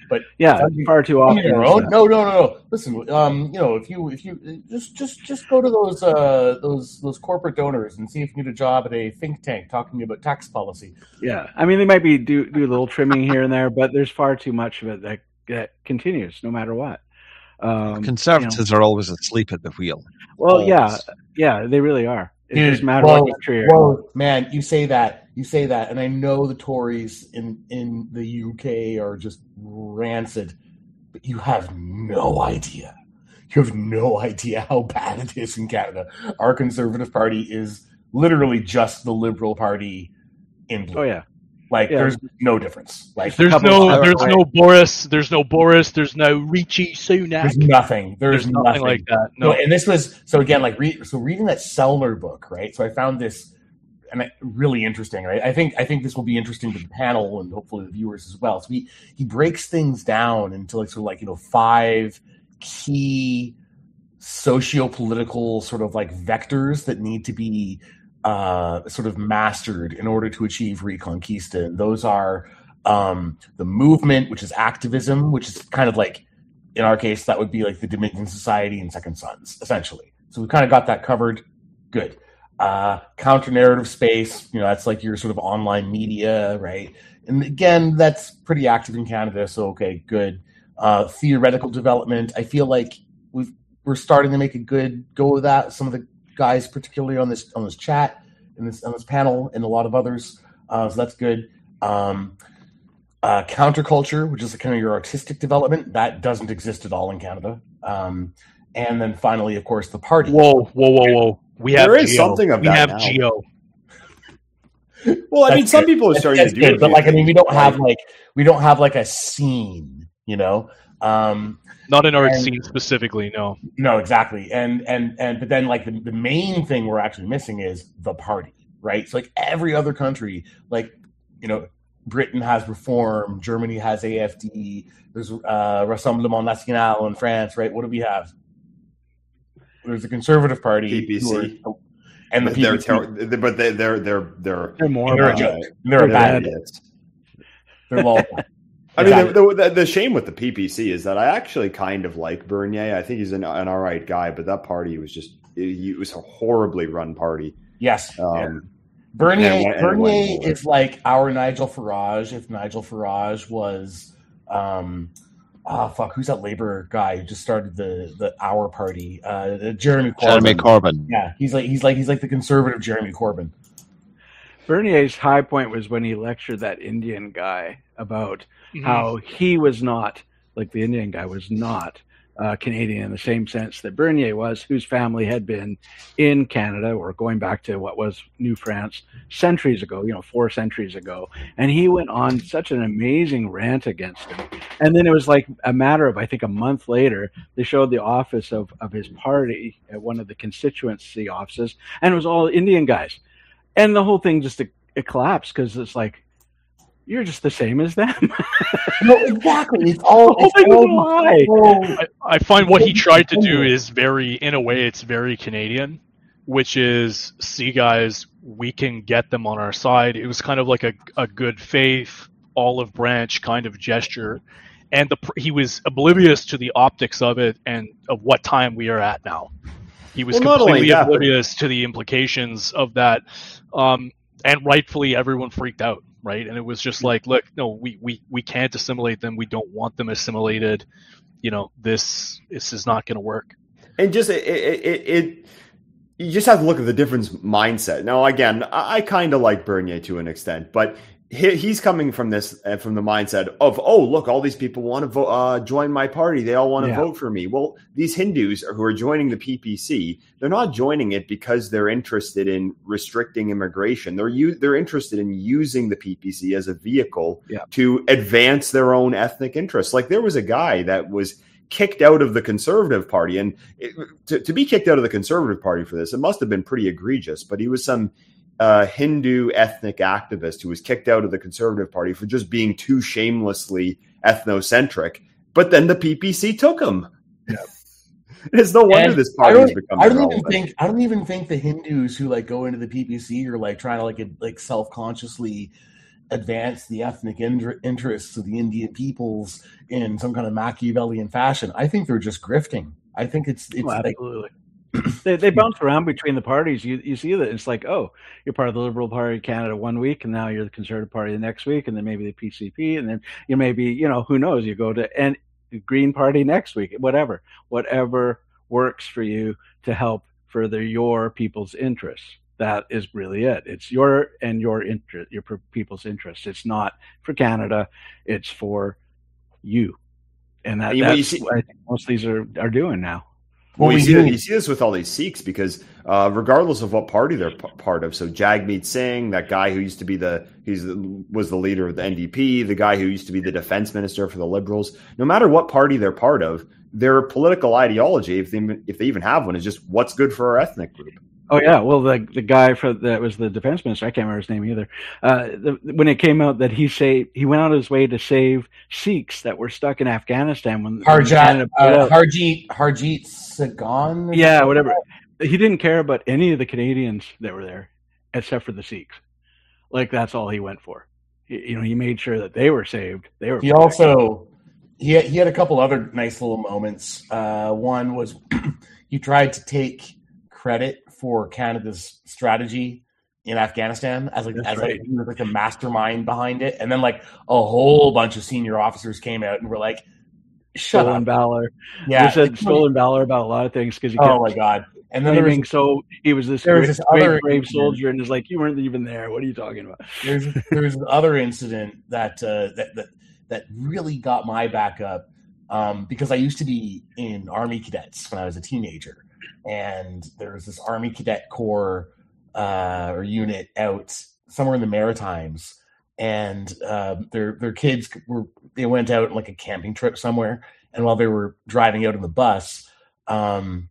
But yeah, far too often. No, no, no, no. Listen, um, you know, if you if you just just just go to those uh, those those corporate donors and see if you need a job at a think tank talking about tax policy. Yeah, I mean, they might be do do a little trimming here and there, but there's far too much of it that, that continues no matter what. Um, Conservatives you know. are always asleep at the wheel. Well, always. yeah, yeah, they really are. It Dude, doesn't matter whoa, what country you're whoa, man, you say that, you say that, and I know the Tories in, in the U K are just rancid, but you have no idea. You have no idea how bad it is in Canada. Our Conservative Party is literally just the Liberal Party in blue. Oh, yeah. Like yeah. there's no difference. Like there's no, there's no Boris, there's no Boris, there's no Rishi Sunak. There's nothing. There's, there's nothing. nothing like that. No. no, and this was so again, like re, so reading that Sellner book, right? So I found this, and I, really interesting, right? I think I think this will be interesting to the panel and hopefully the viewers as well. So he he breaks things down into like sort of like you know five key socio-political sort of like vectors that need to be Uh, sort of mastered in order to achieve Reconquista. And those are um, the movement, which is activism, which is kind of like, in our case, that would be like the Dominion Society and Second Sons, essentially. So we kind of got that covered. Good. Uh, counter-narrative space, you know, that's like your sort of online media, right? And again, that's pretty active in Canada, so okay, good. Uh, theoretical development, I feel like we've, we're starting to make a good go of that. Some of the guys, particularly on this on this chat, in this on this panel, and a lot of others. Uh, so that's good. Um, uh, counterculture, which is kind of your artistic development, that doesn't exist at all in Canada. Um, and then finally, of course, the party. Whoa, whoa, whoa, whoa! We have there is Geo. something of we that have now. Geo. Well, I That's mean, some good. people are That's, starting that's to do good, it, but like, I mean, we don't like, have like we don't have like a scene, you know. Um, Not an art and, scene specifically, no. No, exactly. And and and but then like the, the main thing we're actually missing is the party, right? So like every other country, like you know, Britain has Reform, Germany has A F D, there's uh, Rassemblement National in France, right? What do we have? There's the Conservative Party, P P C, are, and the P P C. They're ter- but they, they're they're they're they're more they're uh, a joke. They're, they're a bad. idiots. They're low. I mean, the, the, the shame with the P P C is that I actually kind of like Bernier. I think he's an, an all right guy, but that party was just it, it was a horribly run party. Yes, um, yeah. Bernier. and, and Bernier is like our Nigel Farage. If Nigel Farage was, um, oh fuck, who's that Labor guy who just started the the Our Party? Uh, Jeremy Corbyn. Jeremy Corbyn. Yeah, he's like he's like he's like the conservative Jeremy Corbyn. Bernier's high point was when he lectured that Indian guy about mm-hmm. how he was not, like the Indian guy was not uh, Canadian in the same sense that Bernier was, whose family had been in Canada or going back to what was New France centuries ago, you know, four centuries ago. And he went on such an amazing rant against him. And then it was like a matter of, I think, a month later, they showed the office of, of his party at one of the constituency offices, and it was all Indian guys. And the whole thing just it, it collapsed because it's like, you're just the same as them. No, exactly. It's all. It's all I, I find what he tried to do is very, in a way, it's very Canadian, which is, see, guys, we can get them on our side. It was kind of like a, a good faith, olive branch kind of gesture. And the, he was oblivious to the optics of it and of what time we are at now. He was well, completely that, oblivious but... to the implications of that. Um, and rightfully, everyone freaked out, right? And it was just like, look, no, we, we, we can't assimilate them. We don't want them assimilated. You know, this this is not going to work. And just it, it, it, it, you just have to look at the different mindset. Now, again, I, I kind of like Bernier to an extent, but he, he's coming from this uh, from the mindset of, oh, look, all these people want to vote, uh, join my party. They all want to yeah. vote for me. Well, these Hindus who are joining the P P C, they're not joining it because they're interested in restricting immigration. They're u- they're interested in using the P P C as a vehicle yeah. to advance their own ethnic interests. Like there was a guy that was kicked out of the Conservative Party, and it, to, to be kicked out of the Conservative Party for this, it must have been pretty egregious. But he was some uh, Hindu ethnic activist who was kicked out of the Conservative Party for just being too shamelessly ethnocentric. But then the P P C took him. Yeah. It's no wonder and this party has become. I don't relevant. even think. I don't even think the Hindus who like go into the P P C are like trying to like like self consciously advance the ethnic in- interests of the Indian peoples in some kind of Machiavellian fashion. I think they're just grifting. I think it's it's Oh, like, absolutely. they they bounce around between the parties. You you see that it's like, oh, you're part of the Liberal Party of Canada one week, and now you're the Conservative Party the next week, and then maybe the P C P, and then you maybe, you know, who knows, you go to and the Green Party next week, whatever, whatever works for you to help further your people's interests. That is really it. It's your and your interest, your people's interests. It's not for Canada. It's for you, and that, And you- that's you see- what I think most of these are are doing now. Well, Well, you, we see, do- you see this with all these Sikhs because uh, regardless of what party they're p- part of, so Jagmeet Singh, that guy who used to be the he's the, was the leader of the N D P, the guy who used to be the defense minister for the Liberals, no matter what party they're part of, their political ideology, if they if they even have one, is just what's good for our ethnic group. Oh yeah, well the the guy for that was the defense minister. I can't remember his name either. Uh, the, when it came out that he saved, he went out of his way to save Sikhs that were stuck in Afghanistan when when Harjit, Canada pulled uh, out. Harjit, Harjit Sagan. Yeah, whatever. He didn't care about any of the Canadians that were there, except for the Sikhs. Like that's all he went for. He, you know, he made sure that they were saved. They were. He protected. also he had, he had a couple other nice little moments. Uh, one was he tried to take credit for Canada's strategy in Afghanistan as like That's as right. like, he was like the mastermind behind it, and then like a whole bunch of senior officers came out and were like, "Shut stolen up, valor. yeah." He said stolen valor about a lot of things because he Oh kept my god! And then there claiming was, so he was this there was great, this great other brave incident. soldier, and is like, you weren't even there. What are you talking about? there's there's another incident that uh, that that that really got my back up um, because I used to be in Army cadets when I was a teenager, and there was this Army Cadet Corps uh, or unit out somewhere in the Maritimes, and uh, their their kids were they went out on like a camping trip somewhere, and while they were driving out in the bus, um,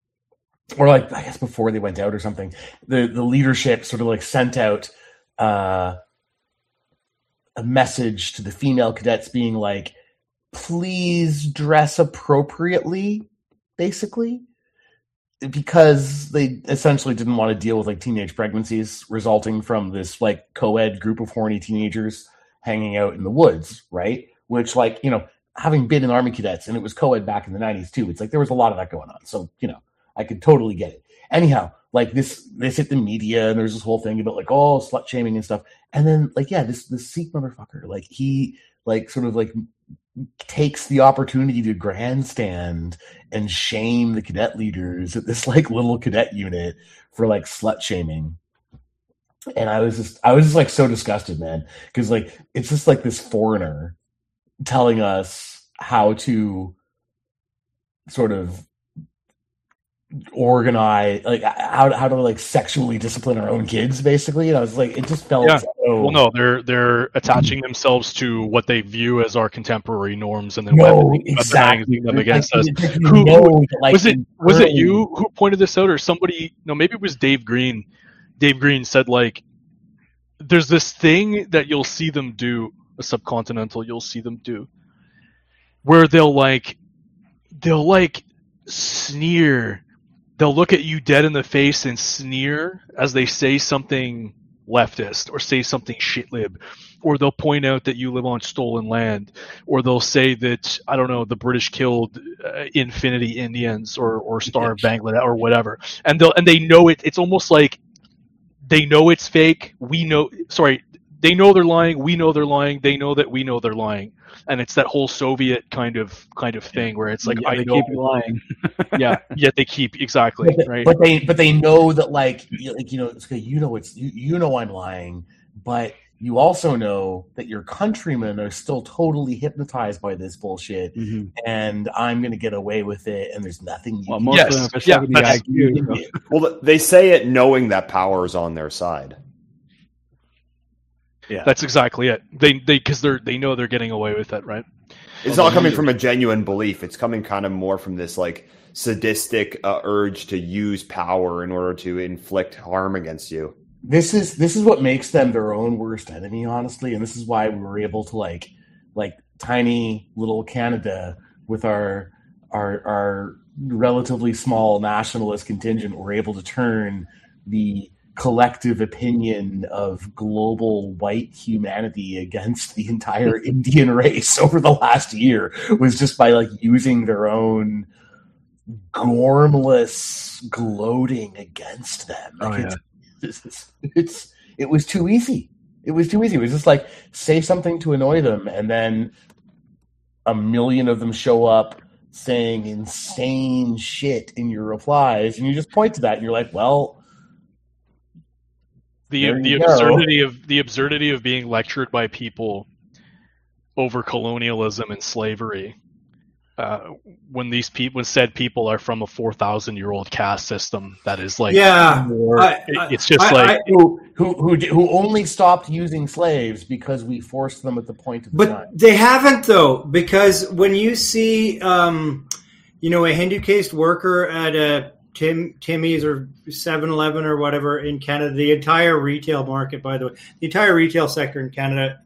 or like I guess before they went out or something, the the leadership sort of like sent out uh, a message to the female cadets being like, please dress appropriately, basically, because they essentially didn't want to deal with like teenage pregnancies resulting from this like co-ed group of horny teenagers hanging out in the woods, right? Which, like, you know, having been in Army cadets, and it was co-ed back in the nineties too, it's like there was a lot of that going on. So, you know, I could totally get it. Anyhow, like this, this hit the media, and there's this whole thing about like, oh, slut shaming and stuff. And then like, yeah, this this Sikh motherfucker, like he like sort of like takes the opportunity to grandstand and shame the cadet leaders at this like little cadet unit for like slut shaming. And I was just, I was just like so disgusted, man, because like it's just like this foreigner telling us how to sort of organize, like how how to like sexually discipline our own kids, basically. And I was like, it just felt Yeah. so. Well, no, they're they're attaching themselves to what they view as our contemporary norms, and then No, weaponizing exactly. them against us. It's like you Who- know who- that, like, was it in was it early- you who pointed this out, or somebody? No, maybe it was Dave Green. Dave Green said like, "There's this thing that you'll see them do, a subcontinental. You'll see them do, where they'll like, they'll like sneer. They'll look at you dead in the face and sneer as they say something leftist or say something shitlib, or they'll point out that you live on stolen land, or they'll say that, I don't know, the British killed uh, Infinity Indians or or Star of Bangladesh or whatever, and they'll and they know it. It's almost like they know it's fake. We know, sorry, they know they're lying. We know they're lying. They know that we know they're lying, and it's that whole Soviet kind of kind of thing where it's like, Yeah, I they know, keep lying. yeah, yet they keep exactly but, right. but they but they know that, like, you, like you know it's okay, you know it's you, you know I'm lying, but you also know that your countrymen are still totally hypnotized by this bullshit, Mm-hmm. and I'm going to get away with it, and there's nothing you Well, can most Yes, of them have a yeah, seventy that's- I Q. so- do. Well, they say it knowing that power is on their side. Yeah. That's exactly it. They they because they're they know they're getting away with it, right? It's Well, not coming the from a genuine belief. It's coming kind of more from this like sadistic uh, urge to use power in order to inflict harm against you. This is this is what makes them their own worst enemy, honestly, and this is why we were able to like like tiny little Canada with our our our relatively small nationalist contingent were able to turn the collective opinion of global white humanity against the entire Indian race over the last year was just by like using their own gormless gloating against them. Like, oh, yeah. it's, it's, it's, it was too easy. It was too easy. It was just like, say something to annoy them, and then a million of them show up saying insane shit in your replies, and you just point to that, and you're like, well, the the absurdity of the absurdity of being lectured by people over colonialism and slavery, uh, when these people, when said people are from a four thousand year old caste system that is like, yeah, more, I, I, it's just I, like I, who, who who who only stopped using slaves because we forced them at the point of the but time. They haven't though, because when you see, um, you know, a Hindu-caste worker at a Tim Timmy's or seven eleven or whatever in Canada, the entire retail market, by the way, the entire retail sector in Canada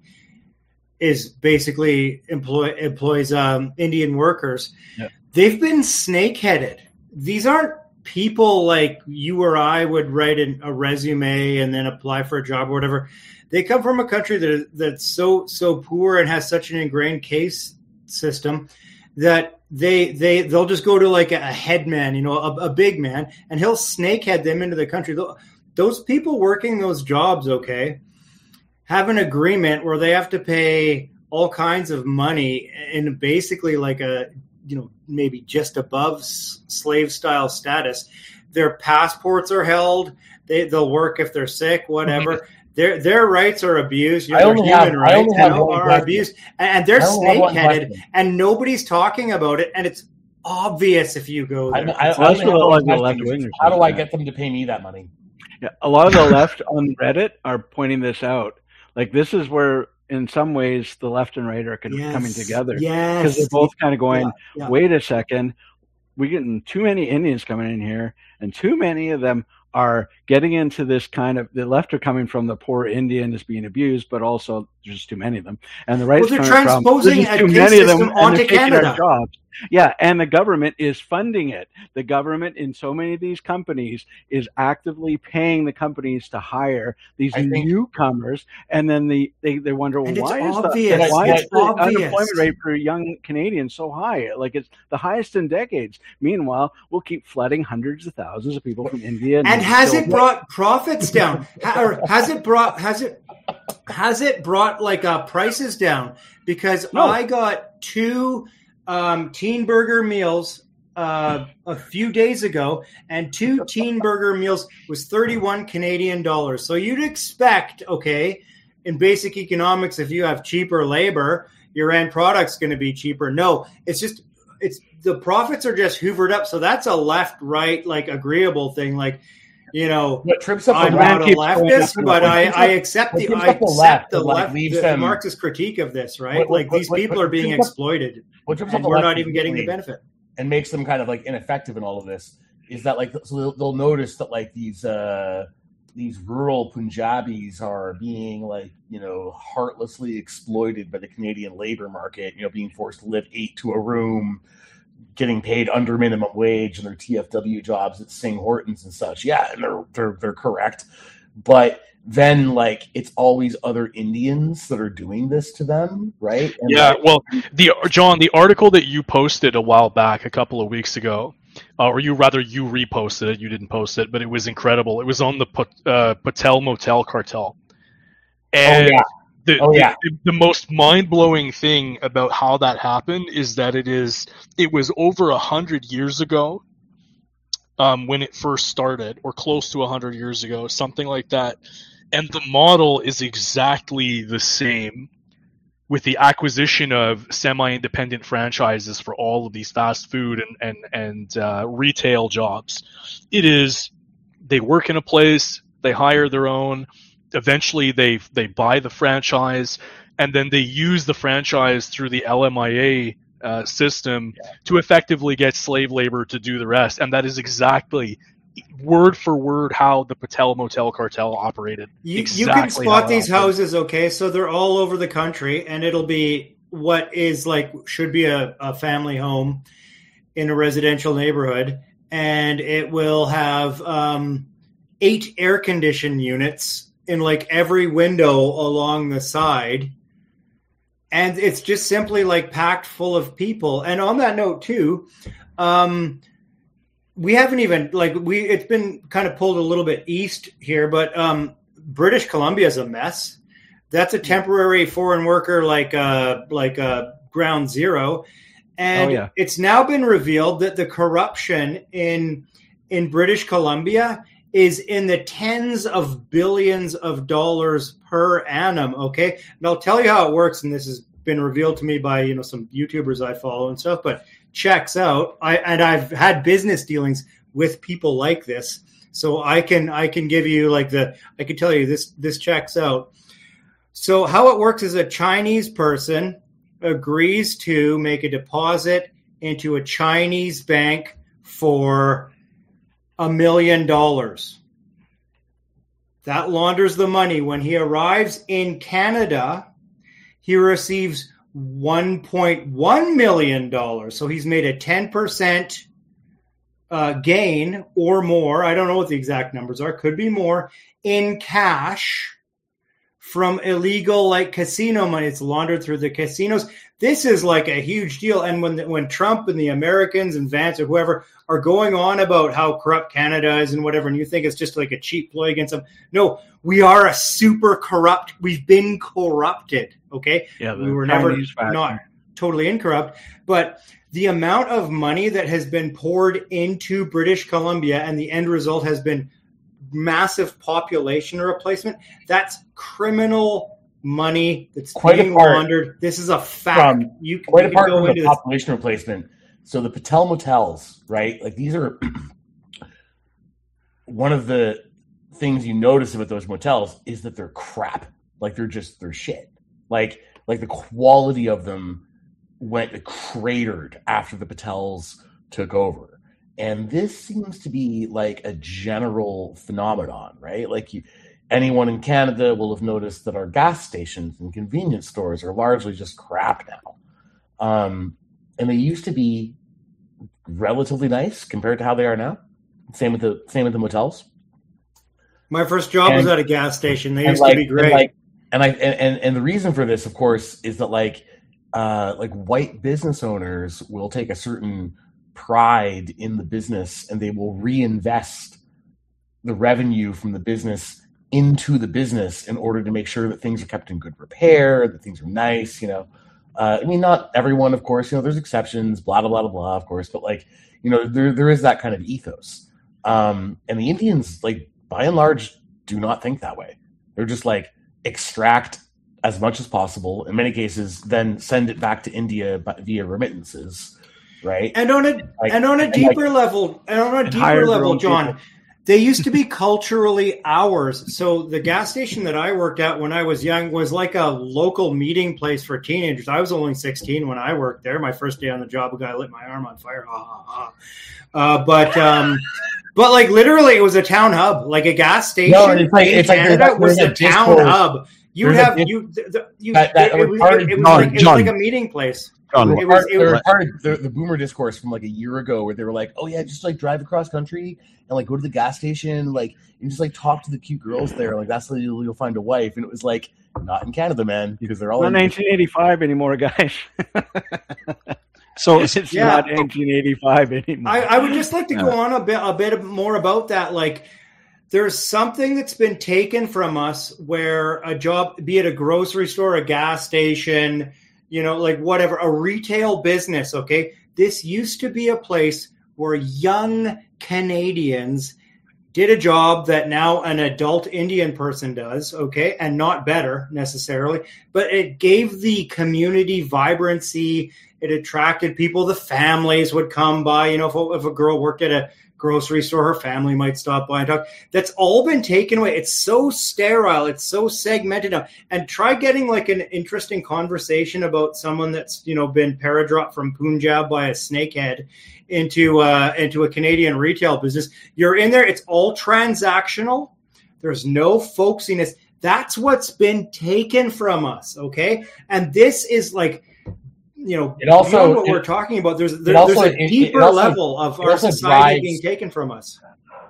is basically employ employs um, Indian workers. Yeah. They've been snake-headed. These aren't people like you or I would write in a resume and then apply for a job or whatever. They come from a country that that's so so poor and has such an ingrained caste system that they they they'll just go to like a, a headman, you know, a, a big man, and he'll snakehead them into the country. Those people working those jobs, okay, have an agreement where they have to pay all kinds of money in basically like a, you know, maybe just above slave style status. Their passports are held. They they'll work if they're sick, whatever. Mm-hmm. Their their rights are abused. You know, I only their human have, rights I only have you know, one are question. abused, and they're I only have one snake-headed, question. and nobody's talking about it. And it's obvious if you go there. I, I, I That's only have what one the question. left-wingers How do do I that. get them to pay me that money? Yeah, a lot of the left on Reddit are pointing this out. Like, this is where, in some ways, the left and right are con- Yes. coming together. Yes. Because they're both kind of going, Yeah, yeah. wait a second, we're getting too many Indians coming in here, and too many of them are getting into this kind of, the left are coming from the poor Indian is being abused, but also there's just too many of them. And the right's Well, they're coming from, transposing there's just a too caste many of them, system and they're onto taking our Canada. jobs. Yeah, and the government is funding it. The government in so many of these companies is actively paying the companies to hire these I think- newcomers, and then the, they, they wonder, And it's why is the, obvious. why It's is the obvious. unemployment rate for young Canadians so high? Like, it's the highest in decades. Meanwhile, we'll keep flooding hundreds of thousands of people from India. And New has Zealand. it brought profits down? Ha- or has it brought has it has it brought like uh, prices down? Because No. I got two um, teen burger meals uh, a few days ago, and two teen burger meals was thirty-one Canadian dollars. So you'd expect, okay, in basic economics, if you have cheaper labor, your end product's going to be cheaper. No, it's just it's the profits are just hoovered up. So that's a left-right like agreeable thing, like. You know, What trips up I'm the not a left? leftist, going but What I, keeps I up- accept what the keeps I up the accept left the and, like, left, leaves the, the them- Marxist critique of this, right? What- what- like these what- people what are being keeps up- exploited, What trips up and the we're left not even getting the completely benefit. and makes them kind of like ineffective in all of this is that like so they'll, they'll notice that like these uh these rural Punjabis are being like you know heartlessly exploited by the Canadian labor market, you know, being forced to live eight to a room, getting paid under minimum wage in their T F W jobs at Sing Hortons and such. Yeah, and they're they're they're correct. But then like it's always other Indians that are doing this to them, right? And Yeah, like, well, the John, the article that you posted a while back, a couple of weeks ago, uh, or you rather you reposted it, you didn't post it, but it was incredible. It was on the Pat- uh, Patel Motel cartel, and yeah. the, Oh, yeah. the the most mind blowing thing about how that happened is that it is it was over a hundred years ago. Um, when it first started, or close to a hundred years ago, something like that, and the model is exactly the same, with the acquisition of semi-independent franchises for all of these fast food and and and uh, retail jobs. It is they work in a place, they hire their own, eventually they they buy the franchise, and then they use the franchise through the L M I A uh, system yeah. to effectively get slave labor to do the rest. And that is exactly word for word how the Patel Motel cartel operated. You, exactly you can spot these happened. houses, okay? So they're all over the country, and it'll be what is like should be a, a family home in a residential neighborhood, and it will have um, eight air conditioned units in like every window along the side. And it's just simply like packed full of people. And on that note too, um, we haven't even like we it's been kind of pulled a little bit east here, but um, British Columbia is a mess. That's a temporary foreign worker like uh, like uh, ground zero. And oh, yeah. it's now been revealed that the corruption in in British Columbia is in the tens of billions of dollars per annum. Okay. And I'll tell you how it works. And this has been revealed to me by, you know, some YouTubers I follow and stuff, but checks out. I, and I've had business dealings with people like this. So I can, I can give you like the, I can tell you this, this checks out. So how it works is a Chinese person agrees to make a deposit into a Chinese bank for a million dollars. That launders the money. When he arrives in Canada, he receives one point one million dollars. So he's made a ten percent uh, gain or more. I don't know what the exact numbers are. Could be more in cash from illegal like casino money. It's laundered through the casinos. This is like a huge deal. And when when Trump and the Americans and Vance or whoever are going on about how corrupt Canada is and whatever, and you think it's just like a cheap ploy against them. No, we are a super corrupt. We've been corrupted. Okay. Yeah, we were never not totally incorrupt, but the amount of money that has been poured into British Columbia and the end result has been massive population replacement. That's criminal money that's quite being apart laundered. This is a fact. From, you can, quite you apart can go from into the this. population replacement. So the Patel motels, right? Like these are one of the things you notice about those motels is that they're crap. Like they're just they're shit. Like like the quality of them went cratered after the Patels took over. And this seems to be like a general phenomenon, right? Like you, anyone in Canada will have noticed that our gas stations and convenience stores are largely just crap now. Um, and they used to be relatively nice compared to how they are now. Same with the same with the motels. My first job and, was at a gas station. They used like, to be great. And, like, and I and, and the reason for this, of course, is that like uh, like white business owners will take a certain pride in the business and they will reinvest the revenue from the business into the business in order to make sure that things are kept in good repair, that things are nice, you know. Uh, I mean, not everyone, of course, you know, there's exceptions, blah, blah, blah, blah, of course, but like, you know, there there is that kind of ethos. Um, and the Indians, like, by and large, do not think that way. They're just like, extract as much as possible, in many cases, then send it back to India via remittances, right? And on a like, and on a and deeper like, level, and on a deeper level, John, people. They used to be culturally ours. So the gas station that I worked at when I was young was like a local meeting place for teenagers. I was only sixteen when I worked there. My first day on the job, a guy lit my arm on fire. Ha, ha, ha. Uh, but um, but like literally, it was a town hub, like a gas station. No, it's like, in it's Canada like was the town hub. You There's have a, you the, you. That, that it, it, was, part, it, it, was John, like, it was John. like a meeting place. John, it was, it there was, was part of the, the boomer discourse from like a year ago where they were like, oh yeah, just like drive across country and like go to the gas station, like and just like talk to the cute girls there, like that's how you'll, you'll find a wife. And it was like, not in Canada, man, because they're all not nineteen eighty-five anymore, guys. So it's yeah. not nineteen eighty-five anymore. I, I would just like to Yeah. go on a bit a bit more about that. Like, there's something that's been taken from us where a job, be it a grocery store, a gas station, you know, like whatever, a retail business, okay? This used to be a place where young Canadians did a job that now an adult Indian person does, okay? And not better necessarily, but it gave the community vibrancy. It attracted people. The families would come by. You know, if a, if a girl worked at a grocery store, her family might stop by and talk. That's all been taken away. It's so sterile. It's so segmented now. And try getting like an interesting conversation about someone that's, you know, been paradropped from Punjab by a snakehead into uh, into a Canadian retail business. You're in there. It's all transactional. There's no folksiness. That's what's been taken from us. Okay. And this is like, you know, it also, beyond what it, we're talking about, there's there, also, there's a deeper it, it also, level of our society drives, being taken from us.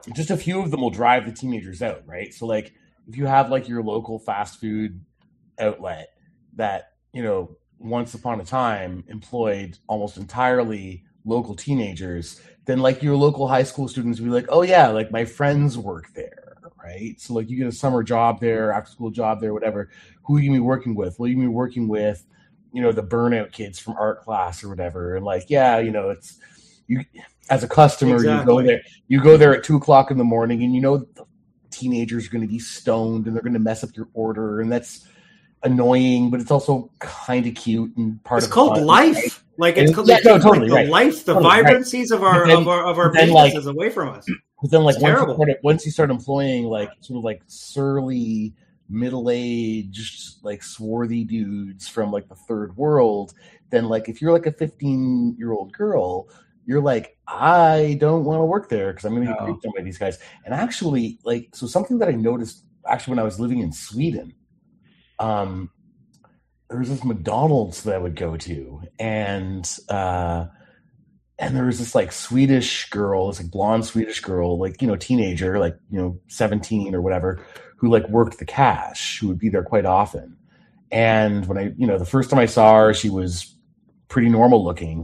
just a few of them will drive the teenagers out, right? So like if you have like your local fast food outlet that, you know, once upon a time employed almost entirely local teenagers, then like your local high school students will be like, oh yeah, like my friends work there, right? So like you get a summer job there, after school job there, whatever. Who are you gonna be working with? Well, you gonna be working with, you know, the burnout kids from art class or whatever. And like, yeah, you know, it's you as a customer, exactly. you go there, you go there at two o'clock in the morning, and you know the teenagers are going to be stoned and they're going to mess up your order, and that's annoying, but it's also kind of cute and part it's of called fun, life. Right? Like it's and, called yeah, like, no, totally, the right. life, the totally, vibrancies right. of our then, of our of our then, businesses like, away from us. But then, like it's once terrible. you, start, once you start employing like sort of like surly, middle-aged, like swarthy dudes from like the third world, then like if you're like a fifteen-year-old girl, you're like, I don't want to work there because I'm going to get No. creeped on by these guys. And actually, like, so something that I noticed actually when I was living in Sweden, um, there was this McDonald's that I would go to, and uh, and there was this like Swedish girl, this like blonde Swedish girl, like, you know, teenager, like, you know, seventeen or whatever, who like worked the cash, who would be there quite often. And when I, you know, the first time I saw her, she was pretty normal looking.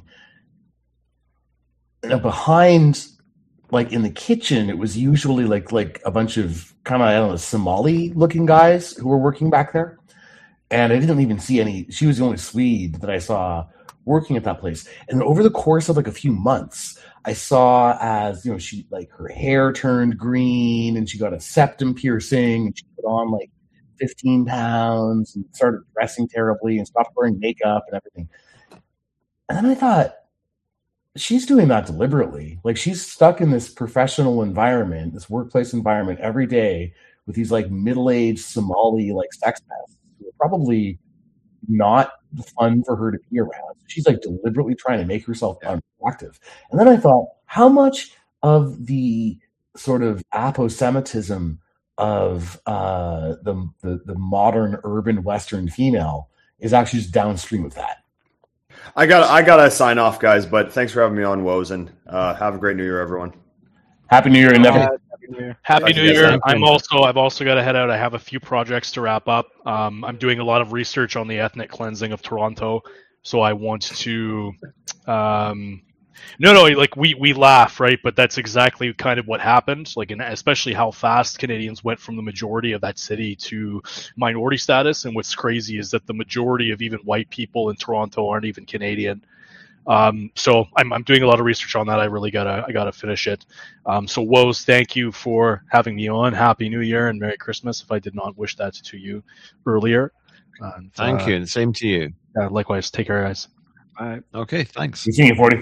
Now behind, like in the kitchen, it was usually like like a bunch of kind of, I don't know, Somali looking guys who were working back there. And I didn't even see any, she was the only Swede that I saw working at that place. And over the course of like a few months, I saw as, you know, she like her hair turned green and she got a septum piercing and she put on like fifteen pounds and started dressing terribly and stopped wearing makeup and everything. And then I thought, she's doing that deliberately. Like she's stuck in this professional environment, this workplace environment every day with these like middle-aged Somali like sex pests who are probably not fun for her to be around. She's like deliberately trying to make herself unattractive. And then I thought, how much of the sort of aposematism of uh, the, the the modern urban Western female is actually just downstream of that? I got I gotta sign off, guys. But thanks for having me on, Woes, and uh, have a great New Year, everyone. Happy New Year, and never. Happy New Year. Happy New Year. I'm also I've also got to head out. I have a few projects to wrap up. Um, I'm doing a lot of research on the ethnic cleansing of Toronto, so I want to. Um, no, no, like we we laugh, right? But that's exactly kind of what happened. Like, and especially how fast Canadians went from the majority of that city to minority status. And what's crazy is that the majority of even white people in Toronto aren't even Canadian. Um, so I'm, I'm doing a lot of research on that. I really gotta, I gotta finish it. Um, so Woes, thank you for having me on. Happy New Year and Merry Christmas. If I did not wish that to you earlier. And, Thank uh, you. And same to you. Uh, likewise. Take care, guys. Bye. Okay. Thanks. You see you, forty.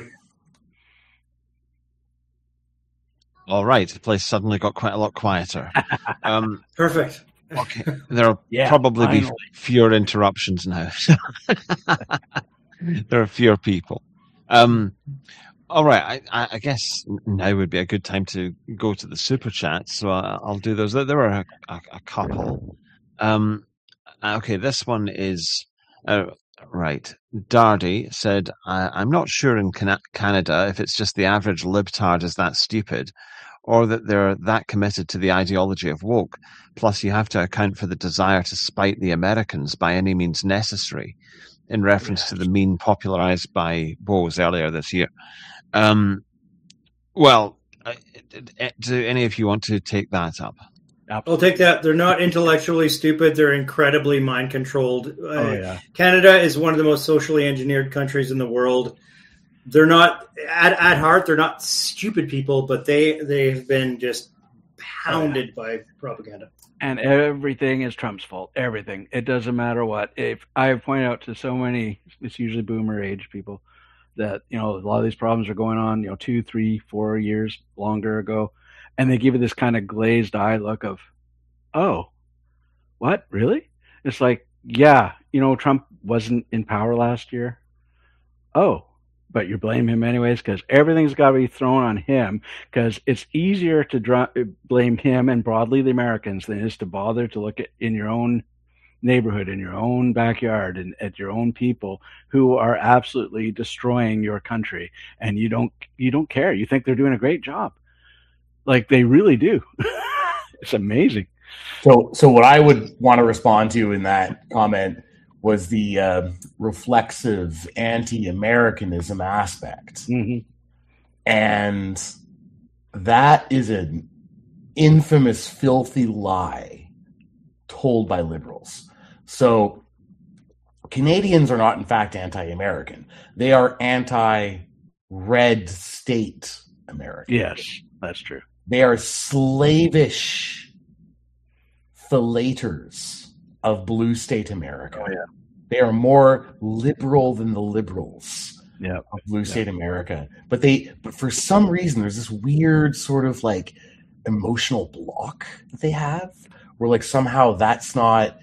All right. The place suddenly got quite a lot quieter. Um, Perfect. okay. There'll Yeah, probably be finally. fewer interruptions now. There are fewer people. Um, all right, I, I, I guess now would be a good time to go to the super chats. So I, I'll do those. There were a, a, a couple. Um, okay, this one is uh, right. Dardy said, I, "I'm not sure in Can- Canada if it's just the average libtard is that stupid, or that they're that committed to the ideology of woke. Plus, you have to account for the desire to spite the Americans by any means necessary." In reference to the meme popularized by Woes earlier this year. Um, well, uh, do any of you want to take that up? I'll take that. They're not intellectually stupid. They're incredibly mind controlled. Oh, Uh, yeah. Canada is one of the most socially engineered countries in the world. They're not at, at heart. They're not stupid people, but they they've been just pounded by propaganda. And everything is Trump's fault. Everything. It doesn't matter what. If I have pointed out to so many, it's usually boomer age people, that, you know, a lot of these problems are going on, you know, two, three, four years longer ago. And they give you this kind of glazed eye look of, oh, what? Really? It's like, yeah, you know, Trump wasn't in power last year. Oh, but you blame him anyways because everything's got to be thrown on him because it's easier to dr- blame him and broadly the Americans than it is to bother to look at in your own neighborhood, in your own backyard, and at your own people who are absolutely destroying your country. And you don't you don't care. You think they're doing a great job. Like they really do. It's amazing. So, so what I would want to respond to in that comment was the uh, reflexive anti-Americanism aspect, mm-hmm. and that is an infamous, filthy lie told by liberals. So, Canadians are not, in fact, anti-American. They are anti-red state American. Yes, that's true. They are slavish fellators of blue state America. Oh, yeah. They are more liberal than the liberals yeah. of blue yeah. state America. But they, but for some reason, there's this weird sort of like emotional block that they have, where like somehow that's not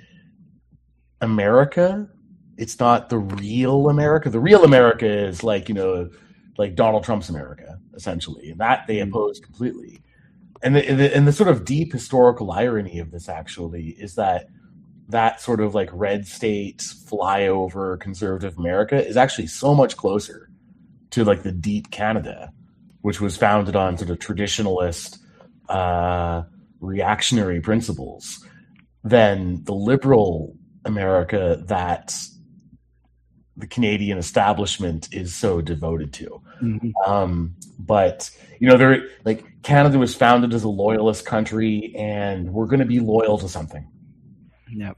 America. It's not the real America. The real America is like, you know, like Donald Trump's America, essentially, and that they oppose completely. And the, and the and the sort of deep historical irony of this actually is that that sort of like red state flyover conservative America is actually so much closer to like the deep Canada, which was founded on sort of traditionalist uh, reactionary principles, than the liberal America that the Canadian establishment is so devoted to. Mm-hmm. Um, but, you know, they're like Canada was founded as a loyalist country, and we're going to be loyal to something. Yeah.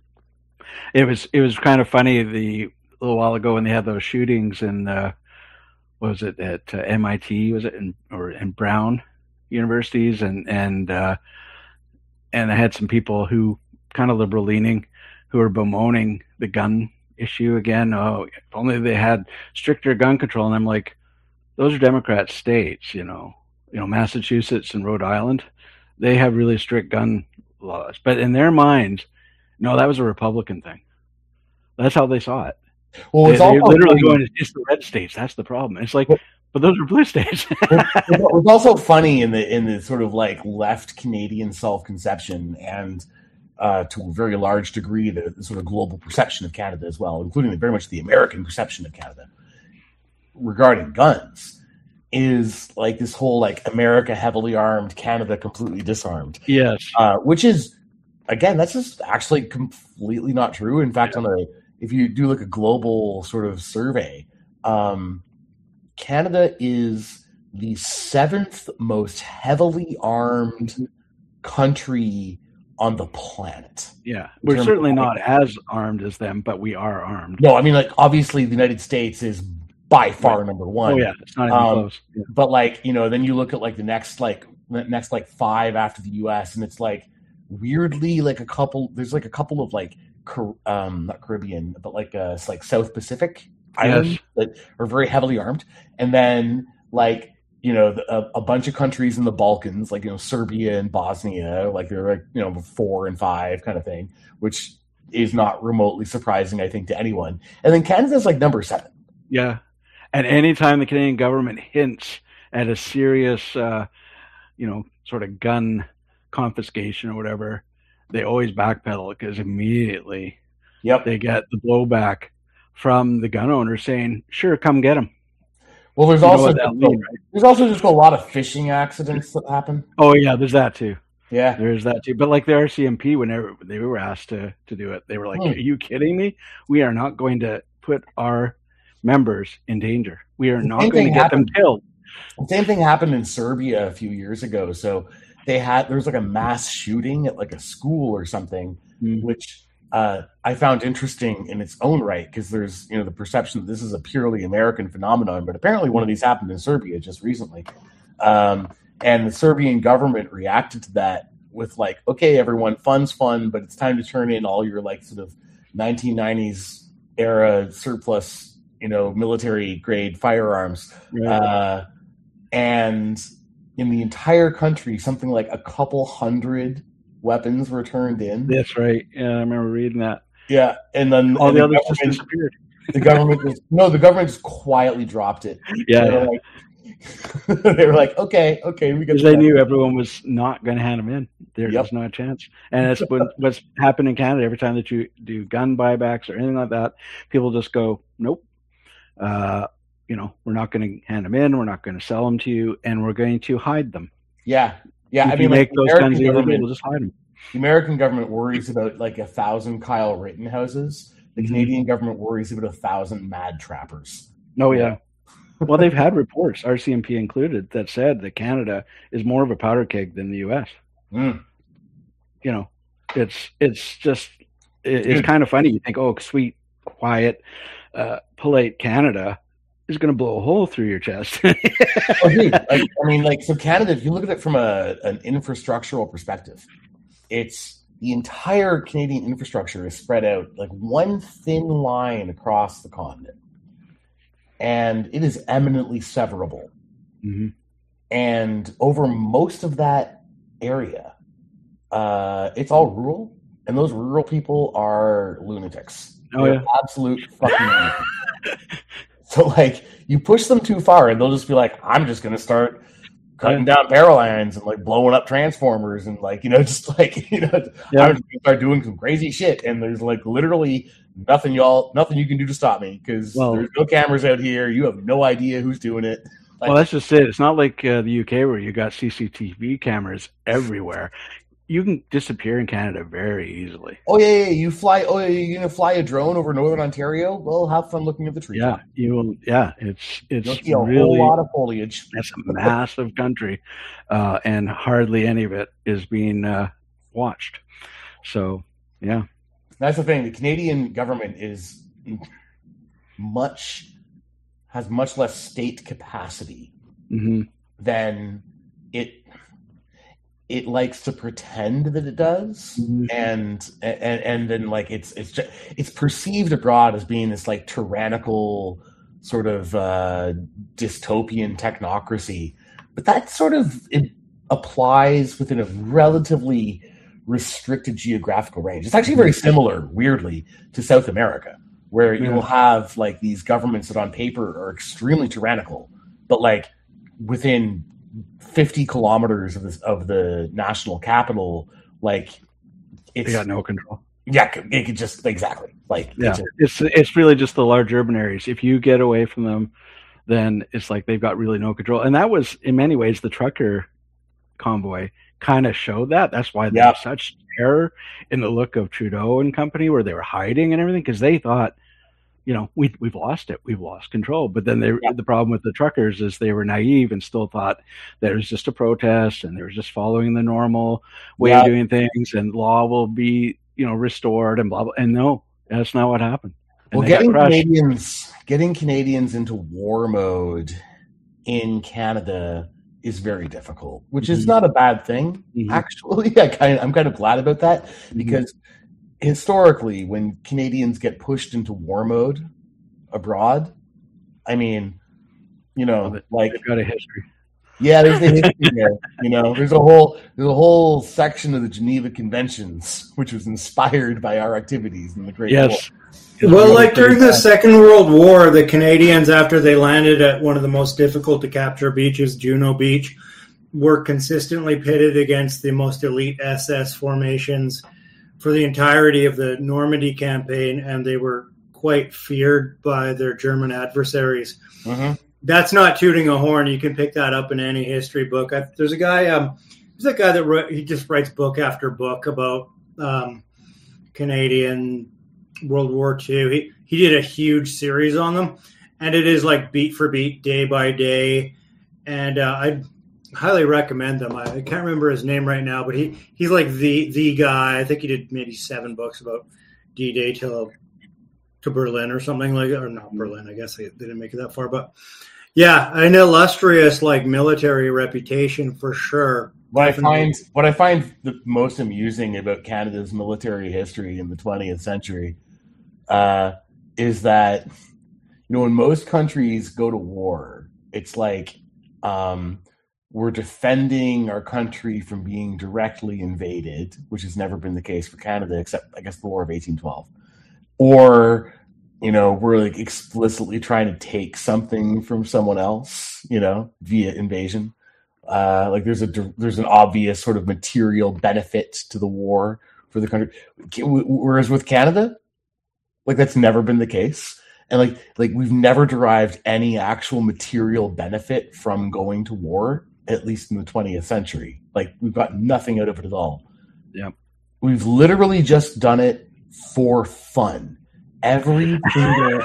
It was, it was kind of funny the a little while ago when they had those shootings in, uh, what was it at uh, M I T, was it in, or in Brown universities, and, and, uh, and I had some people who kind of liberal leaning who were bemoaning the gun issue again. Oh, if only they had stricter gun control. And I'm like, those are Democrat states, you know, you know, Massachusetts and Rhode Island, they have really strict gun laws. But in their minds, no, that was a Republican thing. That's how they saw it. Well, they, it's they're literally funny. going, it's just the red states. That's the problem. It's like, but, but those are blue states. It's also funny in the in the sort of like left Canadian self-conception, and uh, to a very large degree the, the sort of global perception of Canada as well, including the, very much the American perception of Canada regarding guns, is like this whole like America heavily armed, Canada completely disarmed. Yes, uh, which is again that's just actually completely not true. In fact, yeah. on a if you do like a global sort of survey, um, Canada is the seventh most heavily armed country on the planet. Yeah, we're certainly not as armed as them, but we are armed. No, I mean, like, obviously the United States is by far right. number one. Oh yeah, it's not even um, close. Yeah. But like, you know, then you look at like the next like next like five after the U S, and it's like weirdly like a couple. There's like a couple of like um not Caribbean, but like uh it's like South Pacific islands yes. that are very heavily armed, and then like. You know, a, a bunch of countries in the Balkans, like, you know, Serbia and Bosnia, like they're like, you know, four and five kind of thing, which is not remotely surprising, I think, to anyone. And then Canada's like number seven. Yeah. And anytime the Canadian government hints at a serious, uh, you know, sort of gun confiscation or whatever, they always backpedal because immediately yep. they get the blowback from the gun owners saying, sure, come get them. Well, there's you also just, means, right? there's also just a lot of fishing accidents that happen. Oh yeah, there's that too. Yeah, there's that too. But like the R C M P, whenever they were asked to to do it, they were like, hmm. "Are you kidding me? We are not going to put our members in danger. We are not going to get happened. them killed." The same thing happened in Serbia a few years ago. So they had there was like a mass shooting at like a school or something, mm. which. Uh, I found interesting in its own right, because there's, you know, the perception that this is a purely American phenomenon, but apparently one of these happened in Serbia just recently. Um, and the Serbian government reacted to that with like, okay, everyone, fun's fun, but it's time to turn in all your like sort of nineteen nineties era surplus, you know, military grade firearms. Yeah. Uh, and in the entire country, something like a couple hundred weapons were turned in. That's right. Yeah, I remember reading that. Yeah, and then all and the, the others just disappeared. The government just no, the government just quietly dropped it. Yeah, they were like, they were like okay, okay, we got. Because they knew everyone was not going to hand them in. There yep. was no chance, and that's what, what's happened in Canada. Every time that you do gun buybacks or anything like that, people just go, nope. Uh, you know, we're not going to hand them in. We're not going to sell them to you, and we're going to hide them. Yeah, yeah. If I you mean, make like, those American guns illegal, government, we'll just hide them. the American government worries about like a thousand Kyle Rittenhouses. The Mm-hmm. Canadian government worries about a thousand mad trappers. Oh yeah. Well, they've had reports, R C M P included, that said that Canada is more of a powder keg than the U S. Mm. You know, it's it's just it, it's kind of funny. You think, oh, sweet, quiet, uh, polite Canada is going to blow a hole through your chest. Oh, dude, like, I mean, like, so Canada, if you look at it from a an infrastructural perspective, it's the entire Canadian infrastructure is spread out like one thin line across the continent. And it is eminently severable. Mm-hmm. And over most of that area, uh, it's all rural, and those rural people are lunatics. Oh, They're yeah. absolute fucking lunatics. So, like, you push them too far, and they'll just be like, I'm just going to start cutting down power lines and, like, blowing up transformers and, like, you know, just, like, you know, Yeah. I'm just going to start doing some crazy shit. And there's, like, literally nothing y'all, nothing you can do to stop me because Well- there's no cameras out here. You have no idea who's doing it. Like, Well, that's just it. It's not like uh, the U K where you got C C T V cameras everywhere. You can disappear in Canada very easily. oh yeah, yeah, you fly. Oh, yeah, you're gonna fly a drone over Northern Ontario. Well, have fun looking at the trees. Yeah, you will. Yeah, it's it's You'll see a really whole lot of foliage. it's a massive country, uh, and hardly any of it is being uh, watched. So, yeah, That's the thing. The Canadian government is much has much less state capacity hmm than it it likes to pretend that it does, Mhm. and and and then like it's it's just, it's perceived abroad as being this like tyrannical sort of uh, dystopian technocracy, but that sort of it applies within a relatively restricted geographical range. It's actually very similar, weirdly, to South America, where Yeah. you'll have like these governments that on paper are extremely tyrannical, but like within fifty kilometers of, this, of the national capital, like it's they got no control. yeah, it could just exactly like Yeah, it's a- it's it's really just the large urban areas. If you get away from them, then it's like they've got really no control. And that was in many ways the trucker convoy kind of showed that. That's why there Yeah. was such terror in the look of Trudeau and company, where they were hiding and everything, because they thought, you know, we we've lost it, we've lost control. But then they Yeah. the problem with the truckers is they were naive and still thought that it was just a protest and they were just following the normal way Yeah. of doing things, and law will be, you know, restored and blah blah. And no, that's not what happened. And well, they got getting crushed. Canadians getting Canadians into war mode in Canada is very difficult, which is Mhm. not a bad thing. Mhm. Actually, I kind of, I'm kind of glad about that Mm-hmm. because historically, when Canadians get pushed into war mode abroad, I mean, you know, Love it. like They've got a history. yeah, there's the history there. You know, there's a whole there's a whole section of the Geneva Conventions which was inspired by our activities in the Great War. Yes. Well, like during the Second World War, the Canadians, after they landed at one of the most difficult to capture beaches, Juno Beach, were consistently pitted against the most elite S S formations for the entirety of the Normandy campaign, and they were quite feared by their German adversaries. Mhm. That's not tooting a horn. You can pick that up in any history book. I, there's a guy, um, there's a guy that wrote, he just writes book after book about um, Canadian World War Two. He he did a huge series on them, and it is like beat for beat, day by day. And uh, I highly recommend them. I, I can't remember his name right now, but he he's like the the guy. I think he did maybe seven books about D-Day till to Berlin or something like that, or not Berlin. I guess they, they didn't make it that far, but yeah, an illustrious like military reputation for sure. What I Definitely. find what I find the most amusing about Canada's military history in the twentieth century uh, is that you know when most countries go to war, it's like um, we're defending our country from being directly invaded, which has never been the case for Canada, except I guess the War of eighteen twelve, or you know we're like explicitly trying to take something from someone else, you know, via invasion. Uh, like there's a there's an obvious sort of material benefit to the war for the country, whereas with Canada, like that's never been the case, and like like we've never derived any actual material benefit from going to war at least in the twentieth century. Like, we've got nothing out of it at all. Yep. We've literally just done it for fun. Every single...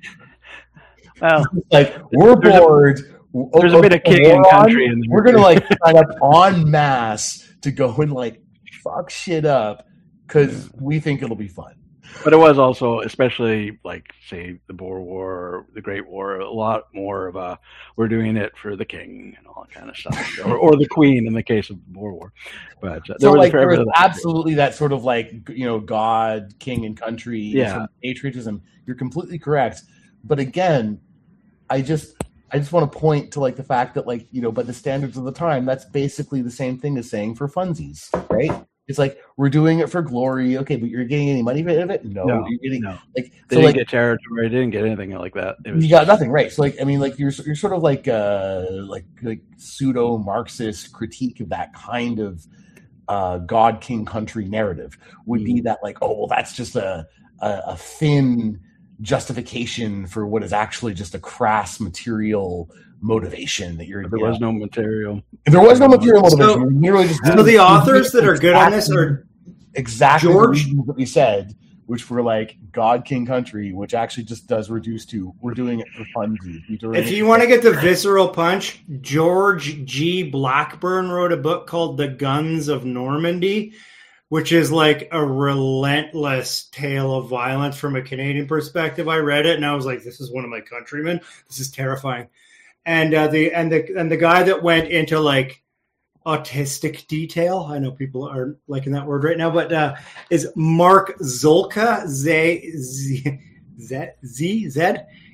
well, like, we're bored. A, there's a bit of king in country. In we're going to, like, sign up en masse to go and, like, fuck shit up because we think it'll be fun. But it was also, especially like, say, the Boer War or the Great War, a lot more of a, we're doing it for the king and all that kind of stuff. or, or the queen in the case of the Boer War. But uh, so, there was, like, there was that absolutely that sort of, like, you know, God, king, and country yeah. sort of patriotism. You're completely correct. But again, I just... I just want to point to, like, the fact that, like, you know, by the standards of the time, that's basically the same thing as saying for funsies, right? It's like, we're doing it for glory. Okay, but you're getting any money out of it? No, no you're getting no. like they so didn't like, get territory, they didn't get anything like that. It was you got nothing, right? So, like, I mean, like, you're you're sort of like uh like like pseudo Marxist critique of that kind of uh God, king, country narrative would mm. be that, like, oh well, that's just a a, a thin justification for what is actually just a crass material motivation that you're. There was know, no material. There was no material motivation. So, literally just so the authors that are good on this are exactly George the reasons that we said, which were like God, king, country, which actually just does reduce to we're doing it for funsies. If you want to get the visceral punch, George G. Blackburn wrote a book called The Guns of Normandy, which is like a relentless tale of violence from a Canadian perspective. I read it and I was like, this is one of my countrymen. This is terrifying. And uh, the and the and the guy that went into like autistic detail, I know people are liking that word right now, but uh, is Mark Zulka, Z Z Z Z Z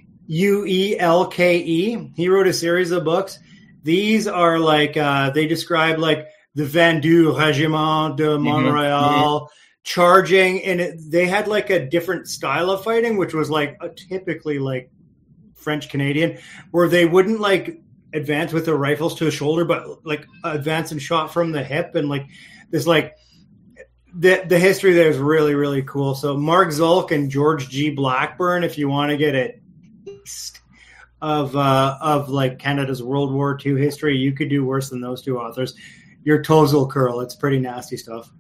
U E L K E. He wrote a series of books. These are like uh, they describe like the Vendu Regiment de Montreal mm-hmm. charging, and it, they had like a different style of fighting, which was like a, typically like French Canadian, where they wouldn't like advance with their rifles to the shoulder, but like advance and shot from the hip, and like there's like the the history there is really really cool. So Mark Zulk and George G. Blackburn, if you want to get a taste of uh, of like Canada's World War Two history, you could do worse than those two authors. Your toes will curl. It's pretty nasty stuff.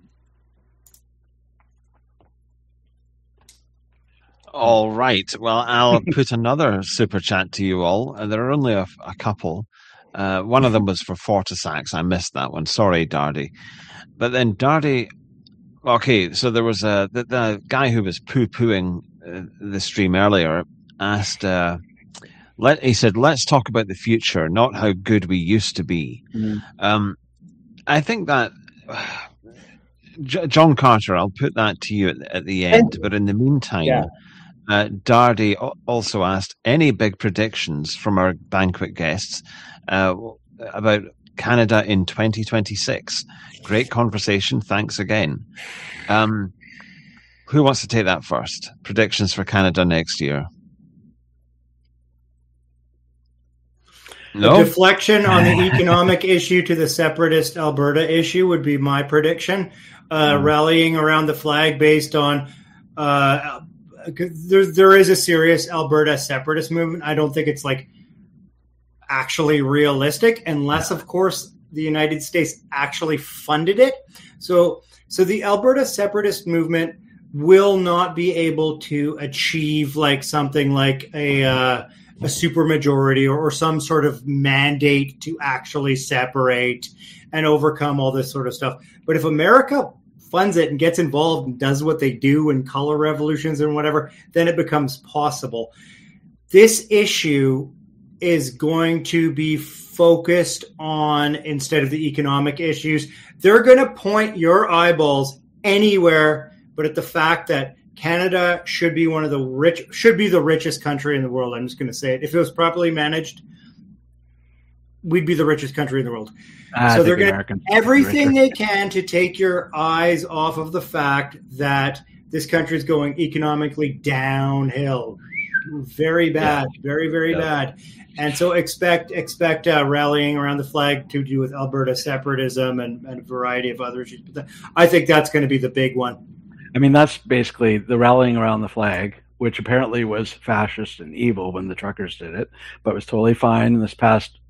All right. Well, I'll put another super chat to you all. Uh, there are only a, a couple. Uh, one of them was for Fortisax. I missed that one. Sorry, Dardy. But then Dardy, okay, so there was a, the, the guy who was poo-pooing uh, the stream earlier asked, uh, let, he said, let's talk about the future, not how good we used to be. Mm. Um, I think that... Uh, J- John Carter, I'll put that to you at, at the end. But in the meantime... Yeah. Uh, Dardy also asked any big predictions from our banquet guests uh, about Canada in twenty twenty-six. Great conversation. Thanks again. Um, who wants to take that first? Predictions for Canada next year. No? The deflection on the economic issue to the separatist Alberta issue would be my prediction. Uh, mm. Rallying around the flag based on... Uh, There, there is a serious Alberta separatist movement. I don't think it's like actually realistic, unless, of course, the United States actually funded it. So, so the Alberta separatist movement will not be able to achieve like something like a uh, a supermajority or, or some sort of mandate to actually separate and overcome all this sort of stuff. But if America funds it and gets involved and does what they do in color revolutions and whatever, then it becomes possible. This issue is going to be focused on, instead of the economic issues, they're going to point your eyeballs anywhere but at the fact that Canada should be one of the rich, should be the richest country in the world. I'm just going to say it. If it was properly managed, we'd be the richest country in the world. I so they're going to do everything richer. they can to take your eyes off of the fact that this country is going economically downhill. Very bad, yeah. very, very yeah. bad. And so expect expect uh, rallying around the flag to do with Alberta separatism and, and a variety of other issues. But I think that's going to be the big one. I mean, that's basically the rallying around the flag, which apparently was fascist and evil when the truckers did it, but was totally fine in this past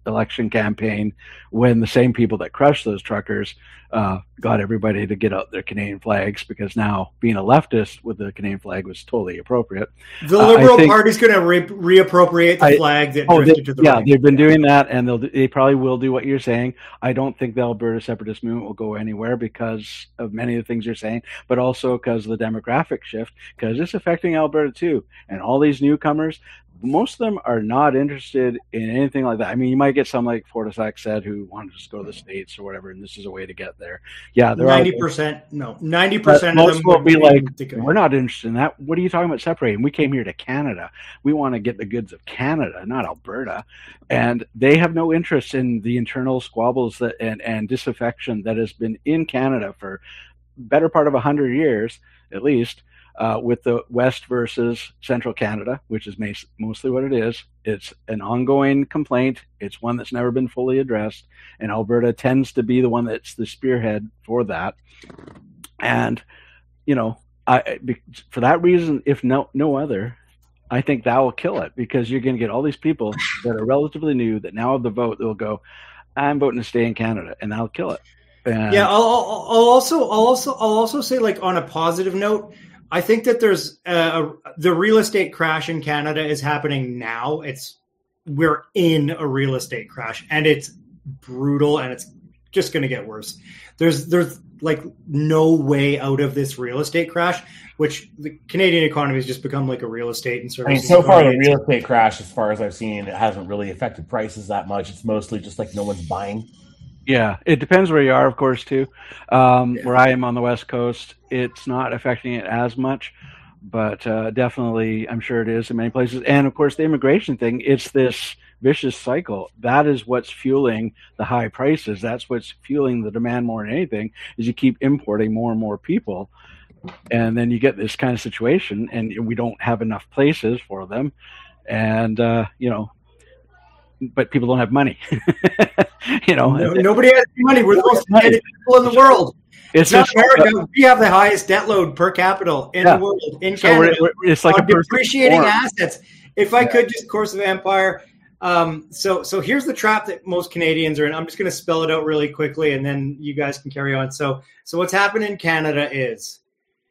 election campaign when the same people that crushed those truckers uh, got everybody to get out their Canadian flags, because now being a leftist with the Canadian flag was totally appropriate. The Liberal uh, think, Party's going to re- reappropriate the I, flag that oh, drifted they, to the yeah, right. Yeah, they've been doing that, and they'll they probably will do what you're saying. I don't think the Alberta separatist movement will go anywhere because of many of the things you're saying, but also because of the demographic shift, because it's affecting Alberta too. And all these newcomers, most of them are not interested in anything like that. I mean, you might get some like Fortisac said who want to just go to the States or whatever, and this is a way to get there. Yeah, ninety percent. No, ninety percent of them will be like, we're not interested in that. What are you talking about separating? We came here to Canada. We want to get the goods of Canada, not Alberta. And they have no interest in the internal squabbles that and, and disaffection that has been in Canada for better part of a hundred years, at least. Uh, with the West versus Central Canada, which is mas- mostly what it is. It's an ongoing complaint. It's one that's never been fully addressed, and Alberta tends to be the one that's the spearhead for that. And, you know, I, for that reason, if no no other, I think that will kill it, because you're going to get all these people that are relatively new that now have the vote that will go, I'm voting to stay in Canada, and that'll kill it. And yeah, I'll, I'll, I'll also I'll also I'll also say, like, on a positive note, I think that there's uh, a, the real estate crash in Canada is happening now. It's we're in a real estate crash, and it's brutal, and it's just going to get worse. There's there's like no way out of this real estate crash, which the Canadian economy has just become like a real estate and services. I mean, so far the real estate crash, as far as I've seen, it hasn't really affected prices that much. It's mostly just like no one's buying. Yeah, it depends where you are, of course, too. Um, yeah. Where I am on the West Coast, it's not affecting it as much, but uh, definitely I'm sure it is in many places. And, of course, the immigration thing, it's this vicious cycle. That is what's fueling the high prices. That's what's fueling the demand more than anything, is you keep importing more and more people. And then you get this kind of situation, and we don't have enough places for them. And, uh, you know, but people don't have money. you know, no, nobody has money. We're the most indebted people in the world. It's, it's not America. Uh, we have the highest debt load per capita in yeah. the world. In so Canada, we're, we're, it's like a depreciating assets. If I yeah. could just course of empire. Um, so, so here's the trap that most Canadians are in. I'm just going to spell it out really quickly, and then you guys can carry on. So, so what's happened in Canada is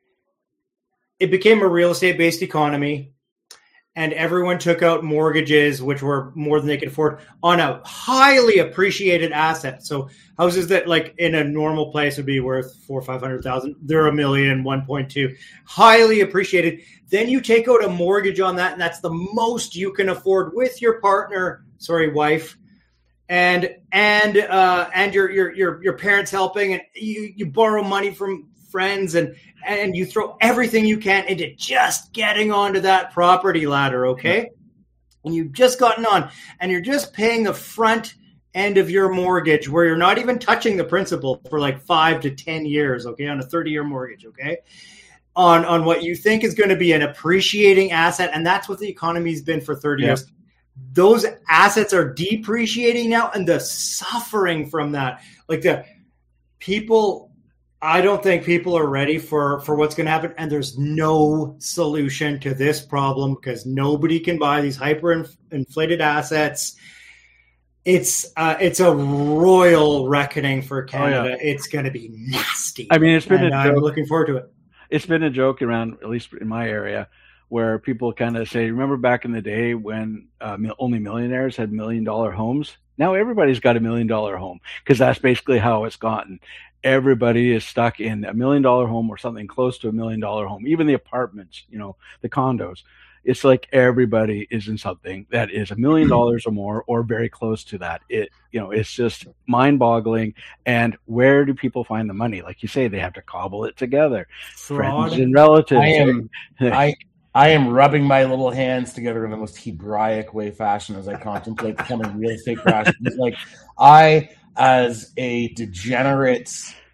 it became a real estate based economy. And everyone took out mortgages, which were more than they could afford, on a highly appreciated asset. So houses that, like, in a normal place would be worth four or five hundred thousand, they're a million, one point two, highly appreciated. Then you take out a mortgage on that, and that's the most you can afford with your partner, sorry, wife, and and uh, and your your your your parents helping, and you you borrow money from friends, and and you throw everything you can into just getting onto that property ladder, okay? And you've just gotten on, and you're just paying the front end of your mortgage, where you're not even touching the principal for like five to ten years, okay, on a thirty-year mortgage, okay, on on what you think is going to be an appreciating asset, and that's what the economy's been for thirty yeah. years. Those assets are depreciating now, and the suffering from that, like the people. I don't think people are ready for, for what's going to happen, and there's no solution to this problem because nobody can buy these hyper-inflated assets. It's uh, it's a royal reckoning for Canada. Oh, yeah. It's going to be nasty. I mean, it's been and a I'm joke. looking forward to it. It's been a joke around, at least in my area, where people kind of say, remember back in the day when uh, only millionaires had million-dollar homes? Now everybody's got a million-dollar home because that's basically how it's gotten. Everybody is stuck in a million dollar home or something close to a million dollar home, even the apartments, you know, the condos. It's like everybody is in something that is a million dollars or more or very close to that. It, you know, it's just mind boggling. And where do people find the money? Like you say, they have to cobble it together. Fraud. Friends and relatives. I am, I, I am rubbing my little hands together in the most Hebraic way fashion as I contemplate the coming real estate crash. It's like I, as a degenerate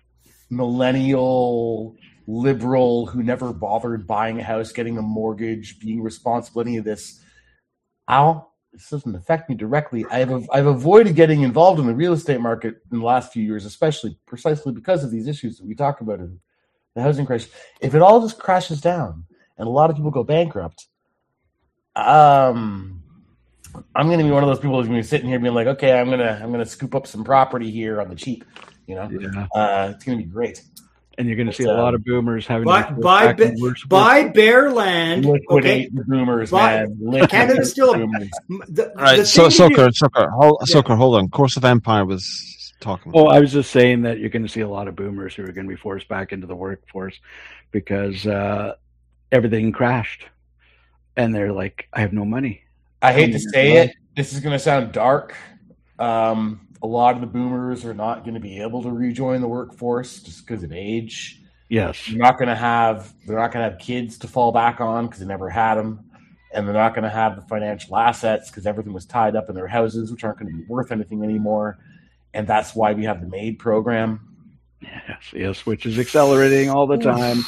millennial liberal who never bothered buying a house, getting a mortgage, being responsible, any of this, ow, this doesn't affect me directly. I've I've avoided getting involved in the real estate market in the last few years, especially precisely because of these issues that we talk about in the housing crisis. If it all just crashes down and a lot of people go bankrupt, um, I'm going to be one of those people who's going to be sitting here being like, okay, I'm gonna I'm gonna scoop up some property here on the cheap. You know, Yeah. uh, it's going to be great. And you're going to It's, see a uh, lot of boomers having Buy, to buy, back in ba- worse- buy bare land. Liquidate Okay, the boomers, Buy- man. Liquidate Canada's still the a, boomers. the, All right, the so thing you do- Soker, Soker, hold, Yeah. Soker, hold on. Course of Empire was talking. Oh, I was just saying that you're going to see a lot of boomers who are going to be forced back into the workforce because uh, everything crashed, and they're like, "I have no money." I hate to say it. This is going to sound dark. Um, a lot of the boomers are not going to be able to rejoin the workforce just because of age. Yes. They're not going to have. They're not going to have kids to fall back on because they never had them, and they're not going to have the financial assets because everything was tied up in their houses, which aren't going to be worth anything anymore. And that's why we have the MAID program. Yes, yes, which is accelerating all the time.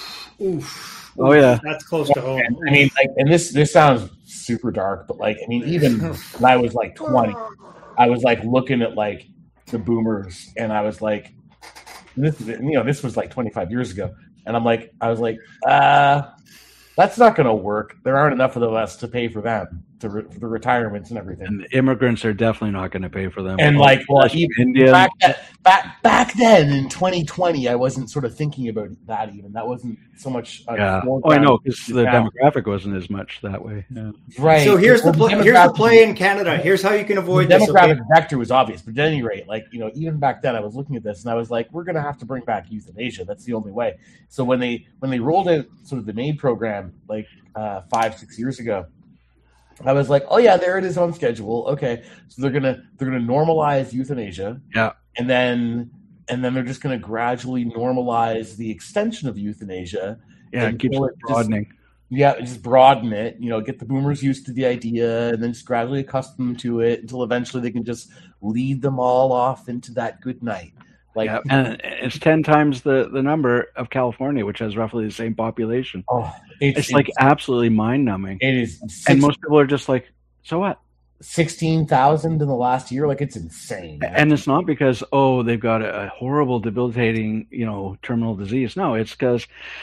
Oof. Oh yeah. That's close to home. I mean, like, and this this sounds super dark, but like, I mean, even when I was like twenty, I was like looking at like the boomers, and I was like, this, you know, this was like twenty-five years ago, and I'm like, I was like, uh, that's not going to work. There aren't enough of us to pay for them, to re- for the retirements and everything. And immigrants are definitely not going to pay for them. And like, well, even Indian, back, back back then in twenty twenty, I wasn't sort of thinking about that. Even that wasn't so much. Uh, yeah. Oh, I foreground know because the now. demographic wasn't as much that way. Yeah. Right. So here's the Well, pl- here's the demographic- play in Canada. Here's how you can The avoid this. demographic Okay? vector was obvious, but at any rate, like, you know, even back then, I was looking at this and I was like, we're going to have to bring back euthanasia. That's the only way. So when they when they rolled out sort of the MAID program like uh, five six years ago, I was like, oh yeah, there it is on schedule. Okay, so they're gonna they're gonna normalize euthanasia. Yeah. and then and then they're just gonna gradually normalize the extension of euthanasia. Yeah, it keeps until it just- broadening. Yeah, just broaden it, you know, get the boomers used to the idea and then just gradually accustom them to it until eventually they can just lead them all off into that good night. Like, Yeah, and it's ten times the, the number of California, which has roughly the same population. oh, it's, It's like absolutely mind numbing. it is And six, most people are just like, so what? sixteen thousand in the last year. Like, it's insane. man. And it's not because, oh, they've got a horrible, debilitating, you know, terminal disease. No, it's because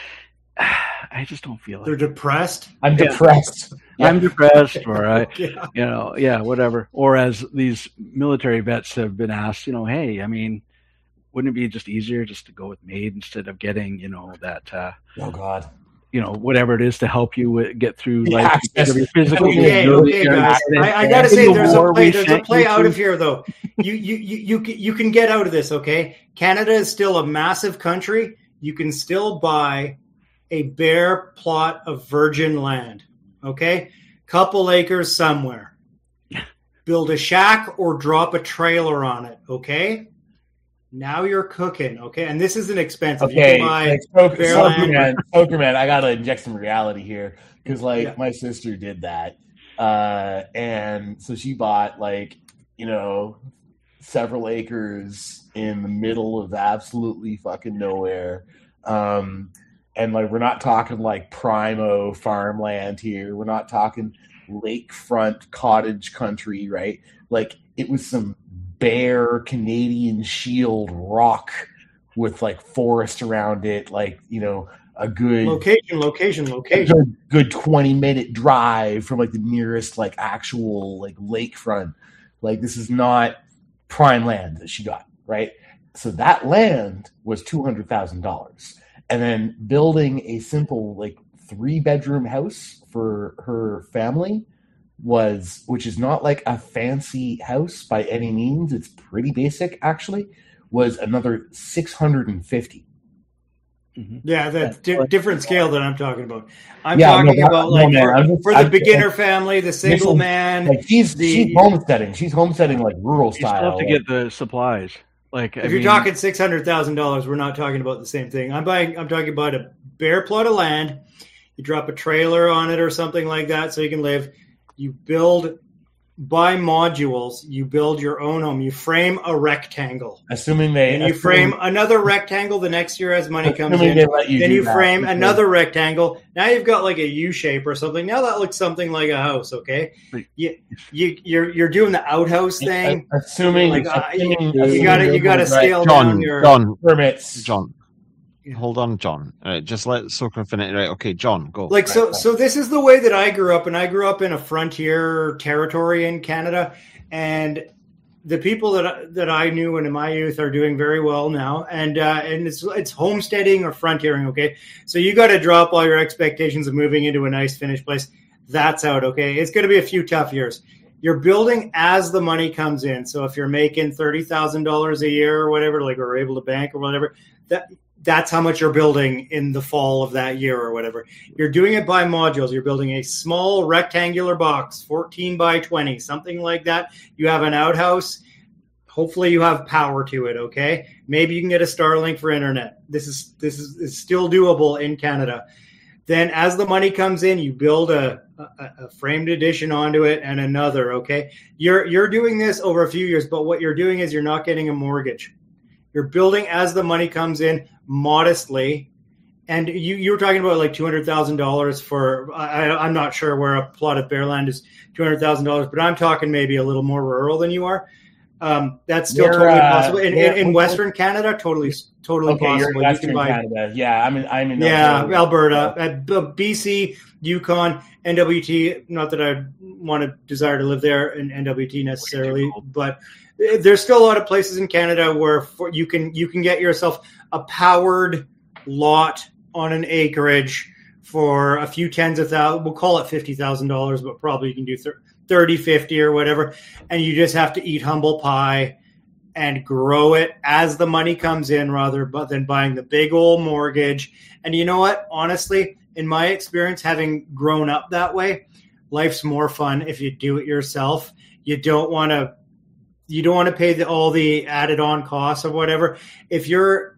I just don't feel They're it. depressed. I'm Yeah. depressed. I'm depressed, or I, Yeah. you know, yeah, whatever. Or as these military vets have been asked, you know, hey, I mean, wouldn't it be just easier just to go with MAID instead of getting, you know, that, uh, Oh God. you know, whatever it is to help you with, get through Yeah, life access- instead of your physical. Okay, ability. okay, guys. I, I gotta In say, the there's a war play. we There's a sent play you out to- of here, though. You you you you can- you can get out of this. Okay, Canada is still a massive country. You can still buy a bare plot of virgin land. Okay, couple acres somewhere. Build a shack or drop a trailer on it. Okay. Now you're cooking. Okay, and this isn't expensive. You Okay, can buy like, Poker, bare Poker land. Man, Poker Man, I gotta inject some reality here because, like, Yeah. my sister did that, uh, and so she bought like, you know, several acres in the middle of absolutely fucking nowhere, um, and like, we're not talking like primo farmland here. We're not talking lakefront cottage country, right? Like, it was some bare Canadian Shield rock with like forest around it, like, you know, a good Location, location, a location. good, good twenty minute drive from like the nearest like actual like lakefront. Like, this is not prime land that she got, right? So that land was two hundred thousand dollars, and then building a simple like three bedroom house for her family was, which is not like a fancy house by any means, it's pretty basic actually, was another six hundred fifty. Yeah, that's di- different scale than I'm talking about. I'm Yeah, talking no, that- about no, like man, for, I'm just- for the I'm- beginner family, the single is- man. Like, she's the- she's homesteading. She's homesteading like rural You still style. have to get the supplies. Like, I if you're mean, talking six hundred thousand dollars, we're not talking about the same thing. I'm buying. I'm talking about a bare plot of land. You drop a trailer on it or something like that, so you can live. You build, buy modules. You build your own home. You frame a rectangle. Assuming they And you assuming- frame another rectangle the next year as money comes assuming in. they let you then do you that, frame because- another rectangle. Now you've got like a U shape or something. Now that looks something like a house. Okay, you you you're you're doing the outhouse thing. Assuming, Like, uh, you- assuming, you assuming gotta- you they're gotta doing right scale down John, your John, permits. John. hold on, John. All right, just let Soker finish. Right, okay, John, go. Like so, right, so this is the way that I grew up, and I grew up in a frontier territory in Canada, and the people that I, that I knew in my youth are doing very well now, and uh, and it's it's homesteading or frontiering. Okay, so you got to drop all your expectations of moving into a nice finished place. That's out. Okay, it's going to be a few tough years. You're building as the money comes in. So if you're making thirty thousand dollars a year or whatever, like or able to bank or whatever, that. That's how much you're building in the fall of that year or whatever. You're doing it by modules. You're building a small rectangular box, fourteen by twenty, something like that. You have an outhouse. Hopefully you have power to it, okay? Maybe you can get a Starlink for internet. This is this is, is still doable in Canada. Then as the money comes in, you build a, a, a framed addition onto it and another, okay? You're you're doing this over a few years, but what you're doing is you're not getting a mortgage. You're building as the money comes in modestly. And you, you were talking about like two hundred thousand dollars for, I, I'm not sure where a plot of bare land is two hundred thousand dollars, but I'm talking maybe a little more rural than you are. Um, that's still You're, totally uh, possible. In, yeah, in, in Western Canada, totally totally okay, possible. you're in You Western can buy, Canada. Yeah, I'm in. I'm in. yeah, Ontario. Alberta, at B- BC, Yukon, N W T. Not that I want to desire to live there in N W T necessarily, but there's still a lot of places in Canada where for, you can you can get yourself a powered lot on an acreage for a few tens of thousands. We'll call it fifty thousand dollars, but probably you can do thirty, fifty or whatever, and you just have to eat humble pie and grow it as the money comes in rather than buying the big old mortgage. And you know what? Honestly, in my experience, having grown up that way, life's more fun if you do it yourself. You don't want to you don't want to pay the, all the added on costs or whatever. If you're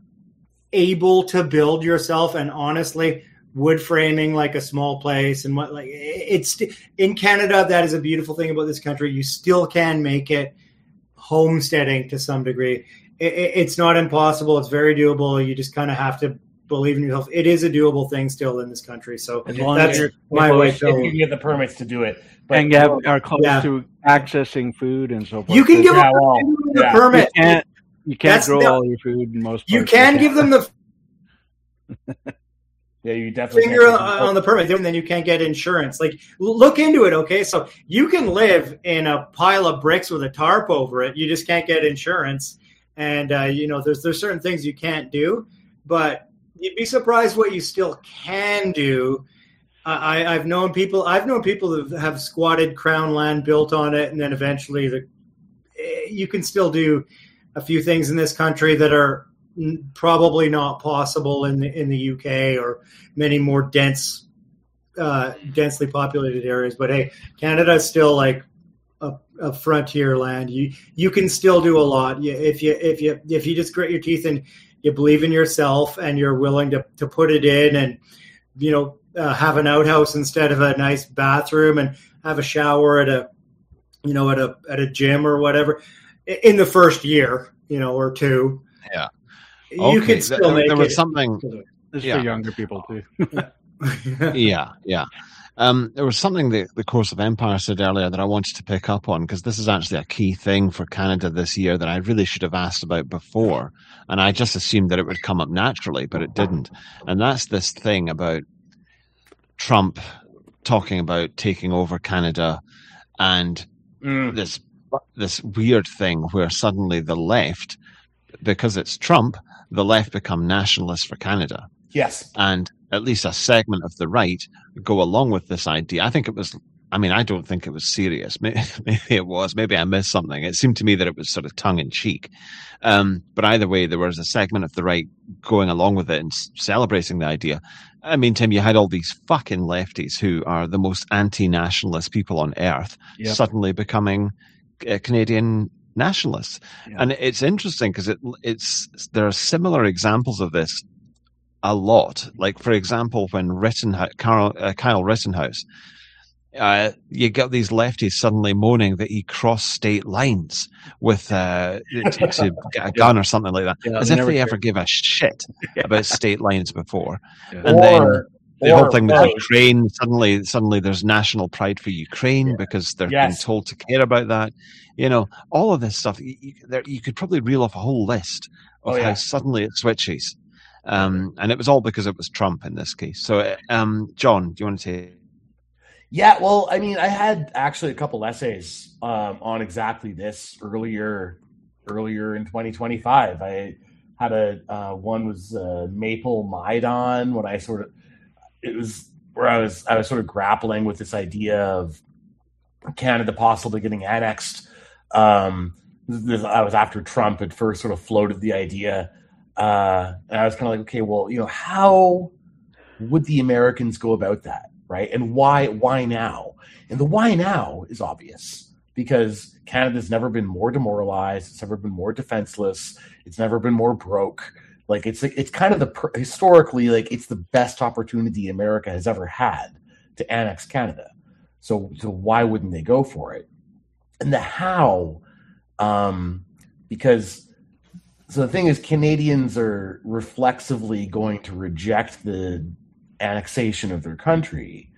able to build yourself, and honestly, wood framing like a small place and what like it's in Canada, that is a beautiful thing about this country. You still can make it homesteading to some degree. It, it, it's not impossible. It's very doable. You just kind of have to believe in yourself. It is a doable thing still in this country. So as long that's as you're my Well, way. if you can get the permits to do it, but and you have, are close yeah. to accessing food and so forth. You can give yeah, them well, the yeah. permit. You can't, you can't That's grow the- all your food in most You parts can of give them the yeah, you definitely finger can't- on the permit, and then you can't get insurance. Like, look into it, okay? So you can live in a pile of bricks with a tarp over it. You just can't get insurance, and uh, you know, there's there's certain things you can't do, but you'd be surprised what you still can do. I, I've known people. I've known people that have squatted crown land built on it, and then eventually, the you can still do a few things in this country that are probably not possible in the in the U K or many more dense, uh, densely populated areas. But hey, Canada is still like a, a frontier land. You you can still do a lot. You, if you if you if you just grit your teeth and you believe in yourself and you're willing to to put it in, and you know uh, have an outhouse instead of a nice bathroom, and have a shower at a you know at a at a gym or whatever in the first year, you know, or two. Yeah. You Okay, can still there, make there was it. something. This is Yeah. for younger people too. Yeah, yeah. Um, there was something that the Course of Empire said earlier that I wanted to pick up on, because this is actually a key thing for Canada this year that I really should have asked about before, and I just assumed that it would come up naturally, but it didn't. And that's this thing about Trump talking about taking over Canada, and Mm. this this weird thing where suddenly the left, because it's Trump, the left become nationalists for Canada. Yes. And at least a segment of the right go along with this idea. I think it was, I mean, I don't think it was serious. Maybe, maybe it was. Maybe I missed something. It seemed to me that it was sort of tongue in cheek. Um, but either way, there was a segment of the right going along with it and s- celebrating the idea. I mean, Tim, you had all these fucking lefties who are the most anti-nationalist people on earth Yep. suddenly becoming uh, Canadian nationalists. Yeah. And it's interesting because it, it's there are similar examples of this a lot. Like, for example, when Rittenhouse, Carl, uh, Kyle Rittenhouse, uh, you get these lefties suddenly moaning that he crossed state lines with uh, to, to get a gun or something like that, Yeah, as they if never they cared. ever give a shit about state lines before. Yeah. And then Or- the or- whole thing with or- Ukraine, suddenly, suddenly there's national pride for Ukraine because they're being Yes. told to care about that. You know, all of this stuff. You, you, there, you could probably reel off a whole list of Oh, yeah. how suddenly it switches. Um, and it was all because it was Trump in this case. So, um, John, do you want to take? Yeah, well, I mean, I had actually a couple essays um, on exactly this earlier, earlier in twenty twenty-five. I had a uh, one was uh, Maple Maidan, when I sort of it was where I was I was sort of grappling with this idea of Canada possibly getting annexed. Um, this, I was after Trump had first sort of floated the idea, uh, and I was kind of like, okay, well, you know, how would the Americans go about that? Right. And why, why now? And the why now is obvious, because Canada's never been more demoralized. It's never been more defenseless. It's never been more broke. Like it's, it's kind of the, historically, like it's the best opportunity America has ever had to annex Canada. So, so why wouldn't they go for it? And the how, um, because, so the thing is, Canadians are reflexively going to reject the annexation of their country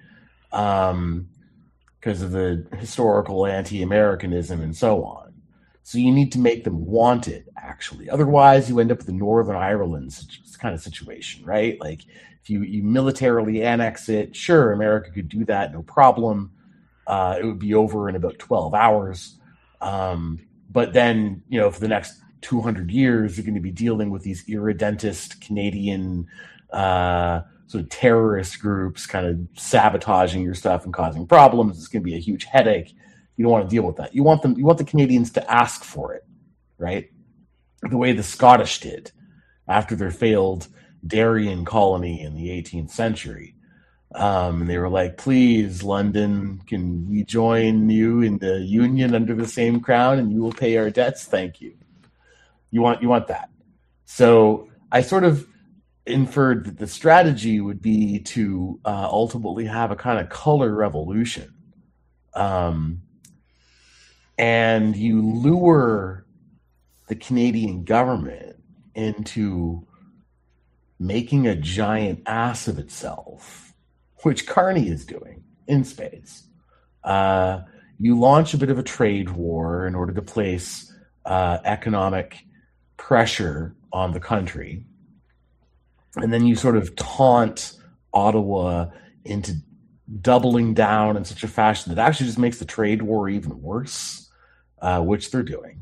um, because of the historical anti-Americanism and so on. So you need to make them want it, actually. Otherwise, you end up with the Northern Ireland kind of situation, right? Like, if you, you militarily annex it, sure, America could do that, no problem. Uh, it would be over in about twelve hours. Um, but then, you know, for the next two hundred years, you're going to be dealing with these irredentist Canadian uh sort of terrorist groups kind of sabotaging your stuff and causing problems. It's going to be a huge headache. You don't want to deal with that. You want them, you want the Canadians to ask for it, right? The way the Scottish did after their failed Darien colony in the eighteenth century. Um, and they were like, please, London, can we join you in the Union under the same crown and you will pay our debts? Thank you. You want, you want that. So I sort of inferred that the strategy would be to uh, ultimately have a kind of color revolution. Um, and you lure the Canadian government into making a giant ass of itself, which Carney is doing in spades. Uh, you launch a bit of a trade war in order to place uh, economic pressure on the country. And then you sort of taunt Ottawa into doubling down in such a fashion that actually just makes the trade war even worse, uh, which they're doing.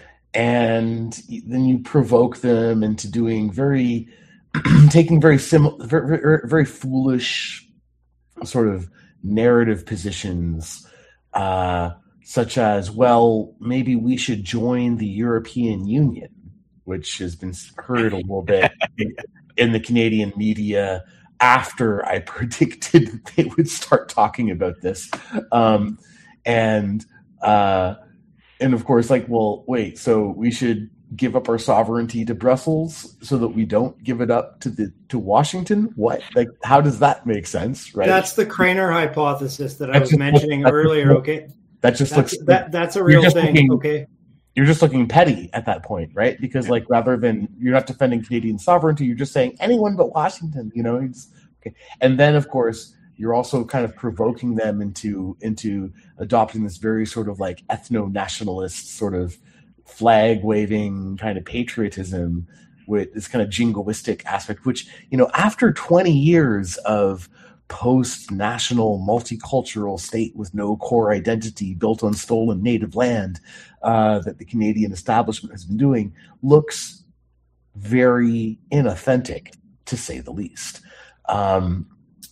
And then you provoke them into doing very, taking very similar, very, very, very foolish sort of narrative positions, uh, such as, well, maybe we should join the European Union, which has been heard a little bit in the Canadian media after I predicted that they would start talking about this. Um, and, uh, and of course, like, well, wait, so we should give up our sovereignty to Brussels so that we don't give it up to the, to Washington? What? Like, how does that make sense? Right. That's the Craner hypothesis that I was mentioning earlier. Okay. That just that's, looks, that, that's a real thing. Looking, okay. You're just looking petty at that point, right? Because like, rather than you're not defending Canadian sovereignty, you're just saying anyone but Washington, you know, it's, okay. And then of course you're also kind of provoking them into, into adopting this very sort of like ethno-nationalist sort of flag waving kind of patriotism with this kind of jingoistic aspect, which, you know, after twenty years of post-national multicultural state with no core identity built on stolen native land uh, that the Canadian establishment has been doing, looks very inauthentic, to say the least. Um,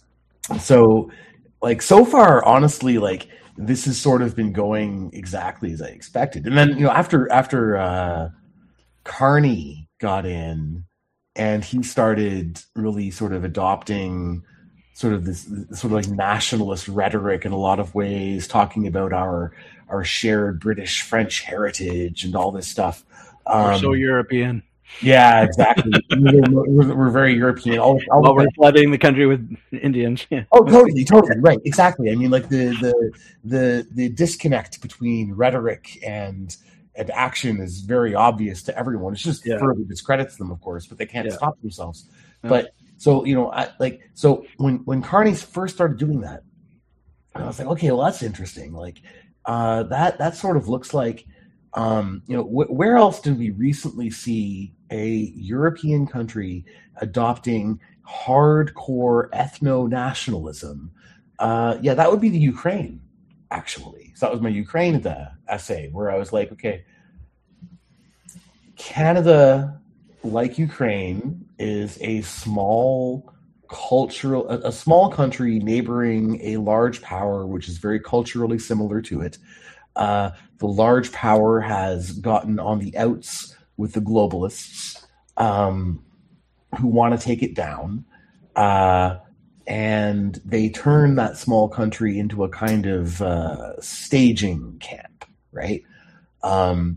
so, like, so far, honestly, like, this has sort of been going exactly as I expected. And then, you know, after after uh, Carney got in and he started really sort of adopting sort of this, this sort of like nationalist rhetoric in a lot of ways, talking about our our shared British French heritage and all this stuff. Um, we're so European. Yeah, exactly. we're, we're, we're very European. All, all well, we're flooding the country with Indians. Yeah. Oh, totally, totally, right, exactly. I mean, like the the the the disconnect between rhetoric and and action is very obvious to everyone. It's just yeah. further discredits them, of course, but they can't yeah. stop themselves. Yeah. But so you know, I, like so when when Carney first started doing that, I was like, okay, well, that's interesting. Like uh, that that sort of looks like, um, you know, wh- where else did we recently see a European country adopting hardcore ethno-nationalism, uh, yeah, that would be the Ukraine, actually. So that was my Ukraine the essay, where I was like, okay, Canada, like Ukraine, is a small cultural, a, a small country neighboring a large power, which is very culturally similar to it. Uh, the large power has gotten on the outs with the globalists, um, who want to take it down. Uh, and they turn that small country into a kind of uh, staging camp, right? Um,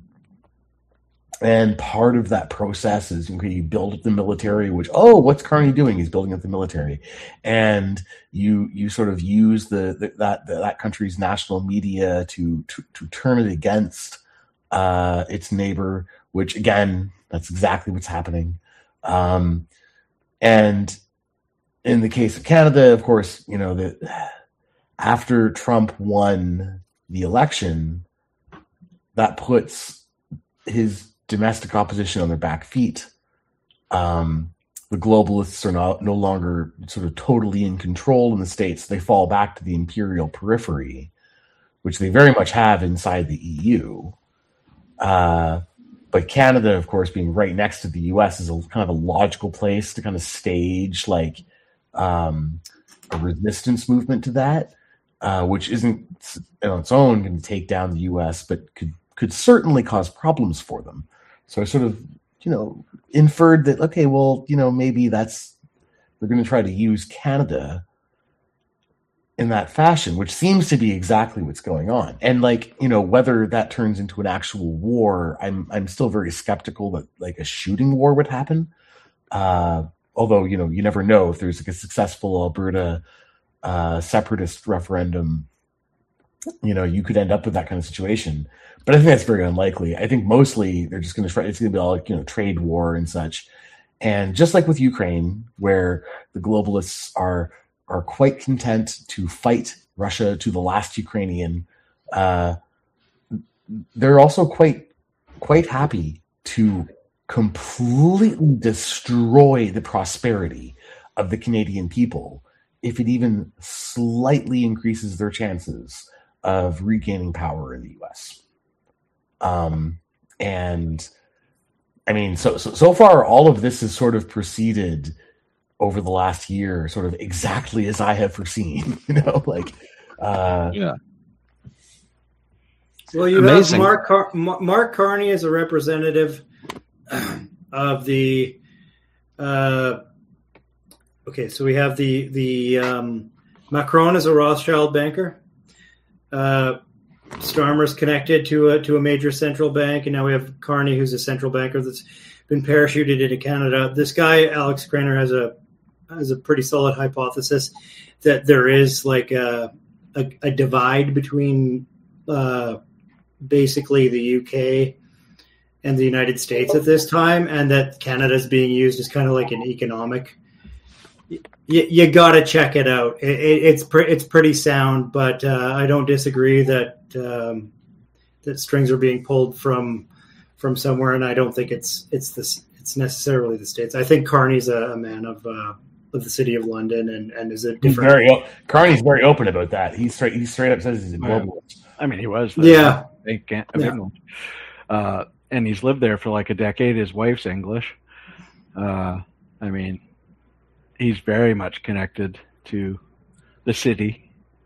and part of that process is, okay, you build up the military, which, oh, what's Carney doing? He's building up the military. And you you sort of use the, the that the, that country's national media to, to, to turn it against uh, its neighbor, which, again, that's exactly what's happening. Um, and in the case of Canada, of course, you know, that after Trump won the election, that puts his domestic opposition on their back feet. Um, the globalists are not, no longer sort of totally in control in the States. They fall back to the imperial periphery, which they very much have inside the E U. Uh, but Canada, of course, being right next to the U S is a kind of a logical place to kind of stage like um, a resistance movement to that, uh, which isn't on its own going to take down the U S, but could could certainly cause problems for them. So I sort of, you know, inferred that, okay, well, you know, maybe that's, they're going to try to use Canada in that fashion, which seems to be exactly what's going on. And like, you know, whether that turns into an actual war, I'm I'm still very skeptical that like a shooting war would happen. Uh, although, you know, you never know if there's like a successful Alberta uh, separatist referendum, you know, you could end up with that kind of situation. But I think that's very unlikely. I think mostly they're just going to try, it's going to be all like, you know, trade war and such. And just like with Ukraine, where the globalists are are quite content to fight Russia to the last Ukrainian, uh, they're also quite quite happy to completely destroy the prosperity of the Canadian people if it even slightly increases their chances of regaining power in the U S. Um, and I mean, so, so, so far, all of this has sort of proceeded over the last year, sort of exactly as I have foreseen, you know, like, uh, yeah. Well, you Amazing. have Mark, Car- Mark Carney as a representative of the, uh, okay, so we have the, the, um, Macron as a Rothschild banker, uh, Starmer's connected to a to a major central bank, and now we have Carney, who's a central banker that's been parachuted into Canada. This guy, Alex Craner, has a has a pretty solid hypothesis that there is like a a, a divide between uh, basically the U K and the United States at this time, and that Canada is being used as kind of like an economic. You, you got to check it out. It, it, it's pre- it's pretty sound, but uh, I don't disagree that um, that strings are being pulled from from somewhere, and I don't think it's it's this it's necessarily the States. I think Carney's a, a man of uh, of the City of London, and, and is a different. He's very Carney's very open about that. He straight he straight up says he's a globalist. I mean, he was. The, yeah, they can't. Yeah. Uh, and he's lived there for like a decade. His wife's English. Uh, I mean. He's very much connected to the city.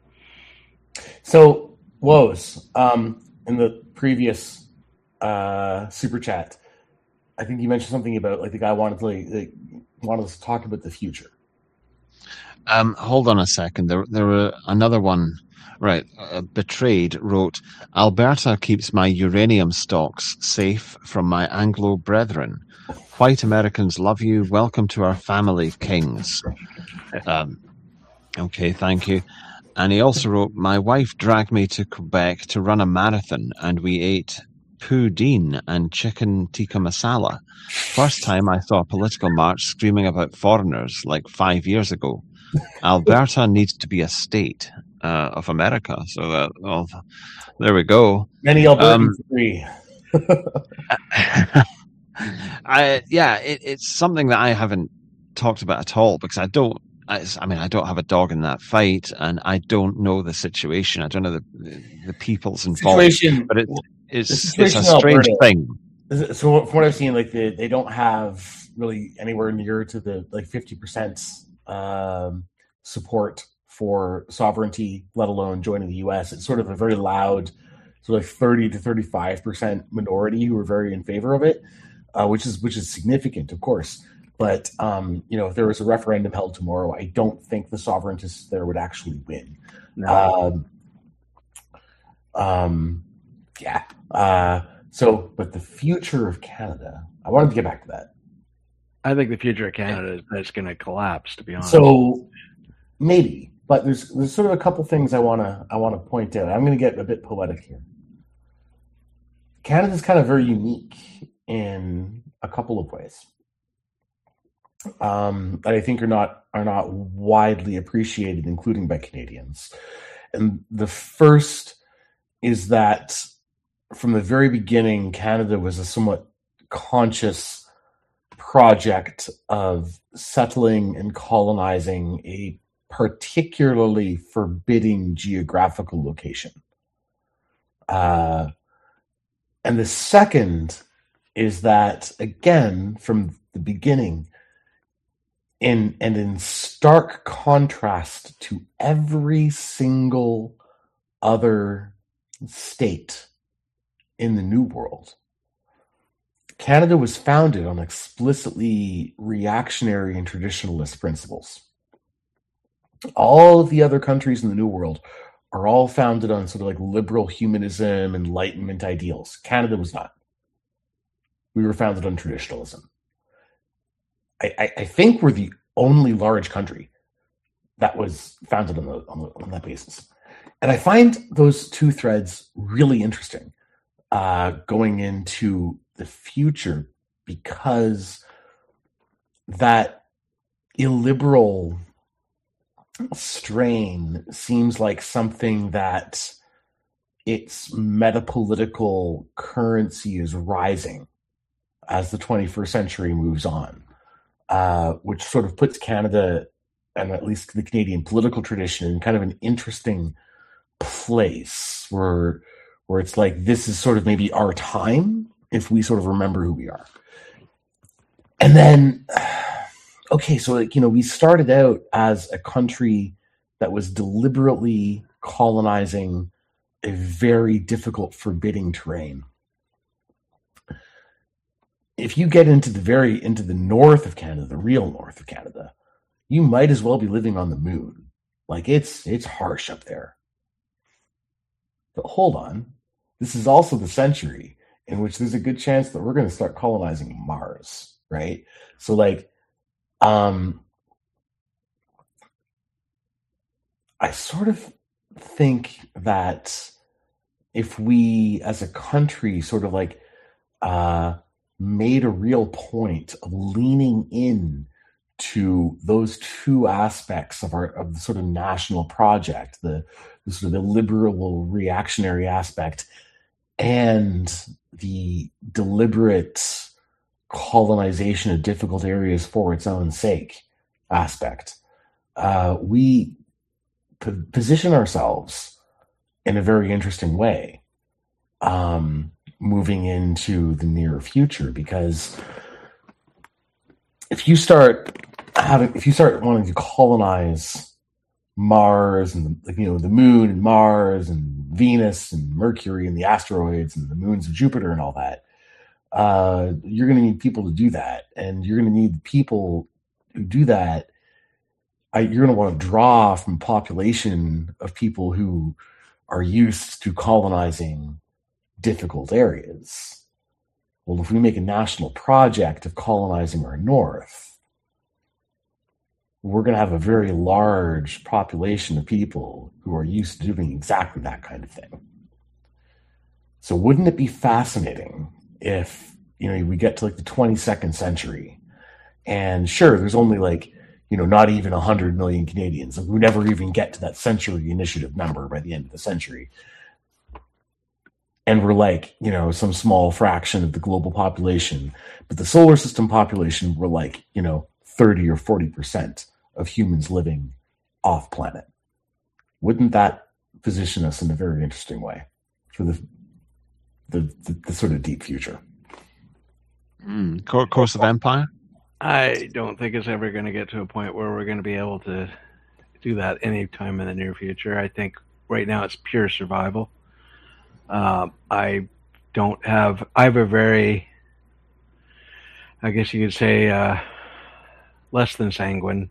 So, Woes, um, in the previous uh, super chat, I think you mentioned something about like the guy wanted to like, like, wanted us to talk about the future. Um, hold on a second. There, there were another one. Right, uh, Betrayed wrote, Alberta keeps my uranium stocks safe from my Anglo brethren. White Americans love you. Welcome to our family, kings. Um, okay, thank you. And he also wrote, my wife dragged me to Quebec to run a marathon, and we ate poutine and chicken tikka masala. First time I saw a political march screaming about foreigners like five years ago. Alberta needs to be a state uh, of America. So that, well, there we go. Many Albertans um, agree. I, yeah, it, it's something that I haven't talked about at all because I don't. I, I mean, I don't have a dog in that fight, and I don't know the situation. I don't know the the, the people's involved, situation, but it, it's it's situation a strange Alberta, thing. So from what I've seen, like they, they don't have really anywhere near to the like fifty percent um, support for sovereignty, let alone joining the U S. It's sort of a very loud, sort of like thirty to thirty-five percent minority who are very in favor of it, uh, which is which is significant, of course. But um, you know, if there was a referendum held tomorrow, I don't think the sovereigntists there would actually win. No. Um, um, yeah. Uh, so, but the future of Canada, I wanted to get back to that. I think the future of Canada is going to collapse, to be honest. So maybe, but there's there's sort of a couple things I want to I want to point out. I'm going to get a bit poetic here. Canada's kind of very unique in a couple of ways um, that I think are not are not widely appreciated, including by Canadians. And the first is that from the very beginning, Canada was a somewhat conscious project of settling and colonizing a particularly forbidding geographical location. Uh, and the second is that, again, from the beginning, in and in stark contrast to every single other state in the New World, Canada was founded on explicitly reactionary and traditionalist principles. All of the other countries in the New World are all founded on sort of like liberal humanism, Enlightenment ideals. Canada was not. We were founded on traditionalism. I, I, I think we're the only large country that was founded on, the, on, the, on that basis. And I find those two threads really interesting uh, going into the future, because that illiberal strain seems like something that its metapolitical currency is rising as the twenty-first century moves on, uh, which sort of puts Canada, and at least the Canadian political tradition, in kind of an interesting place where where it's like, this is sort of maybe our time, if we sort of remember who we are. And then, okay, so like, you know, we started out as a country that was deliberately colonizing a very difficult, forbidding terrain. If you get into the very, into the north of Canada, the real north of Canada, you might as well be living on the moon. Like, it's, it's harsh up there. But hold on, this is also the century in which there's a good chance that we're going to start colonizing Mars, right? So like, um, I sort of think that if we as a country sort of like uh, made a real point of leaning in to those two aspects of our of the sort of national project, the, the sort of the liberal reactionary aspect and the deliberate colonization of difficult areas for its own sake aspect, uh, we p- position ourselves in a very interesting way um, moving into the near future. Because if you start having, if you start wanting to colonize Mars and the, you know, the moon and Mars and Venus and Mercury and the asteroids and the moons of Jupiter and all that, uh, you're going to need people to do that, and you're going to need people who do that. I, you're going to want to draw from a population of people who are used to colonizing difficult areas. Well, if we make a national project of colonizing our north, we're going to have a very large population of people who are used to doing exactly that kind of thing. So wouldn't it be fascinating if, you know, we get to like the twenty-second century and sure, there's only like, you know, not even one hundred million Canadians. Like, we never even get to that century initiative number by the end of the century. and we're like, you know, some small fraction of the global population, but the solar system population, we're like, you know, thirty or forty percent of humans living off planet. Wouldn't that position us in a very interesting way for the the, the, the sort of deep future? Mm, course of empire? I don't think it's ever going to get to a point where we're going to be able to do that anytime in the near future. I think right now it's pure survival. Uh, I don't have, I have a very, I guess you could say, uh, less than sanguine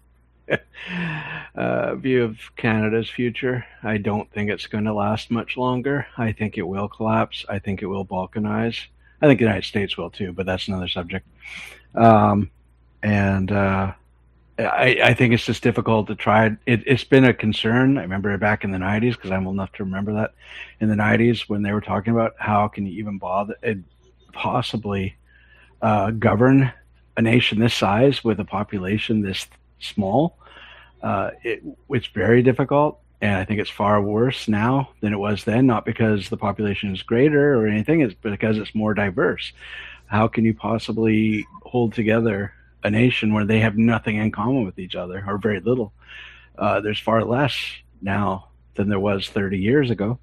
uh, view of Canada's future. I don't think it's going to last much longer. I think it will collapse. I think it will balkanize. I think the United States will too, but that's another subject. Um, and uh, I, I think it's just difficult to try. It, it's been a concern. I remember back in the nineties, because I'm old enough to remember that, in the nineties when they were talking about how can you even bother uh, possibly uh, govern a nation this size with a population this small. Uh, it, it's very difficult, and I think it's far worse now than it was then, not because the population is greater or anything, it's because it's more diverse. How can you possibly hold together a nation where they have nothing in common with each other, or very little? Uh, there's far less now than there was thirty years ago.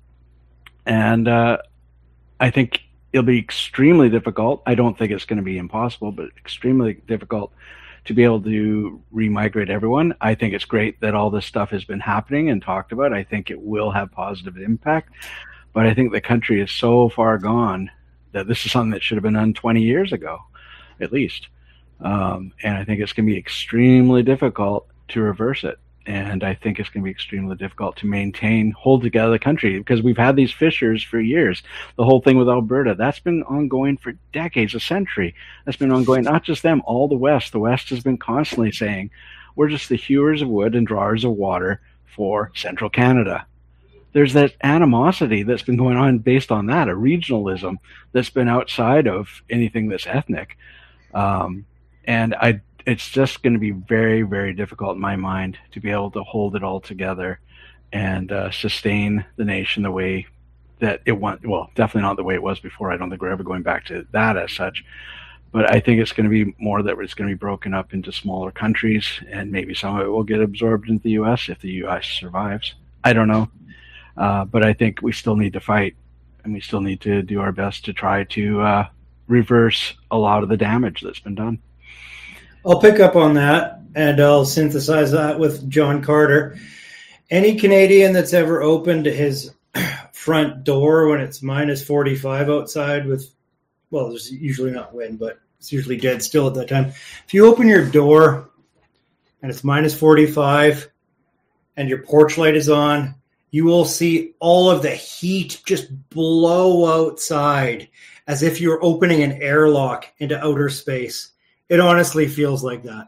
And uh, I think it'll be extremely difficult. I don't think it's going to be impossible, but extremely difficult to be able to remigrate everyone. I think it's great that all this stuff has been happening and talked about. I think it will have positive impact, but I think the country is so far gone that this is something that should have been done twenty years ago, at least. Um, and I think it's going to be extremely difficult to reverse it. And I think it's going to be extremely difficult to maintain, hold together the country, because we've had these fissures for years. The whole thing with Alberta, that's been ongoing for decades, a century. That's been ongoing, not just them, all the West. The West has been constantly saying, we're just the hewers of wood and drawers of water for central Canada. There's that animosity that's been going on based on that, a regionalism that's been outside of anything that's ethnic. Um, and I it's just going to be very, very difficult in my mind to be able to hold it all together and uh, sustain the nation the way that it went. Well, definitely not the way it was before. I don't think we're ever going back to that as such. But I think it's going to be more that it's going to be broken up into smaller countries, and maybe some of it will get absorbed into the U S if the U S survives. I don't know. Uh, but I think we still need to fight, and we still need to do our best to try to uh, reverse a lot of the damage that's been done. I'll pick up on that, and I'll synthesize that with John Carter. Any Canadian that's ever opened his front door when it's minus forty-five outside with, well, there's usually not wind, but it's usually dead still at that time. If you open your door and it's minus forty-five and your porch light is on, you will see all of the heat just blow outside as if you're opening an airlock into outer space. It honestly feels like that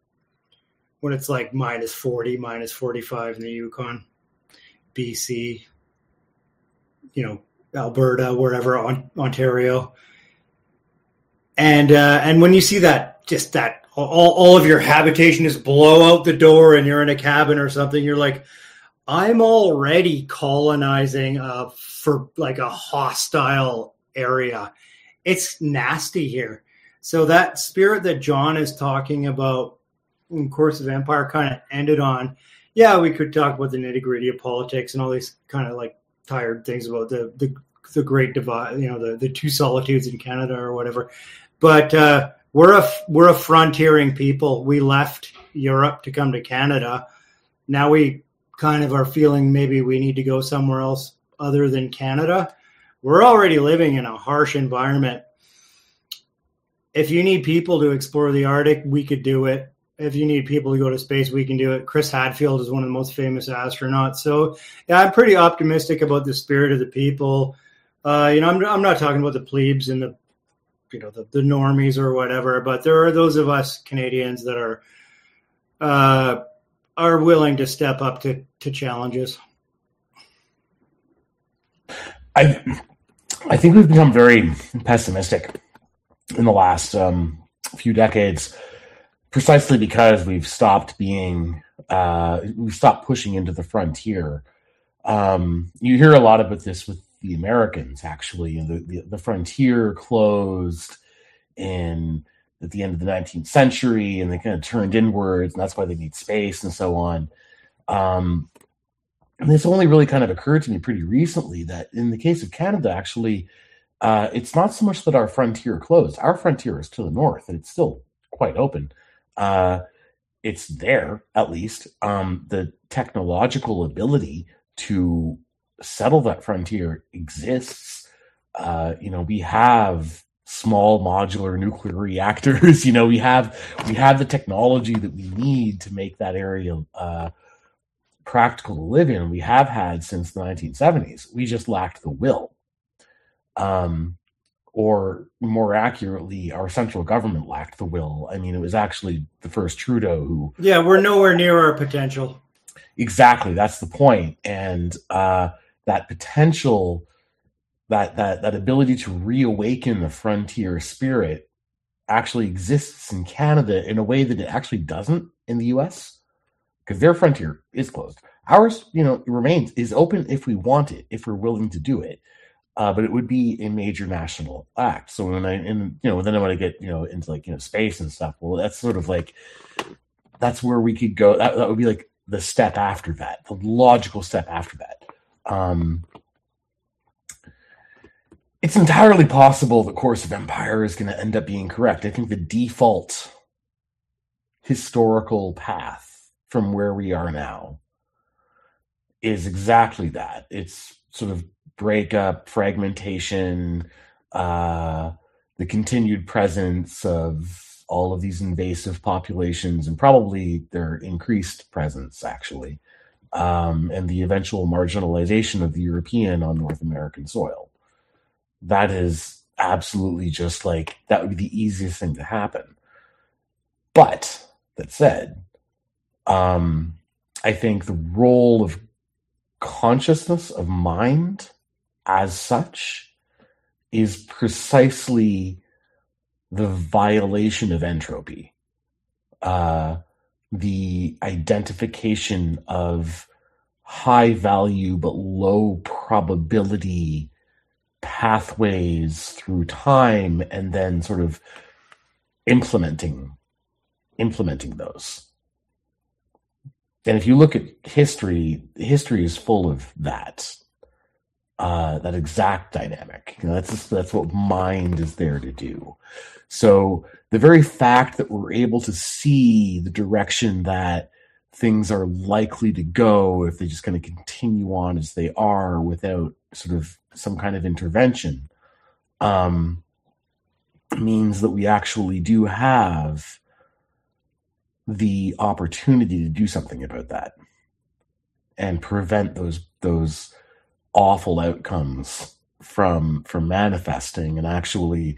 when it's like minus forty, minus forty-five in the Yukon, B C, you know, Alberta, wherever, on, Ontario. And uh, and when you see that, just that, all, all of your habitation just blow out the door and you're in a cabin or something, you're like, I'm already colonizing uh, for like a hostile area. It's nasty here. So that spirit that John is talking about in Course of Empire kind of ended on, yeah, we could talk about the nitty-gritty of politics and all these kind of like tired things about the the, the great divide, you know, the, the two solitudes in Canada or whatever. But uh, we're a we're a frontiering people. We left Europe to come to Canada. Now we kind of are feeling maybe we need to go somewhere else other than Canada. We're already living in a harsh environment. If you need people to explore the Arctic, we could do it. If you need people to go to space, we can do it. Chris Hadfield is one of the most famous astronauts. So yeah, I'm pretty optimistic about the spirit of the people. Uh, you know, I'm, I'm not talking about the plebes and the, you know, the, the normies or whatever, but there are those of us Canadians that are, uh, are willing to step up to, to challenges. I, I think we've become very pessimistic in the last um, few decades, precisely because we've stopped being, uh, we've stopped pushing into the frontier. Um, you hear a lot about this with the Americans, actually. The, the, the frontier closed in at the end of the nineteenth century, and they kind of turned inwards, and that's why they need space and so on. Um, and this only really kind of occurred to me pretty recently that in the case of Canada, actually, uh, it's not so much that our frontier closed. Our frontier is to the north, and it's still quite open. Uh, it's there, at least. Um, the technological ability to settle that frontier exists. Uh, you know, we have small modular nuclear reactors. You know, we have we have the technology that we need to make that area uh, practical to live in. We have had since the nineteen seventies. We just lacked the will. Um, or more accurately, our central government lacked the will. I mean, it was actually the first Trudeau who... Yeah, we're nowhere near our potential. Exactly, that's the point. And uh, that potential, that, that, that ability to reawaken the frontier spirit actually exists in Canada in a way that it actually doesn't in the U S, because their frontier is closed. Ours, you know, remains, is open if we want it, if we're willing to do it. Uh, but it would be a major national act. So when I, and you know, then I want to get, you know, into like, you know, space and stuff. Well, that's sort of like, that's where we could go. That, that would be like the step after that, the logical step after that. Um, it's entirely possible the course of empire is going to end up being correct. I think the default historical path from where we are now is exactly that. It's sort of breakup, fragmentation, uh, the continued presence of all of these invasive populations, and probably their increased presence, actually, um, and the eventual marginalization of the European on North American soil. That is absolutely just like, that would be the easiest thing to happen. But, that said, um, I think the role of consciousness, of mind, as such, is precisely the violation of entropy, uh, the identification of high value but low probability pathways through time, and then sort of implementing implementing those. And if you look at history, history is full of that. Uh, that exact dynamic. You know, that's just, that's what mind is there to do. So the very fact that we're able to see the direction that things are likely to go if they just kind of continue on as they are without sort of some kind of intervention, um, means that we actually do have the opportunity to do something about that and prevent those those awful outcomes from from manifesting, and actually,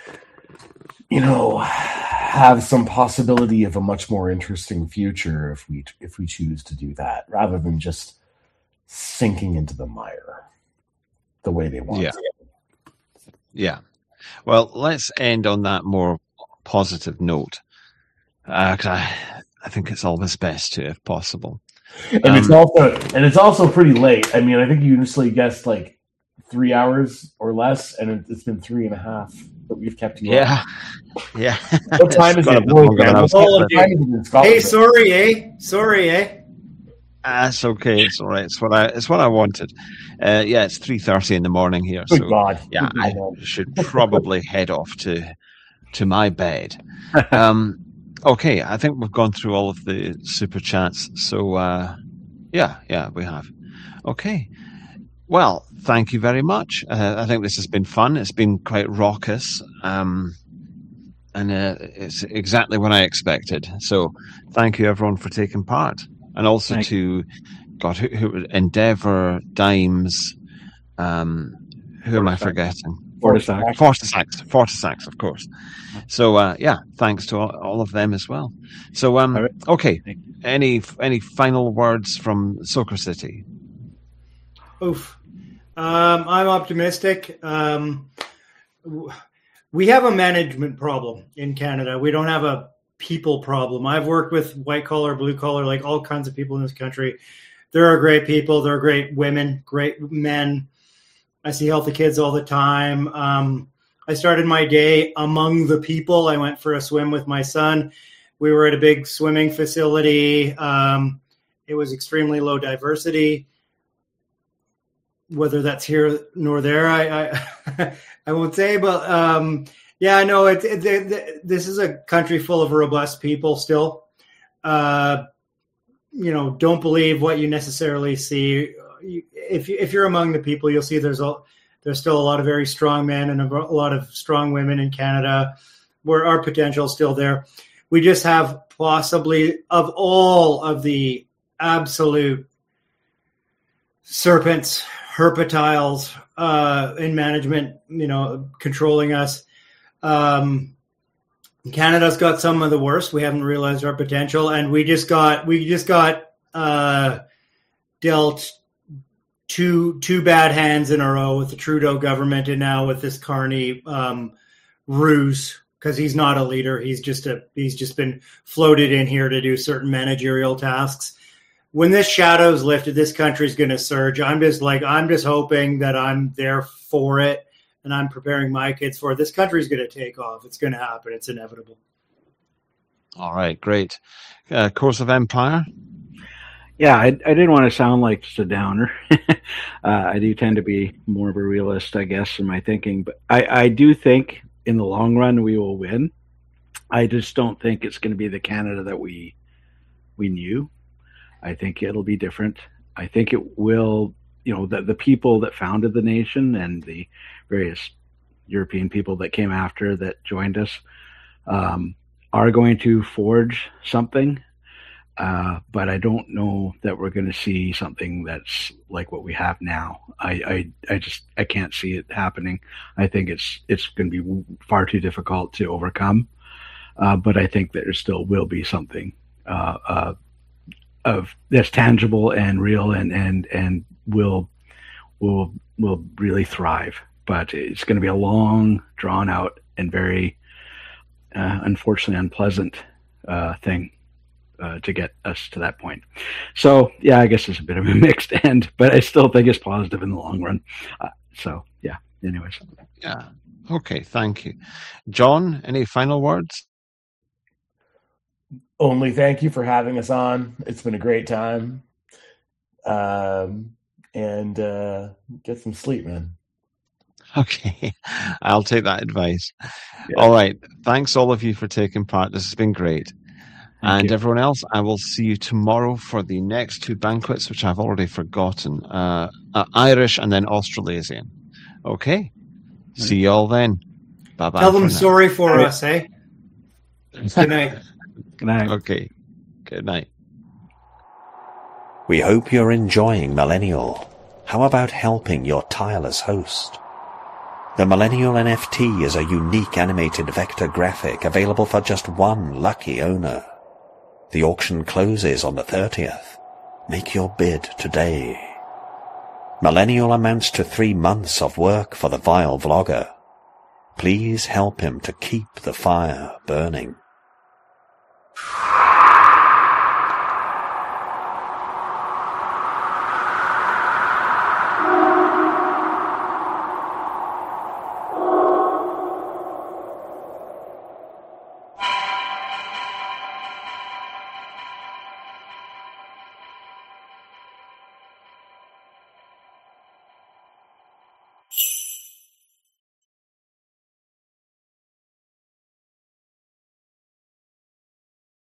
you know, have some possibility of a much more interesting future if we if we choose to do that, rather than just sinking into the mire the way they want yeah. to. Yeah. Well, let's end on that more positive note, because uh, I I think it's always best to, if possible. And um, it's also and it's also pretty late. I mean, I think you initially guessed like three hours or less, and it, it's been three and a half that we've kept you. Yeah, on. yeah. What time is it? Hey, sorry, eh? Sorry, eh? That's okay. It's all right. It's what I. It's what I wanted. Uh, yeah, it's three thirty in the morning here. Good so God. yeah, Good I God. should probably head off to to my bed. Um. Okay, I think we've gone through all of the super chats. So, uh, yeah, yeah, we have. Okay. Well, thank you very much. Uh, I think this has been fun. It's been quite raucous. Um, and uh, it's exactly what I expected. So, thank you, everyone, for taking part. And also thank to, God, who, who Endeavour, Dimes, um, who am I forgetting? Fortisax. Fortisax, Fortisax, of course. So uh, yeah, thanks to all, all of them as well. So um, right. okay, any any final words from Soaker City? Oof, um, I'm optimistic. Um, we have a management problem in Canada. We don't have a people problem. I've worked with white collar, blue collar, like all kinds of people in this country. There are great people. There are great women, great men. I see healthy kids all the time. Um, I started my day among the people. I went for a swim with my son. We were at a big swimming facility. Um, it was extremely low diversity. Whether that's here nor there, I I, I won't say. But um, yeah, I know it, it, it, this is a country full of robust people still. Uh, you know, don't believe what you necessarily see. If you, if you're among the people, you'll see there's a there's still a lot of very strong men and a lot of strong women in Canada, where our potential is still there. We just have possibly, of all of the absolute serpents, herpetiles uh, in management, you know, controlling us. Um, Canada's got some of the worst. We haven't realized our potential, and we just got we just got uh, dealt two two bad hands in a row with the Trudeau government, and now with this Carney um, ruse, because he's not a leader. He's just a he's just been floated in here to do certain managerial tasks. When this shadow's lifted, this country's going to surge. I'm just like I'm just hoping that I'm there for it. And I'm preparing my kids for it. This country's going to take off. It's going to happen. It's inevitable. All right, great. Uh, Course of Empire? Yeah, I, I didn't want to sound like just a downer. uh, I do tend to be more of a realist, I guess, in my thinking. But I, I do think in the long run we will win. I just don't think it's going to be the Canada that we we knew. I think it'll be different. I think it will... You know, the, the people that founded the nation and the various European people that came after that joined us um, are going to forge something. Uh, but I don't know that we're going to see something that's like what we have now. I, I, I just, I can't see it happening. I think it's, it's going to be far too difficult to overcome. Uh, but I think that there still will be something uh, uh, of that's tangible and real and, and, and, will will will really thrive, but it's going to be a long, drawn out, and very uh, unfortunately unpleasant uh, thing uh, to get us to that point. So yeah, I guess it's a bit of a mixed end, but I still think it's positive in the long run. Uh, so yeah. Anyways. Yeah. Okay. Thank you, John. Any final words? Only thank you for having us on. It's been a great time. Um. And uh, get some sleep, man. Okay, I'll take that advice. Yeah. All right. Thanks, all of you, for taking part. This has been great. Thank and you. Everyone else, I will see you tomorrow for the next two banquets, which I've already forgotten. Uh, uh, Irish and then Australasian. Okay. Right. See you all then. Bye-bye. Tell them for sorry for us, eh? Good night. Good night. Okay. Good night. We hope you're enjoying Millennial. How about helping your tireless host? The Millennial N F T is a unique animated vector graphic available for just one lucky owner. The auction closes on the thirtieth. Make your bid today. Millennial amounts to three months of work for the vile vlogger. Please help him to keep the fire burning.